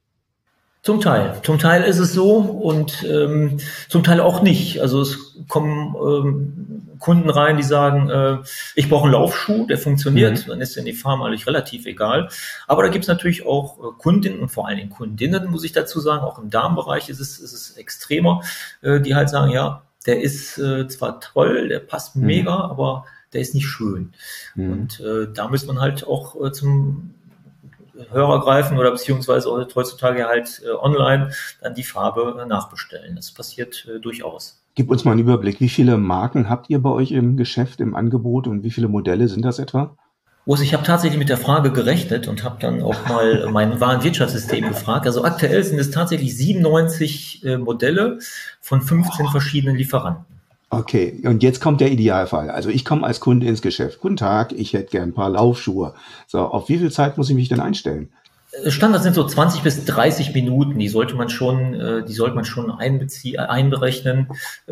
Zum Teil. Zum Teil ist es so und ähm, zum Teil auch nicht. Also es kommen ähm, Kunden rein, die sagen, äh, ich brauche einen Laufschuh, der funktioniert. Mhm. Dann ist in die Farbe eigentlich relativ egal. Aber da gibt es natürlich auch äh, Kundinnen und vor allen Dingen Kundinnen, muss ich dazu sagen. Auch im Damenbereich ist es, ist es extremer, äh, die halt sagen, ja, der ist äh, zwar toll, der passt mhm. mega, aber der ist nicht schön. Mhm. Und äh, da muss man halt auch äh, zum Hörer greifen oder beziehungsweise heutzutage halt äh, online dann die Farbe äh, nachbestellen. Das passiert äh, durchaus. Gib uns mal einen Überblick. Wie viele Marken habt ihr bei euch im Geschäft, im Angebot, und wie viele Modelle sind das etwa? Also ich habe tatsächlich mit der Frage gerechnet und habe dann auch mal mein Warenwirtschaftssystem gefragt. Also aktuell sind es tatsächlich siebenundneunzig äh, Modelle von fünfzehn oh. verschiedenen Lieferanten. Okay, und jetzt kommt der Idealfall. Also ich komme als Kunde ins Geschäft. Guten Tag, ich hätte gern ein paar Laufschuhe. So, auf wie viel Zeit muss ich mich denn einstellen? Standard sind so zwanzig bis dreißig Minuten. Die sollte man schon, die sollte man schon einbeziehen, einberechnen.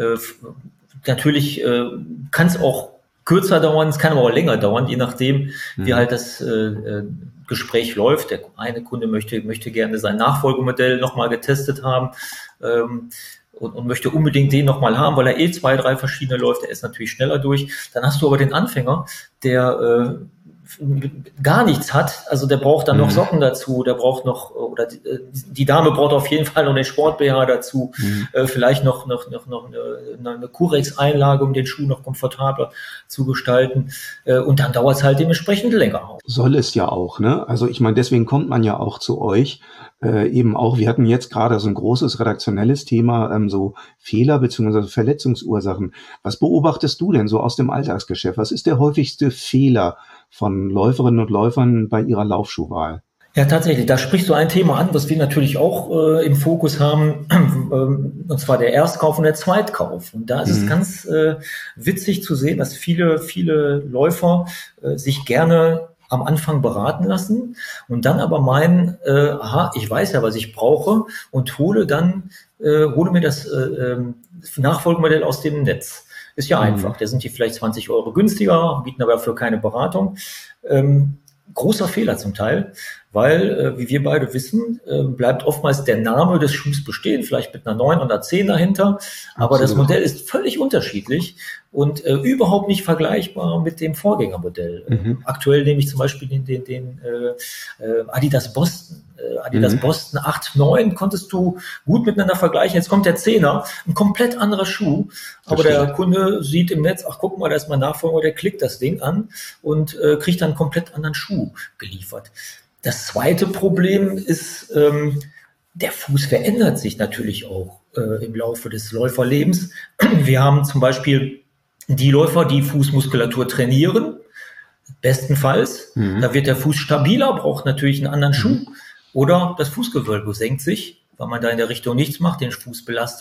Natürlich kann es auch kürzer dauern, es kann aber auch länger dauern, je nachdem, mhm. wie halt das Gespräch läuft. Der eine Kunde möchte, möchte gerne sein Nachfolgemodell nochmal getestet haben. Und, und möchte unbedingt den nochmal haben, weil er eh zwei, drei verschiedene läuft, der ist natürlich schneller durch. Dann hast du aber den Anfänger, der äh, gar nichts hat, also der braucht dann mhm. noch Socken dazu, der braucht noch, oder die, die Dame braucht auf jeden Fall noch den Sport-B H dazu, mhm. äh, vielleicht noch, noch, noch, noch eine, eine Curex-Einlage, um den Schuh noch komfortabler zu gestalten. Äh, und dann dauert es halt dementsprechend länger. Soll es ja auch, ne? Also ich meine, deswegen kommt man ja auch zu euch. Äh, eben auch, wir hatten jetzt gerade so ein großes redaktionelles Thema, ähm, so Fehler bzw. Verletzungsursachen. Was beobachtest du denn so aus dem Alltagsgeschäft? Was ist der häufigste Fehler von Läuferinnen und Läufern bei ihrer Laufschuhwahl? Ja, tatsächlich. Da sprichst du ein Thema an, was wir natürlich auch äh, im Fokus haben, ähm, und zwar der Erstkauf und der Zweitkauf. Und da ist mhm. es ganz äh, witzig zu sehen, dass viele, viele Läufer äh, sich gerne am Anfang beraten lassen und dann aber meinen, äh, aha, ich weiß ja, was ich brauche, und hole dann, äh, hole mir das äh, Nachfolgemodell aus dem Netz. Ist ja mhm. einfach. Da sind die vielleicht zwanzig Euro günstiger, bieten aber dafür keine Beratung. Ähm, großer Fehler zum Teil, weil, äh, wie wir beide wissen, äh, bleibt oftmals der Name des Schuhs bestehen, vielleicht mit einer neun oder zehn dahinter, aber Absolut. Das Modell ist völlig unterschiedlich und äh, überhaupt nicht vergleichbar mit dem Vorgängermodell. Mhm. Aktuell nehme ich zum Beispiel den, den, den äh, äh, Adidas Boston. Äh, Adidas mhm. Boston acht, neun konntest du gut miteinander vergleichen. Jetzt kommt der Zehner, ein komplett anderer Schuh, aber der Kunde sieht im Netz, ach guck mal, da ist mein Nachfolger, der klickt das Ding an und äh, kriegt dann einen komplett anderen Schuh geliefert. Das zweite Problem ist, ähm, der Fuß verändert sich natürlich auch äh, im Laufe des Läuferlebens. Wir haben zum Beispiel die Läufer, die Fußmuskulatur trainieren, bestenfalls. Mhm. Da wird der Fuß stabiler, braucht natürlich einen anderen Schuh. Oder das Fußgewölbe senkt sich, weil man da in der Richtung nichts macht, den Fuß belastet.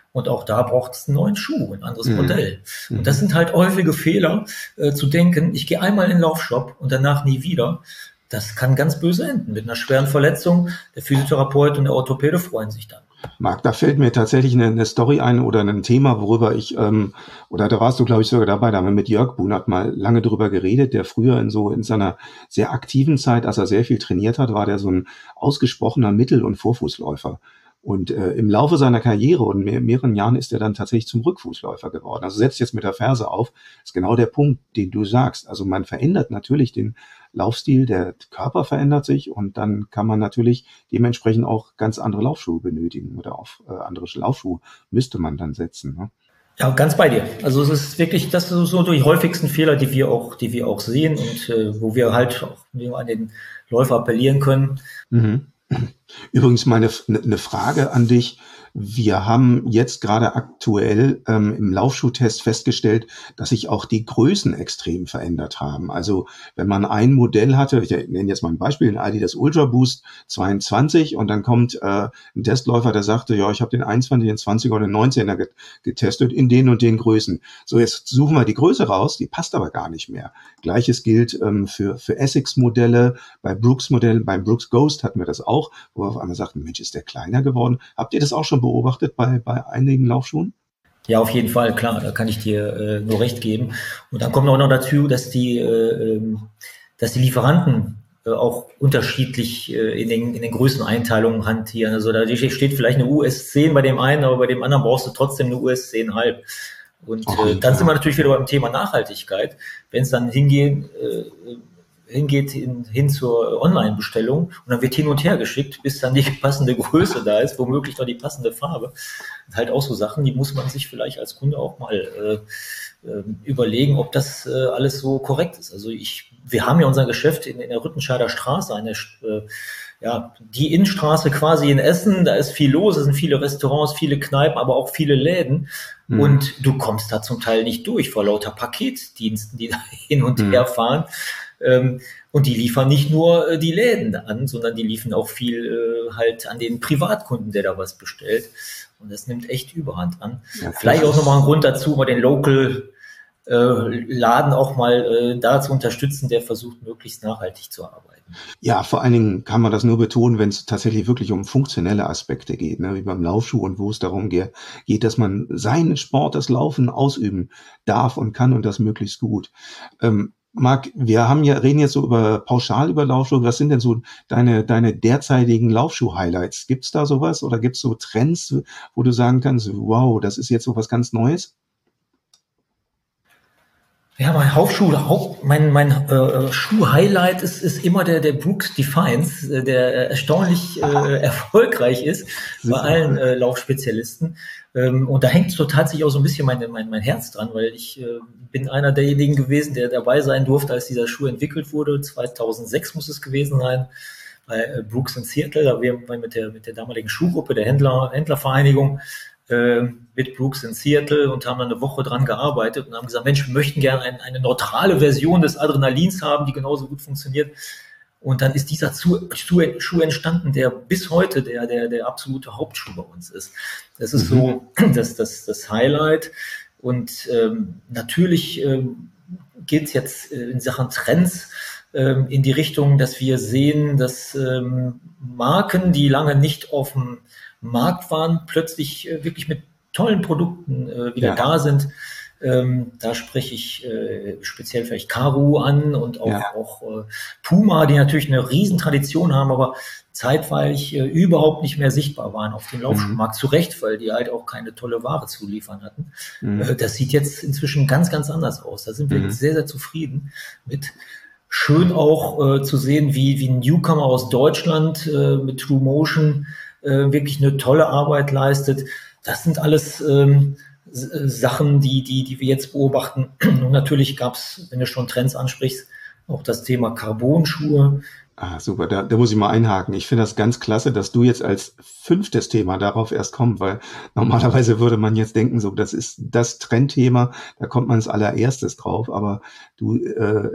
Und auch da braucht es einen neuen Schuh, ein anderes mhm. Modell. Und Mhm. das sind halt häufige Fehler, äh, zu denken, ich gehe einmal in den Laufshop und danach nie wieder. Das kann ganz böse enden mit einer schweren Verletzung. Der Physiotherapeut und der Orthopäde freuen sich dann. Marc, da fällt mir tatsächlich eine, eine Story ein oder ein Thema, worüber ich, ähm, oder da warst du, glaube ich, sogar dabei, da haben wir mit Jörg Bunert mal lange drüber geredet, der früher in so in seiner sehr aktiven Zeit, als er sehr viel trainiert hat, war der so ein ausgesprochener Mittel- und Vorfußläufer. Und äh, im Laufe seiner Karriere und mehr, mehreren Jahren ist er dann tatsächlich zum Rückfußläufer geworden. Also setzt jetzt mit der Ferse auf, ist genau der Punkt, den du sagst. Also man verändert natürlich den Laufstil, der Körper verändert sich und dann kann man natürlich dementsprechend auch ganz andere Laufschuhe benötigen oder auf äh, andere Laufschuhe müsste man dann setzen. Ne? Ja, ganz bei dir. Also es ist wirklich, das sind so die häufigsten Fehler, die wir auch, die wir auch sehen und äh, wo wir halt auch an den Läufer appellieren können. Mhm. Übrigens meine eine Frage an dich. Wir haben jetzt gerade aktuell ähm, im Laufschuhtest festgestellt, dass sich auch die Größen extrem verändert haben. Also wenn man ein Modell hatte, ich nenne jetzt mal ein Beispiel, den Adidas Ultra Boost zweiundzwanzig und dann kommt äh, ein Testläufer, der sagte, ja, ich habe den einundzwanzig, den zwanziger und den neunzehner get- getestet in den und den Größen. So, jetzt suchen wir die Größe raus, die passt aber gar nicht mehr. Gleiches gilt ähm, für, für Essex-Modelle, bei Brooks-Modellen, beim Brooks Ghost hatten wir das auch, wo wir auf einmal sagten, Mensch, ist der kleiner geworden. Habt ihr das auch schon beobachtet bei, bei einigen Laufschuhen? Ja, auf jeden Fall, klar, da kann ich dir äh, nur recht geben. Und dann kommt auch noch dazu, dass die, äh, dass die Lieferanten äh, auch unterschiedlich äh, in, den, in den Größeneinteilungen hantieren. Also da steht vielleicht eine U S zehn bei dem einen, aber bei dem anderen brauchst du trotzdem eine U S zehn Komma fünf. Und Okay, äh, dann ja. sind wir natürlich wieder beim Thema Nachhaltigkeit. Wenn es dann hingehen, äh, hingeht in, hin zur Online-Bestellung und dann wird hin und her geschickt, bis dann die passende Größe da ist, womöglich noch die passende Farbe. Und halt auch so Sachen, die muss man sich vielleicht als Kunde auch mal äh, äh, überlegen, ob das äh, alles so korrekt ist. Also ich, wir haben ja unser Geschäft in, in der Rüttenscheider Straße, eine äh, ja, die Innenstraße quasi in Essen, da ist viel los, es sind viele Restaurants, viele Kneipen, aber auch viele Läden. Mhm. Und du kommst da zum Teil nicht durch vor lauter Paketdiensten, die da hin und mhm. her fahren. Ähm, und die liefern nicht nur äh, die Läden an, sondern die liefern auch viel äh, halt an den Privatkunden, der da was bestellt. Und das nimmt echt Überhand an. Ja, vielleicht auch nochmal ein Grund dazu, mal den Local äh, Laden auch mal äh, da zu unterstützen, der versucht, möglichst nachhaltig zu arbeiten. Ja, vor allen Dingen kann man das nur betonen, wenn es tatsächlich wirklich um funktionelle Aspekte geht, ne, wie beim Laufschuh und wo es darum ge- geht, dass man seinen Sport, das Laufen ausüben darf und kann und das möglichst gut. Ähm, Marc, wir haben ja, reden jetzt so über pauschal über Laufschuhe. Was sind denn so deine, deine derzeitigen Laufschuh-Highlights? Gibt's da sowas oder gibt's so Trends, wo du sagen kannst, wow, das ist jetzt so was ganz Neues? Ja, mein Hauptschuh, Haupt, mein, mein äh, Schuh-Highlight ist, ist immer der, der Brooks Defiance, der erstaunlich äh, erfolgreich ist bei allen äh, Laufspezialisten. Ähm, und da hängt so tatsächlich auch so ein bisschen mein, mein, mein Herz dran, weil ich äh, bin einer derjenigen gewesen, der dabei sein durfte, als dieser Schuh entwickelt wurde. zweitausendsechs muss es gewesen sein, bei äh, Brooks in Seattle. Da wir mit der, mit der damaligen Schuhgruppe, der Händler, Händlervereinigung, mit Brooks in Seattle und haben dann eine Woche dran gearbeitet und haben gesagt, Mensch, wir möchten gerne ein, eine neutrale Version des Adrenalins haben, die genauso gut funktioniert. Und dann ist dieser Schuh entstanden, der bis heute der, der, der absolute Hauptschuh bei uns ist. Das ist mhm. so das, das, das Highlight. Und ähm, natürlich ähm, geht es jetzt äh, in Sachen Trends ähm, in die Richtung, dass wir sehen, dass ähm, Marken, die lange nicht auf dem Markt waren, plötzlich äh, wirklich mit tollen Produkten äh, wieder ja. da sind. Ähm, da spreche ich äh, speziell vielleicht Karoo an und auch, ja. auch äh, Puma, die natürlich eine Riesentradition haben, aber zeitweilig äh, überhaupt nicht mehr sichtbar waren auf dem Laufschuhmarkt. Mhm. Zu Recht, weil die halt auch keine tolle Ware zu liefern hatten. Mhm. Äh, das sieht jetzt inzwischen ganz, ganz anders aus. Da sind wir mhm. sehr, sehr zufrieden mit. Schön auch äh, zu sehen, wie, wie ein Newcomer aus Deutschland äh, mit True Motion äh, wirklich eine tolle Arbeit leistet. Das sind alles ähm, Sachen, die, die, die wir jetzt beobachten. Und natürlich gab es, wenn du schon Trends ansprichst, auch das Thema Carbon-Schuhe. Ah, super, da, da muss ich mal einhaken. Ich finde das ganz klasse, dass du jetzt als fünftes Thema darauf erst kommst, weil normalerweise würde man jetzt denken, so, das ist das Trendthema, da kommt man als allererstes drauf, aber du äh,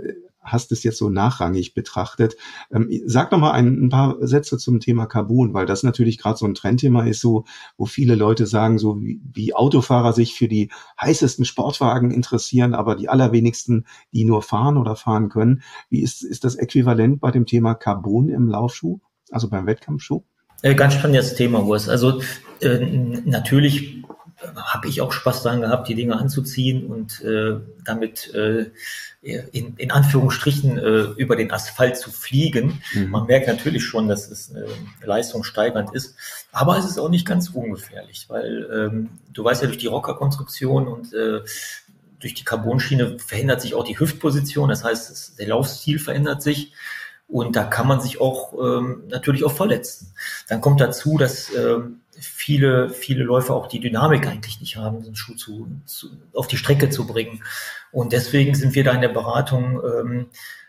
hast es jetzt so nachrangig betrachtet. Ähm, sag noch mal ein, ein paar Sätze zum Thema Carbon, weil das natürlich gerade so ein Trendthema ist, so wo viele Leute sagen, so wie, wie Autofahrer sich für die heißesten Sportwagen interessieren, aber die allerwenigsten, die nur fahren oder fahren können. Wie ist, ist das äquivalent bei dem Thema Carbon im Laufschuh, also beim Wettkampfschuh? Äh, ganz spannendes Thema, Urs. Also äh, natürlich habe ich auch Spaß daran gehabt, die Dinge anzuziehen und äh, damit äh, in, in Anführungsstrichen äh, über den Asphalt zu fliegen. Mhm. Man merkt natürlich schon, dass es äh, leistungssteigernd ist, aber es ist auch nicht ganz ungefährlich, weil ähm, du weißt ja, durch die Rockerkonstruktion und äh, durch die Carbonschiene verändert sich auch die Hüftposition, das heißt, es, der Laufstil verändert sich. Und da kann man sich auch ähm, natürlich auch verletzen. Dann kommt dazu, dass ähm, viele viele Läufer auch die Dynamik eigentlich nicht haben, den Schuh zu, zu, auf die Strecke zu bringen. Und deswegen sind wir da in der Beratung ähm,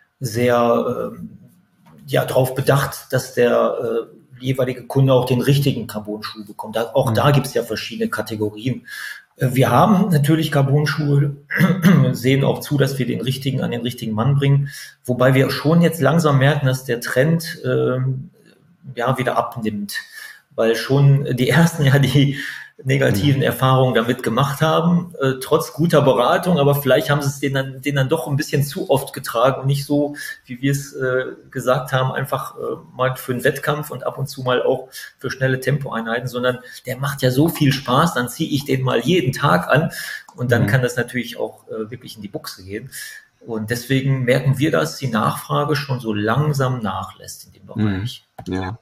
sehr ähm, ja darauf bedacht, dass der äh, jeweilige Kunde auch den richtigen Carbon-Schuh bekommt. Da, auch mhm. da gibt es ja verschiedene Kategorien. Wir haben natürlich Carbon-Schuhe, sehen auch zu, dass wir den richtigen an den richtigen Mann bringen, wobei wir schon jetzt langsam merken, dass der Trend ähm, ja wieder abnimmt, weil schon die ersten ja die negativen mhm. Erfahrungen damit gemacht haben, äh, trotz guter Beratung, aber vielleicht haben sie es denen dann, denen dann doch ein bisschen zu oft getragen und nicht so, wie wir es äh, gesagt haben, einfach äh, mal für einen Wettkampf und ab und zu mal auch für schnelle Tempoeinheiten, sondern der macht ja so viel Spaß, dann ziehe ich den mal jeden Tag an und dann mhm. kann das natürlich auch äh, wirklich in die Buchse gehen. Und deswegen merken wir, dass die Nachfrage schon so langsam nachlässt in dem Bereich. Mhm. Ja.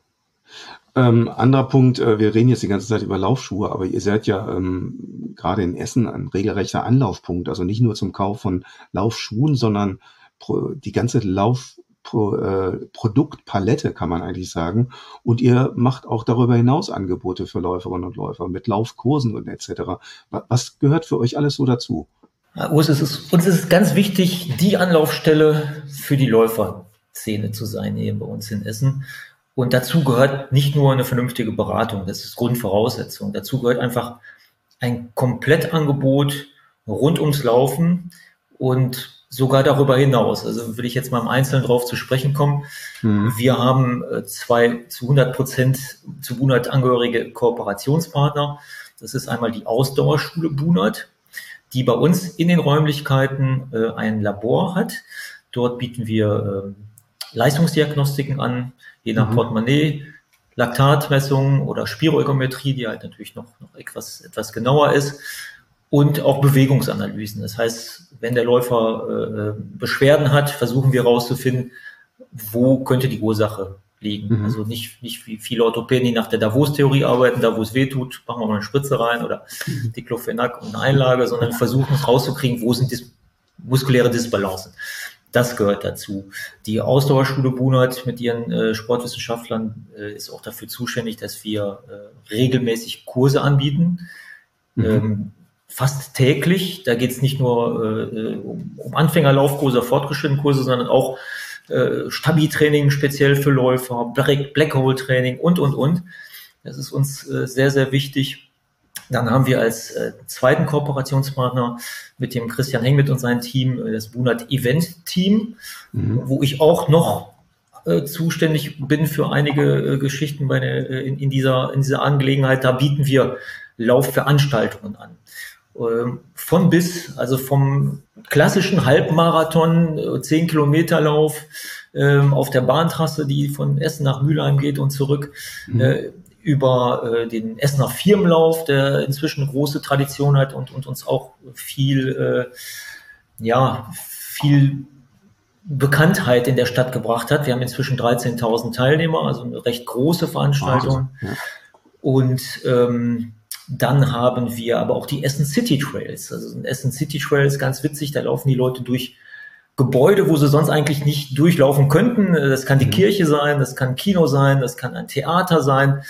Ähm, anderer Punkt, äh, wir reden jetzt die ganze Zeit über Laufschuhe, aber ihr seid ja ähm, gerade in Essen ein regelrechter Anlaufpunkt, also nicht nur zum Kauf von Laufschuhen, sondern pro, die ganze Lauf pro, äh, Produktpalette, kann man eigentlich sagen. Und ihr macht auch darüber hinaus Angebote für Läuferinnen und Läufer mit Laufkursen und et cetera. Was gehört für euch alles so dazu? Ja, Urs, es ist, uns ist es ganz wichtig, die Anlaufstelle für die Läuferszene zu sein hier bei uns in Essen. Und dazu gehört nicht nur eine vernünftige Beratung, das ist Grundvoraussetzung. Dazu gehört einfach ein Komplettangebot rund ums Laufen und sogar darüber hinaus. Also will ich jetzt mal im Einzelnen drauf zu sprechen kommen. Mhm. Wir haben zwei zu hundert Prozent zu Bunert angehörige Kooperationspartner. Das ist einmal die Ausdauerschule Bunert, die bei uns in den Räumlichkeiten ein Labor hat. Dort bieten wir Leistungsdiagnostiken an, je nach mhm. Portemonnaie, Laktatmessungen oder Spiroergometrie, die halt natürlich noch, noch etwas, etwas genauer ist, und auch Bewegungsanalysen. Das heißt, wenn der Läufer äh, Beschwerden hat, versuchen wir herauszufinden, wo könnte die Ursache liegen. Mhm. Also nicht, nicht wie viele Orthopäden, die nach der Davos-Theorie arbeiten, da wo es weh tut, machen wir mal eine Spritze rein oder mhm. Diclofenac und eine Einlage, sondern versuchen rauszukriegen, wo sind dis- muskuläre Disbalancen. Das gehört dazu. Die Ausdauerschule Bunert mit ihren äh, Sportwissenschaftlern äh, ist auch dafür zuständig, dass wir äh, regelmäßig Kurse anbieten. Mhm. Ähm, fast täglich. Da geht es nicht nur äh, um, um Anfängerlaufkurse, fortgeschrittene Kurse, sondern auch äh, Stabi-Training speziell für Läufer, Black-Hole-Training und, und, und. Das ist uns äh, sehr, sehr wichtig. Dann haben wir als äh, zweiten Kooperationspartner mit dem Christian Heng mit und seinem Team äh, das Bunert Event Team, mhm. wo ich auch noch äh, zuständig bin für einige äh, Geschichten bei der, äh, in, in, dieser, in dieser Angelegenheit. Da bieten wir Laufveranstaltungen an. Ähm, von bis, also vom klassischen Halbmarathon, äh, zehn Kilometer Lauf äh, auf der Bahntrasse, die von Essen nach Mülheim geht und zurück, mhm. äh, über äh, den Essener Firmenlauf, der inzwischen eine große Tradition hat und, und uns auch viel, äh, ja, viel Bekanntheit in der Stadt gebracht hat. Wir haben inzwischen dreizehntausend Teilnehmer, also eine recht große Veranstaltung. Ja. Und ähm, dann haben wir aber auch die Essen City Trails. Also ein Essen City Trail ist ganz witzig, da laufen die Leute durch Gebäude, wo sie sonst eigentlich nicht durchlaufen könnten. Das kann die mhm. Kirche sein, das kann ein Kino sein, das kann ein Theater sein.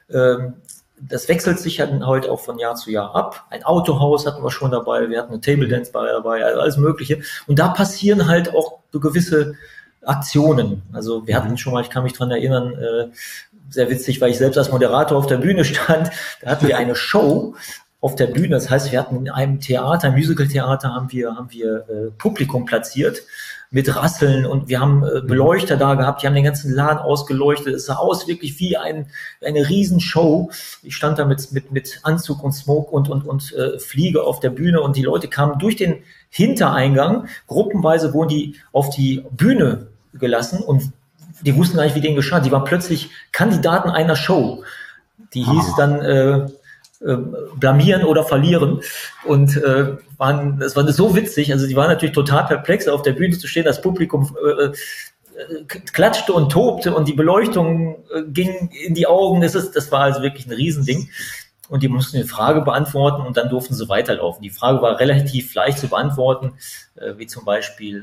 Das wechselt sich dann heute auch von Jahr zu Jahr ab. Ein Autohaus hatten wir schon dabei, wir hatten eine Table Dance dabei, also alles Mögliche. Und da passieren halt auch so gewisse Aktionen. Also wir hatten schon mal, ich kann mich dran erinnern, sehr witzig, weil ich selbst als Moderator auf der Bühne stand. Da hatten wir eine Show auf der Bühne. Das heißt, wir hatten in einem Theater, einem Musical-Theater, haben wir, haben wir äh, Publikum platziert. mit Rasseln und wir haben äh, Beleuchter da gehabt, die haben den ganzen Laden ausgeleuchtet. Es sah aus wirklich wie ein, eine Riesenshow. Ich stand da mit, mit, mit Anzug und Smoke und, und, und äh, Fliege auf der Bühne und die Leute kamen durch den Hintereingang. Gruppenweise wurden die auf die Bühne gelassen und die wussten gar nicht, wie denen geschah. Die waren plötzlich Kandidaten einer Show. Die hieß dann äh, äh, blamieren oder verlieren und äh, waren, das war so witzig. Also die waren natürlich total perplex, auf der Bühne zu stehen. Das Publikum äh, äh, klatschte und tobte und die Beleuchtung äh, ging in die Augen. Das ist, das war also wirklich ein Riesending. Und die mussten eine Frage beantworten und dann durften sie weiterlaufen. Die Frage war relativ leicht zu beantworten, äh, wie zum Beispiel,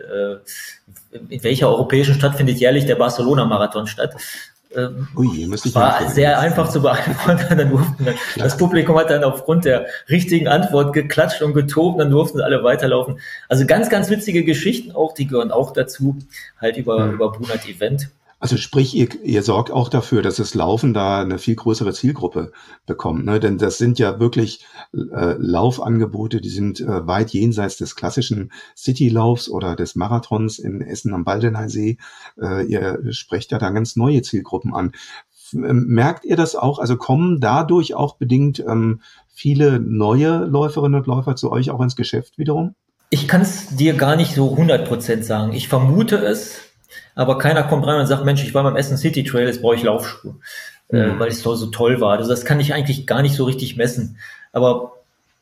äh, in welcher europäischen Stadt findet jährlich der Barcelona-Marathon statt? Ähm, Ui, das war machen. Sehr einfach zu beantworten. Dann durften dann, das Publikum hat dann aufgrund der richtigen Antwort geklatscht und getobt, dann durften sie alle weiterlaufen. Also ganz, ganz witzige Geschichten auch, die gehören auch dazu, halt über, mhm. über Brunert Event. Also sprich, ihr, ihr sorgt auch dafür, dass das Laufen da eine viel größere Zielgruppe bekommt, ne? Denn das sind ja wirklich äh, Laufangebote, die sind äh, weit jenseits des klassischen Citylaufs oder des Marathons in Essen am Baldeneysee. Äh, ihr sprecht ja da ganz neue Zielgruppen an. Merkt ihr das auch? Also kommen dadurch auch bedingt ähm, viele neue Läuferinnen und Läufer zu euch auch ins Geschäft wiederum? Ich kann es dir gar nicht so hundert Prozent sagen. Ich vermute es. Aber keiner kommt rein und sagt, Mensch, ich war beim Essen City Trail, jetzt brauche ich Laufschuhe, mhm. äh, weil es so, so toll war. Also das kann ich eigentlich gar nicht so richtig messen. Aber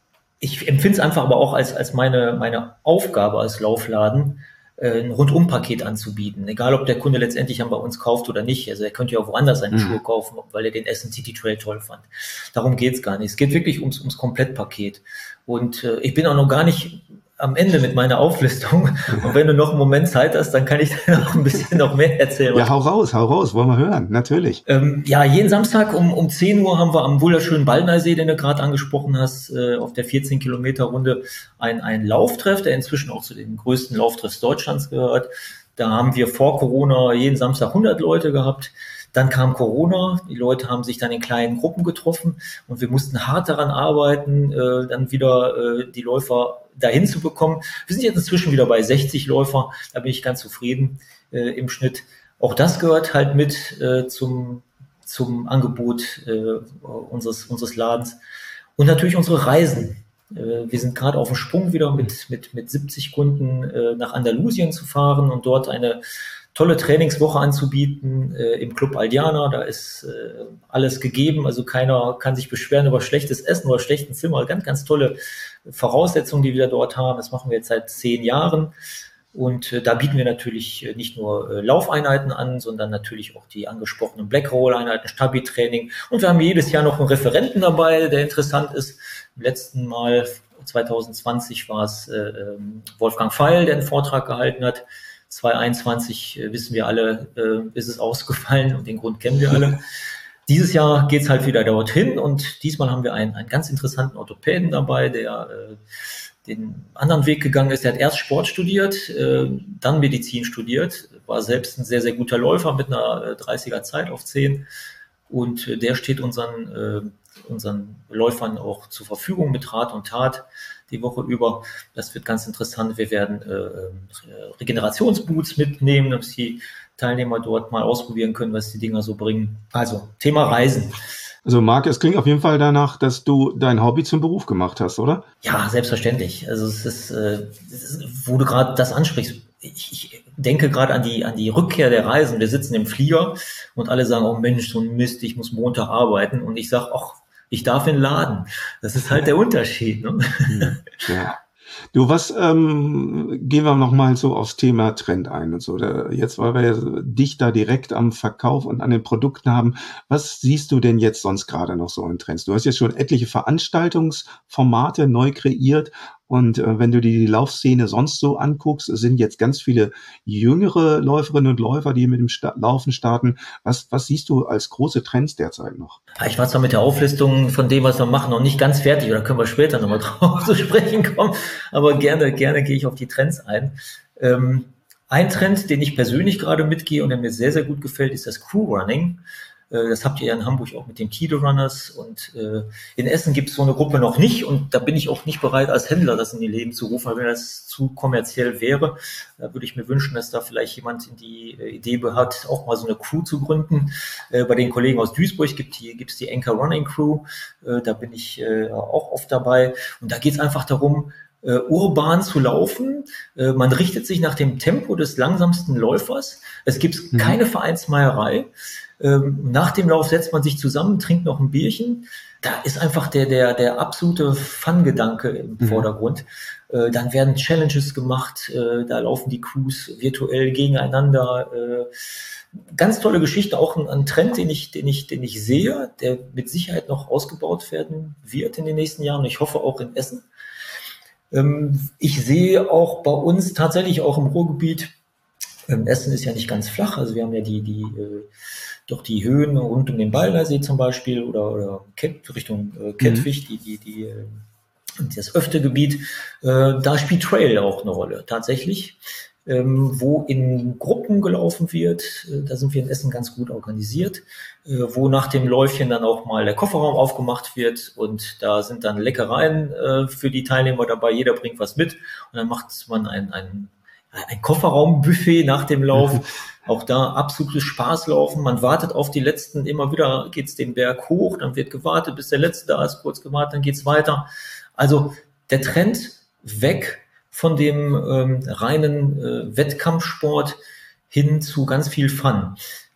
ich empfinde es einfach aber auch als, als meine, meine Aufgabe als Laufladen, äh, ein Rundumpaket anzubieten. Egal, ob der Kunde letztendlich dann bei uns kauft oder nicht. Also er könnte ja auch woanders seine mhm. Schuhe kaufen, weil er den Essen City Trail toll fand. Darum geht es gar nicht. Es geht wirklich ums, ums Komplettpaket. Und äh, ich bin auch noch gar nicht am Ende mit meiner Auflistung. Und wenn du noch einen Moment Zeit hast, dann kann ich da noch ein bisschen noch mehr erzählen. Ja, hau raus, hau raus, wollen wir hören, natürlich. Ähm, ja, jeden Samstag um, um zehn Uhr haben wir am wunderschönen Baldeneysee, den du gerade angesprochen hast, äh, auf der vierzehn Kilometer Runde ein, ein Lauftreff, der inzwischen auch zu den größten Lauftreffs Deutschlands gehört. Da haben wir vor Corona jeden Samstag hundert Leute gehabt. Dann kam Corona, die Leute haben sich dann in kleinen Gruppen getroffen und wir mussten hart daran arbeiten, äh, dann wieder äh, die Läufer dahin zu bekommen. Wir sind jetzt inzwischen wieder bei sechzig Läufer, da bin ich ganz zufrieden äh, im Schnitt. Auch das gehört halt mit äh, zum, zum Angebot äh, unseres, unseres Ladens. Und natürlich unsere Reisen. Äh, wir sind gerade auf dem Sprung wieder mit, mit, mit siebzig Kunden äh, nach Andalusien zu fahren und dort eine tolle Trainingswoche anzubieten äh, im Club Aldiana. Da ist äh, alles gegeben, also keiner kann sich beschweren über schlechtes Essen oder schlechten Zimmer. Ganz, ganz tolle Voraussetzungen, die wir dort haben. Das machen wir jetzt seit zehn Jahren. Und äh, da bieten wir natürlich äh, nicht nur äh, Laufeinheiten an, sondern natürlich auch die angesprochenen Blackroll-Einheiten, Stabi-Training. Und wir haben jedes Jahr noch einen Referenten dabei, der interessant ist. Im letzten Mal, zwanzig zwanzig, war es äh, Wolfgang Feil, der einen Vortrag gehalten hat. zwanzig einundzwanzig äh, wissen wir alle, äh, ist es ausgefallen und den Grund kennen wir alle. Dieses Jahr geht's halt wieder dorthin und diesmal haben wir einen, einen ganz interessanten Orthopäden dabei, der äh, den anderen Weg gegangen ist. Der hat erst Sport studiert, äh, dann Medizin studiert, war selbst ein sehr, sehr guter Läufer mit einer äh, dreißiger Zeit auf zehn und äh, der steht unseren, äh, unseren Läufern auch zur Verfügung mit Rat und Tat die Woche über. Das wird ganz interessant. Wir werden äh, Regenerationsboots mitnehmen, dass die Teilnehmer dort mal ausprobieren können, was die Dinger so bringen. Also Thema Reisen. Also Marc, es klingt auf jeden Fall danach, dass du dein Hobby zum Beruf gemacht hast, oder? Ja, selbstverständlich. Also es ist, äh, es ist wo du gerade das ansprichst, ich, ich denke gerade an die, an die Rückkehr der Reisen. Wir sitzen im Flieger und alle sagen, oh Mensch, so ein Mist, ich muss Montag arbeiten. Und ich sage, ach, ich darf in den Laden. Das ist halt der Unterschied. Ne? Ja. Du, was, ähm, gehen wir nochmal so aufs Thema Trend ein und so. Da, jetzt, weil wir dich da direkt am Verkauf und an den Produkten haben, was siehst du denn jetzt sonst gerade noch so in Trends? Du hast jetzt schon etliche Veranstaltungsformate neu kreiert und äh, wenn du dir die Laufszene sonst so anguckst, sind jetzt ganz viele jüngere Läuferinnen und Läufer, die mit dem Sta- Laufen starten. Was, was siehst du als große Trends derzeit noch? Ich war zwar mit der Auflistung von dem, was wir machen, noch nicht ganz fertig, oder können wir später nochmal drauf zu sprechen kommen, aber gerne, gerne gehe ich auf die Trends ein. Ähm, ein Trend, den ich persönlich gerade mitgehe und der mir sehr, sehr gut gefällt, ist das Crew-Running. Das habt ihr ja in Hamburg auch mit den Tide Runners, und äh, in Essen gibt es so eine Gruppe noch nicht, und da bin ich auch nicht bereit, als Händler das in die Leben zu rufen, weil wenn das zu kommerziell wäre, da würde ich mir wünschen, dass da vielleicht jemand in die äh, Idee hat, auch mal so eine Crew zu gründen. Äh, bei den Kollegen aus Duisburg gibt es gibt's die Anchor Running Crew, äh, da bin ich äh, auch oft dabei, und da geht es einfach darum, Uh, urban zu laufen. Uh, man richtet sich nach dem Tempo des langsamsten Läufers. Es gibt mhm. keine Vereinsmeierei. Uh, nach dem Lauf setzt man sich zusammen, trinkt noch ein Bierchen. Da ist einfach der, der, der absolute Fun-Gedanke im mhm. Vordergrund. Uh, dann werden Challenges gemacht. Uh, da laufen die Crews virtuell gegeneinander. Uh, ganz tolle Geschichte, auch ein, ein Trend, den ich, den ich, den ich sehe, der mit Sicherheit noch ausgebaut werden wird in den nächsten Jahren. Ich hoffe auch in Essen. Ich sehe auch bei uns tatsächlich auch im Ruhrgebiet, Essen ist ja nicht ganz flach, also wir haben ja die, die, doch die Höhen rund um den Baldersee zum Beispiel oder, oder Kett, Richtung Kettwig, mhm. die, die, die, das Öftegebiet, da spielt Trail auch eine Rolle, tatsächlich. Ähm, wo in Gruppen gelaufen wird, äh, da sind wir in Essen ganz gut organisiert, äh, wo nach dem Läufchen dann auch mal der Kofferraum aufgemacht wird, und da sind dann Leckereien äh, für die Teilnehmer dabei, jeder bringt was mit, und dann macht man ein, ein, ein Kofferraumbuffet nach dem Lauf, auch da absolutes Spaßlaufen, man wartet auf die Letzten, immer wieder geht's den Berg hoch, dann wird gewartet, bis der Letzte da ist, kurz gewartet, dann geht's weiter. Also der Trend weg von dem ähm, reinen äh, Wettkampfsport hin zu ganz viel Fun.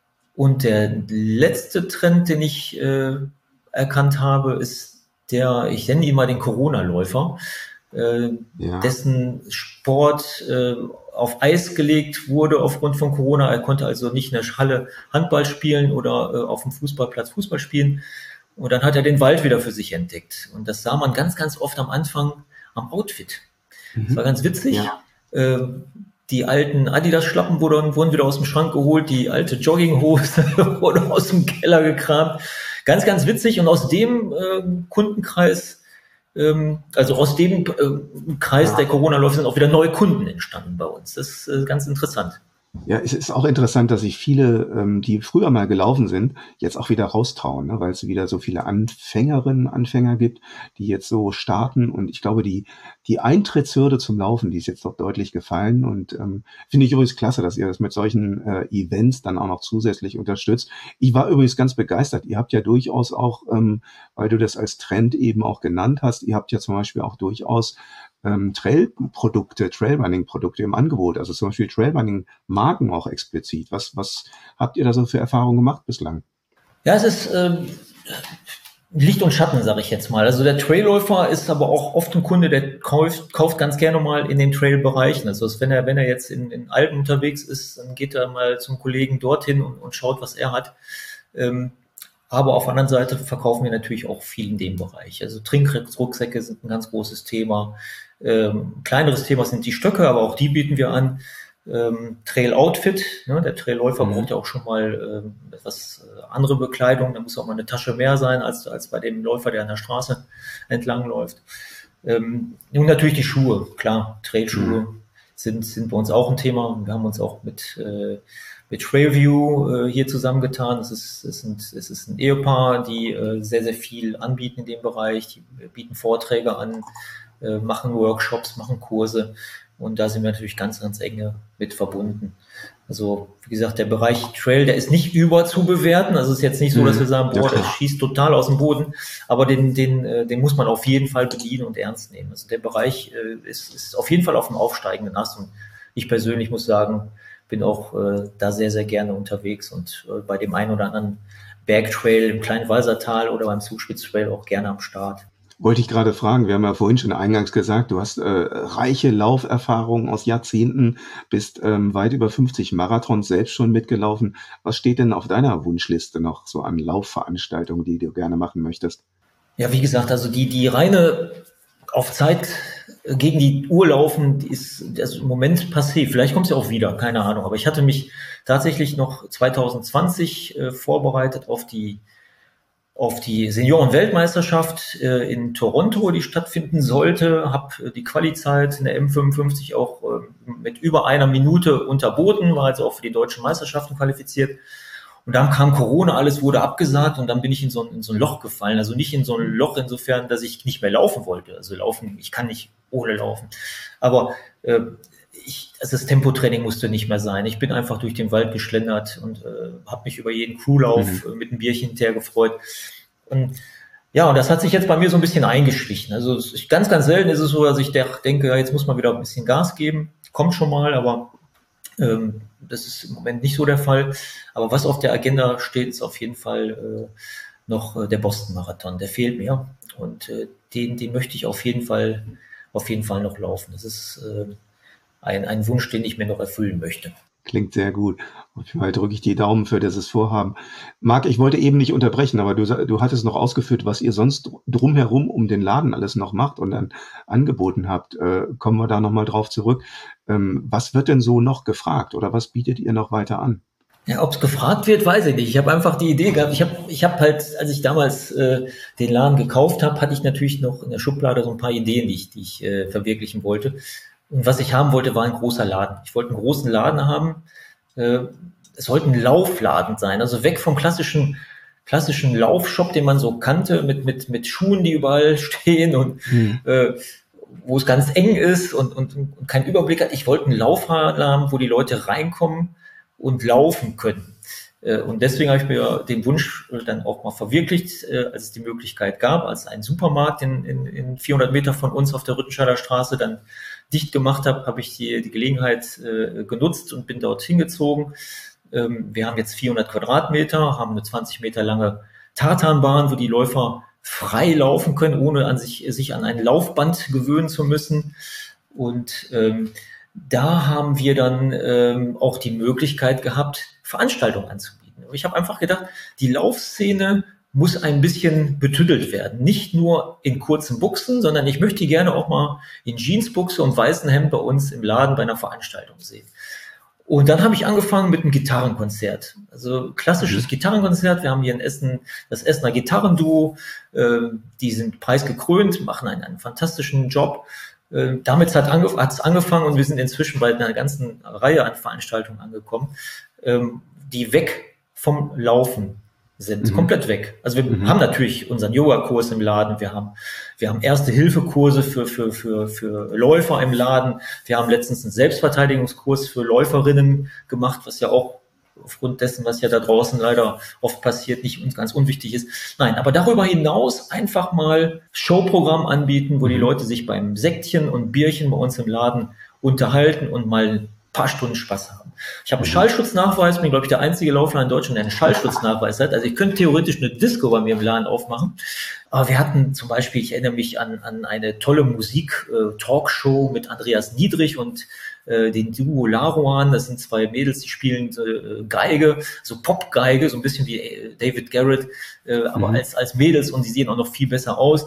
Und der letzte Trend, den ich äh, erkannt habe, ist der, ich nenne ihn mal den Corona-Läufer, äh, ja. dessen Sport äh, auf Eis gelegt wurde aufgrund von Corona. Er konnte also nicht in der Halle Handball spielen oder äh, auf dem Fußballplatz Fußball spielen. Und dann hat er den Wald wieder für sich entdeckt. Und das sah man ganz, ganz oft am Anfang am Outfit. Das war ganz witzig. Ja. Äh, die alten Adidas-Schlappen wurden, wurden wieder aus dem Schrank geholt, die alte Jogginghose wurde aus dem Keller gekramt. Ganz, ganz witzig. Und aus dem äh, Kundenkreis, ähm, also aus dem äh, Kreis ja. der Corona-Läufe sind auch wieder neue Kunden entstanden bei uns. Das ist äh, ganz interessant. Ja, es ist auch interessant, dass sich viele, ähm, die früher mal gelaufen sind, jetzt auch wieder raustrauen, ne? Weil es wieder so viele Anfängerinnen, Anfänger gibt, die jetzt so starten. Und ich glaube, die die Eintrittshürde zum Laufen, die ist jetzt doch deutlich gefallen. Und ähm, finde ich übrigens klasse, dass ihr das mit solchen äh, Events dann auch noch zusätzlich unterstützt. Ich war übrigens ganz begeistert. Ihr habt ja durchaus auch, ähm, weil du das als Trend eben auch genannt hast, ihr habt ja zum Beispiel auch durchaus Ähm, Trail-Produkte, Trailrunning-Produkte im Angebot, also zum Beispiel Trailrunning-Marken auch explizit. Was, was habt ihr da so für Erfahrungen gemacht bislang? Ja, es ist ähm, Licht und Schatten, sage ich jetzt mal. Also der Trailläufer ist aber auch oft ein Kunde, der kauft, kauft ganz gerne mal in den Trail-Bereichen. Also wenn er, wenn er jetzt in, in Alpen unterwegs ist, dann geht er mal zum Kollegen dorthin und, und schaut, was er hat. Ähm, Aber auf der anderen Seite verkaufen wir natürlich auch viel in dem Bereich. Also Trinkrucksäcke sind ein ganz großes Thema. Ähm, kleineres Thema sind die Stöcke, aber auch die bieten wir an. Ähm, Trail-Outfit, ne? Der Trailläufer mhm. braucht ja auch schon mal ähm, etwas äh, andere Bekleidung. Da muss auch mal eine Tasche mehr sein als, als bei dem Läufer, der an der Straße entlang läuft. Ähm, und natürlich die Schuhe, klar, Trailschuhe mhm. sind, sind bei uns auch ein Thema. Wir haben uns auch mit äh, mit Trailview äh, hier zusammengetan. Es ist, es, sind, es ist ein Ehepaar, die äh, sehr, sehr viel anbieten in dem Bereich. Die bieten Vorträge an, äh, machen Workshops, machen Kurse. Und da sind wir natürlich ganz, ganz enge mit verbunden. Also, wie gesagt, der Bereich Trail, der ist nicht über zu bewerten. Also es ist jetzt nicht so, dass wir sagen, boah, der schießt total aus dem Boden. Aber den, den, den muss man auf jeden Fall bedienen und ernst nehmen. Also der Bereich äh, ist, ist auf jeden Fall auf dem aufsteigenden Ast. Und ich persönlich muss sagen, bin auch äh, da sehr, sehr gerne unterwegs und äh, bei dem einen oder anderen Bergtrail im Kleinwalsertal oder beim Zugspitztrail auch gerne am Start. Wollte ich gerade fragen, wir haben ja vorhin schon eingangs gesagt, du hast äh, reiche Lauferfahrungen aus Jahrzehnten, bist ähm, weit über fünfzig Marathons selbst schon mitgelaufen. Was steht denn auf deiner Wunschliste noch so an Laufveranstaltungen, die du gerne machen möchtest? Ja, wie gesagt, also die, die reine auf Zeit gegen die Uhr laufen, die ist also im Moment passé. Vielleicht kommt es ja auch wieder, keine Ahnung. Aber ich hatte mich tatsächlich noch zwanzig zwanzig äh, vorbereitet auf die auf die Senioren-Weltmeisterschaft äh, in Toronto, die stattfinden sollte. Habe äh, die Quali-Zeit in der M fünfundfünfzig auch äh, mit über einer Minute unterboten, war also auch für die deutschen Meisterschaften qualifiziert. Und dann kam Corona, alles wurde abgesagt und dann bin ich in so, ein, in so ein Loch gefallen. Also nicht in so ein Loch insofern, dass ich nicht mehr laufen wollte. Also laufen, ich kann nicht ohne laufen. Aber äh, ich, also das Tempotraining musste nicht mehr sein. Ich bin einfach durch den Wald geschlendert und äh, habe mich über jeden Crewlauf mhm. äh, mit einem Bierchen hinterher gefreut. Und ja, und das hat sich jetzt bei mir so ein bisschen eingeschlichen. Also ich, ganz, ganz selten ist es so, dass ich denke, ja, jetzt muss man wieder ein bisschen Gas geben. Kommt schon mal, aber ähm, das ist im Moment nicht so der Fall. Aber was auf der Agenda steht, ist auf jeden Fall äh, noch äh, der Boston-Marathon. Der fehlt mir und äh, den, den möchte ich auf jeden Fall, auf jeden Fall noch laufen. Das ist äh, ein, ein Wunsch, den ich mir noch erfüllen möchte. Klingt sehr gut. Auf jeden Fall drücke ich die Daumen für dieses Vorhaben. Marc, ich wollte eben nicht unterbrechen, aber du, du hattest noch ausgeführt, was ihr sonst drumherum um den Laden alles noch macht und dann angeboten habt. Äh, kommen wir da nochmal drauf zurück. Ähm, was wird denn so noch gefragt oder was bietet ihr noch weiter an? Ja, ob es gefragt wird, weiß ich nicht. Ich habe einfach die Idee gehabt. Ich habe ich hab halt, als ich damals äh, den Laden gekauft habe, hatte ich natürlich noch in der Schublade so ein paar Ideen, die ich, die ich äh, verwirklichen wollte. Und was ich haben wollte, war ein großer Laden. Ich wollte einen großen Laden haben. Äh, es sollte ein Laufladen sein, also weg vom klassischen klassischen Laufshop, den man so kannte, mit mit mit Schuhen, die überall stehen und mhm. äh, wo es ganz eng ist und, und, und keinen Überblick hat. Ich wollte einen Laufladen haben, wo die Leute reinkommen und laufen können. Äh, und deswegen habe ich mir den Wunsch dann auch mal verwirklicht, äh, als es die Möglichkeit gab, als ein Supermarkt in, in, in vierhundert Meter von uns auf der Rüttenscheider Straße dann dicht gemacht habe, habe ich die, die Gelegenheit äh, genutzt und bin dort hingezogen. Ähm, wir haben jetzt vierhundert Quadratmeter, haben eine zwanzig Meter lange Tartanbahn, wo die Läufer frei laufen können, ohne an sich, sich an ein Laufband gewöhnen zu müssen. Und ähm, da haben wir dann ähm, auch die Möglichkeit gehabt, Veranstaltungen anzubieten. Ich habe einfach gedacht, die Laufszene muss ein bisschen betüttelt werden. Nicht nur in kurzen Buchsen, sondern ich möchte die gerne auch mal in Jeansbuchse und weißen Hemd bei uns im Laden bei einer Veranstaltung sehen. Und dann habe ich angefangen mit einem Gitarrenkonzert. Also klassisches mhm. Gitarrenkonzert. Wir haben hier in Essen das Essener Gitarrenduo. Äh, die sind preisgekrönt, machen einen, einen fantastischen Job. Äh, damit hat es angef- angefangen und wir sind inzwischen bei einer ganzen Reihe an Veranstaltungen angekommen, ähm, die weg vom Laufen sind, mhm. komplett weg. Also wir mhm. haben natürlich unseren Yoga-Kurs im Laden, wir haben wir haben Erste-Hilfe-Kurse für für für für Läufer im Laden, wir haben letztens einen Selbstverteidigungskurs für Läuferinnen gemacht, was ja auch aufgrund dessen, was ja da draußen leider oft passiert, nicht uns ganz unwichtig ist. Nein, aber darüber hinaus einfach mal Showprogramm anbieten, wo die Leute sich beim Säckchen und Bierchen bei uns im Laden unterhalten und mal ein paar Stunden Spaß haben. Ich habe einen Schallschutznachweis, bin, glaube ich, der einzige Laufladen in Deutschland, der einen Schallschutznachweis hat. Also ich könnte theoretisch eine Disco bei mir im Laden aufmachen. Aber wir hatten zum Beispiel, ich erinnere mich an, an eine tolle Musik-Talkshow mit Andreas Niedrig und äh, den Duo Laruan. Das sind zwei Mädels, die spielen äh, Geige, so Popgeige, so ein bisschen wie äh, David Garrett, äh, aber mhm. als, als Mädels, und die sehen auch noch viel besser aus.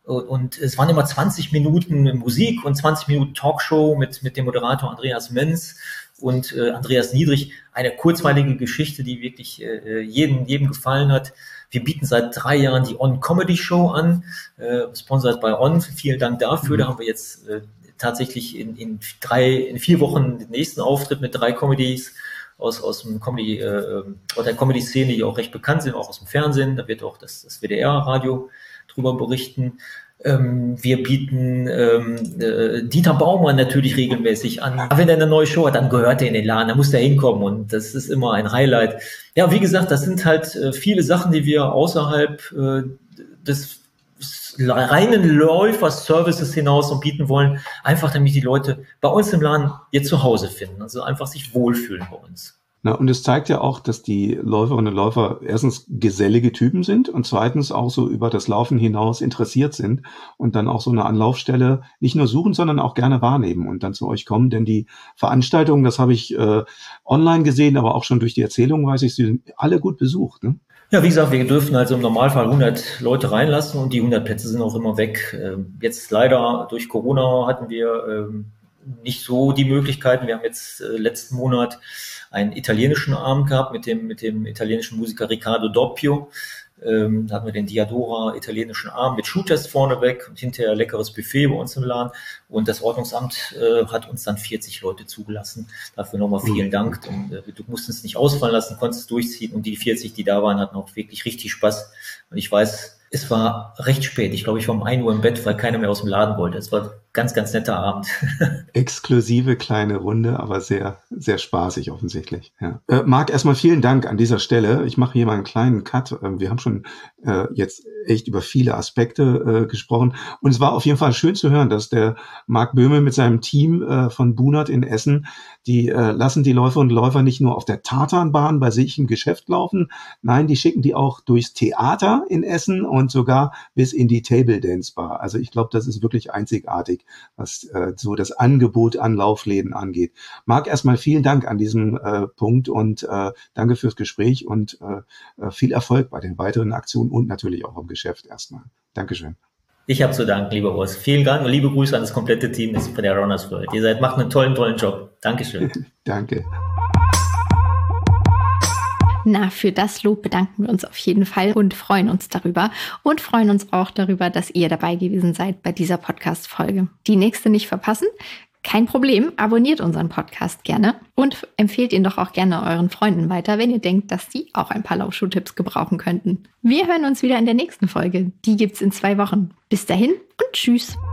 Und es waren immer zwanzig Minuten Musik und zwanzig Minuten Talkshow mit, mit dem Moderator Andreas Menz und äh, Andreas Niedrig. Eine kurzweilige Geschichte, die wirklich äh, jedem, jedem gefallen hat. Wir bieten seit drei Jahren die On Comedy Show an, äh, sponsert bei On. Vielen Dank dafür. Mhm. Da haben wir jetzt äh, tatsächlich in, in drei, in vier Wochen den nächsten Auftritt mit drei Comedies aus, aus dem Comedy, äh, aus der Comedy-Szene, die auch recht bekannt sind, auch aus dem Fernsehen. Da wird auch das, das W D R-Radio drüber berichten. Ähm, wir bieten ähm, äh, Dieter Baumann natürlich regelmäßig an. Aber wenn er eine neue Show hat, dann gehört er in den Laden, dann muss er hinkommen und das ist immer ein Highlight. Ja, wie gesagt, das sind halt äh, viele Sachen, die wir außerhalb äh, des reinen Läufer-Services hinaus und bieten wollen, einfach damit die Leute bei uns im Laden ihr Zuhause finden, also einfach sich wohlfühlen bei uns. Na, und es zeigt ja auch, dass die Läuferinnen und Läufer erstens gesellige Typen sind und zweitens auch so über das Laufen hinaus interessiert sind und dann auch so eine Anlaufstelle nicht nur suchen, sondern auch gerne wahrnehmen und dann zu euch kommen. Denn die Veranstaltungen, das habe ich äh, online gesehen, aber auch schon durch die Erzählung weiß ich, sie sind alle gut besucht, ne? Ja, wie gesagt, wir dürfen also im Normalfall hundert Leute reinlassen und die hundert Plätze sind auch immer weg. Jetzt leider durch Corona hatten wir nicht so die Möglichkeiten. Wir haben jetzt letzten Monat einen italienischen Abend gehabt mit dem, mit dem italienischen Musiker Riccardo Doppio. Ähm, da hatten wir den Diadora italienischen Arm mit Schuhtest vorneweg und hinterher leckeres Buffet bei uns im Laden. Und das Ordnungsamt äh, hat uns dann vierzig Leute zugelassen. Dafür nochmal vielen Dank. Und, äh, du musstest es nicht ausfallen lassen, konntest es durchziehen. Und die vierzig, die da waren, hatten auch wirklich richtig Spaß. Und ich weiß, es war recht spät. Ich glaube, ich war um ein Uhr im Bett, weil keiner mehr aus dem Laden wollte. Es war ein ganz, ganz netter Abend. Exklusive kleine Runde, aber sehr, sehr spaßig offensichtlich. Ja. Äh, Marc, erstmal vielen Dank an dieser Stelle. Ich mache hier mal einen kleinen Cut. Äh, wir haben schon äh, jetzt echt über viele Aspekte äh, gesprochen. Und es war auf jeden Fall schön zu hören, dass der Marc Böhme mit seinem Team äh, von Bunert in Essen, die äh, lassen die Läufer und Läufer nicht nur auf der Tatanbahn bei sich im Geschäft laufen, nein, die schicken die auch durchs Theater in Essen und sogar bis in die Table Dance Bar. Also ich glaube, das ist wirklich einzigartig, was äh, so das Angebot an Laufläden angeht. Marc, erstmal vielen Dank an diesem äh, Punkt und äh, danke fürs Gespräch und äh, viel Erfolg bei den weiteren Aktionen und natürlich auch im Geschäft erstmal. Dankeschön. Ich habe zu danken, lieber Urs. Vielen Dank und liebe Grüße an das komplette Team von der Runners World. Ihr seid, macht einen tollen, tollen Job. Dankeschön. Danke. Na, für das Lob bedanken wir uns auf jeden Fall und freuen uns darüber und freuen uns auch darüber, dass ihr dabei gewesen seid bei dieser Podcast-Folge. Die nächste nicht verpassen? Kein Problem, abonniert unseren Podcast gerne und empfehlt ihn doch auch gerne euren Freunden weiter, wenn ihr denkt, dass die auch ein paar Laufschuhtipps gebrauchen könnten. Wir hören uns wieder in der nächsten Folge. Die gibt's in zwei Wochen. Bis dahin und tschüss.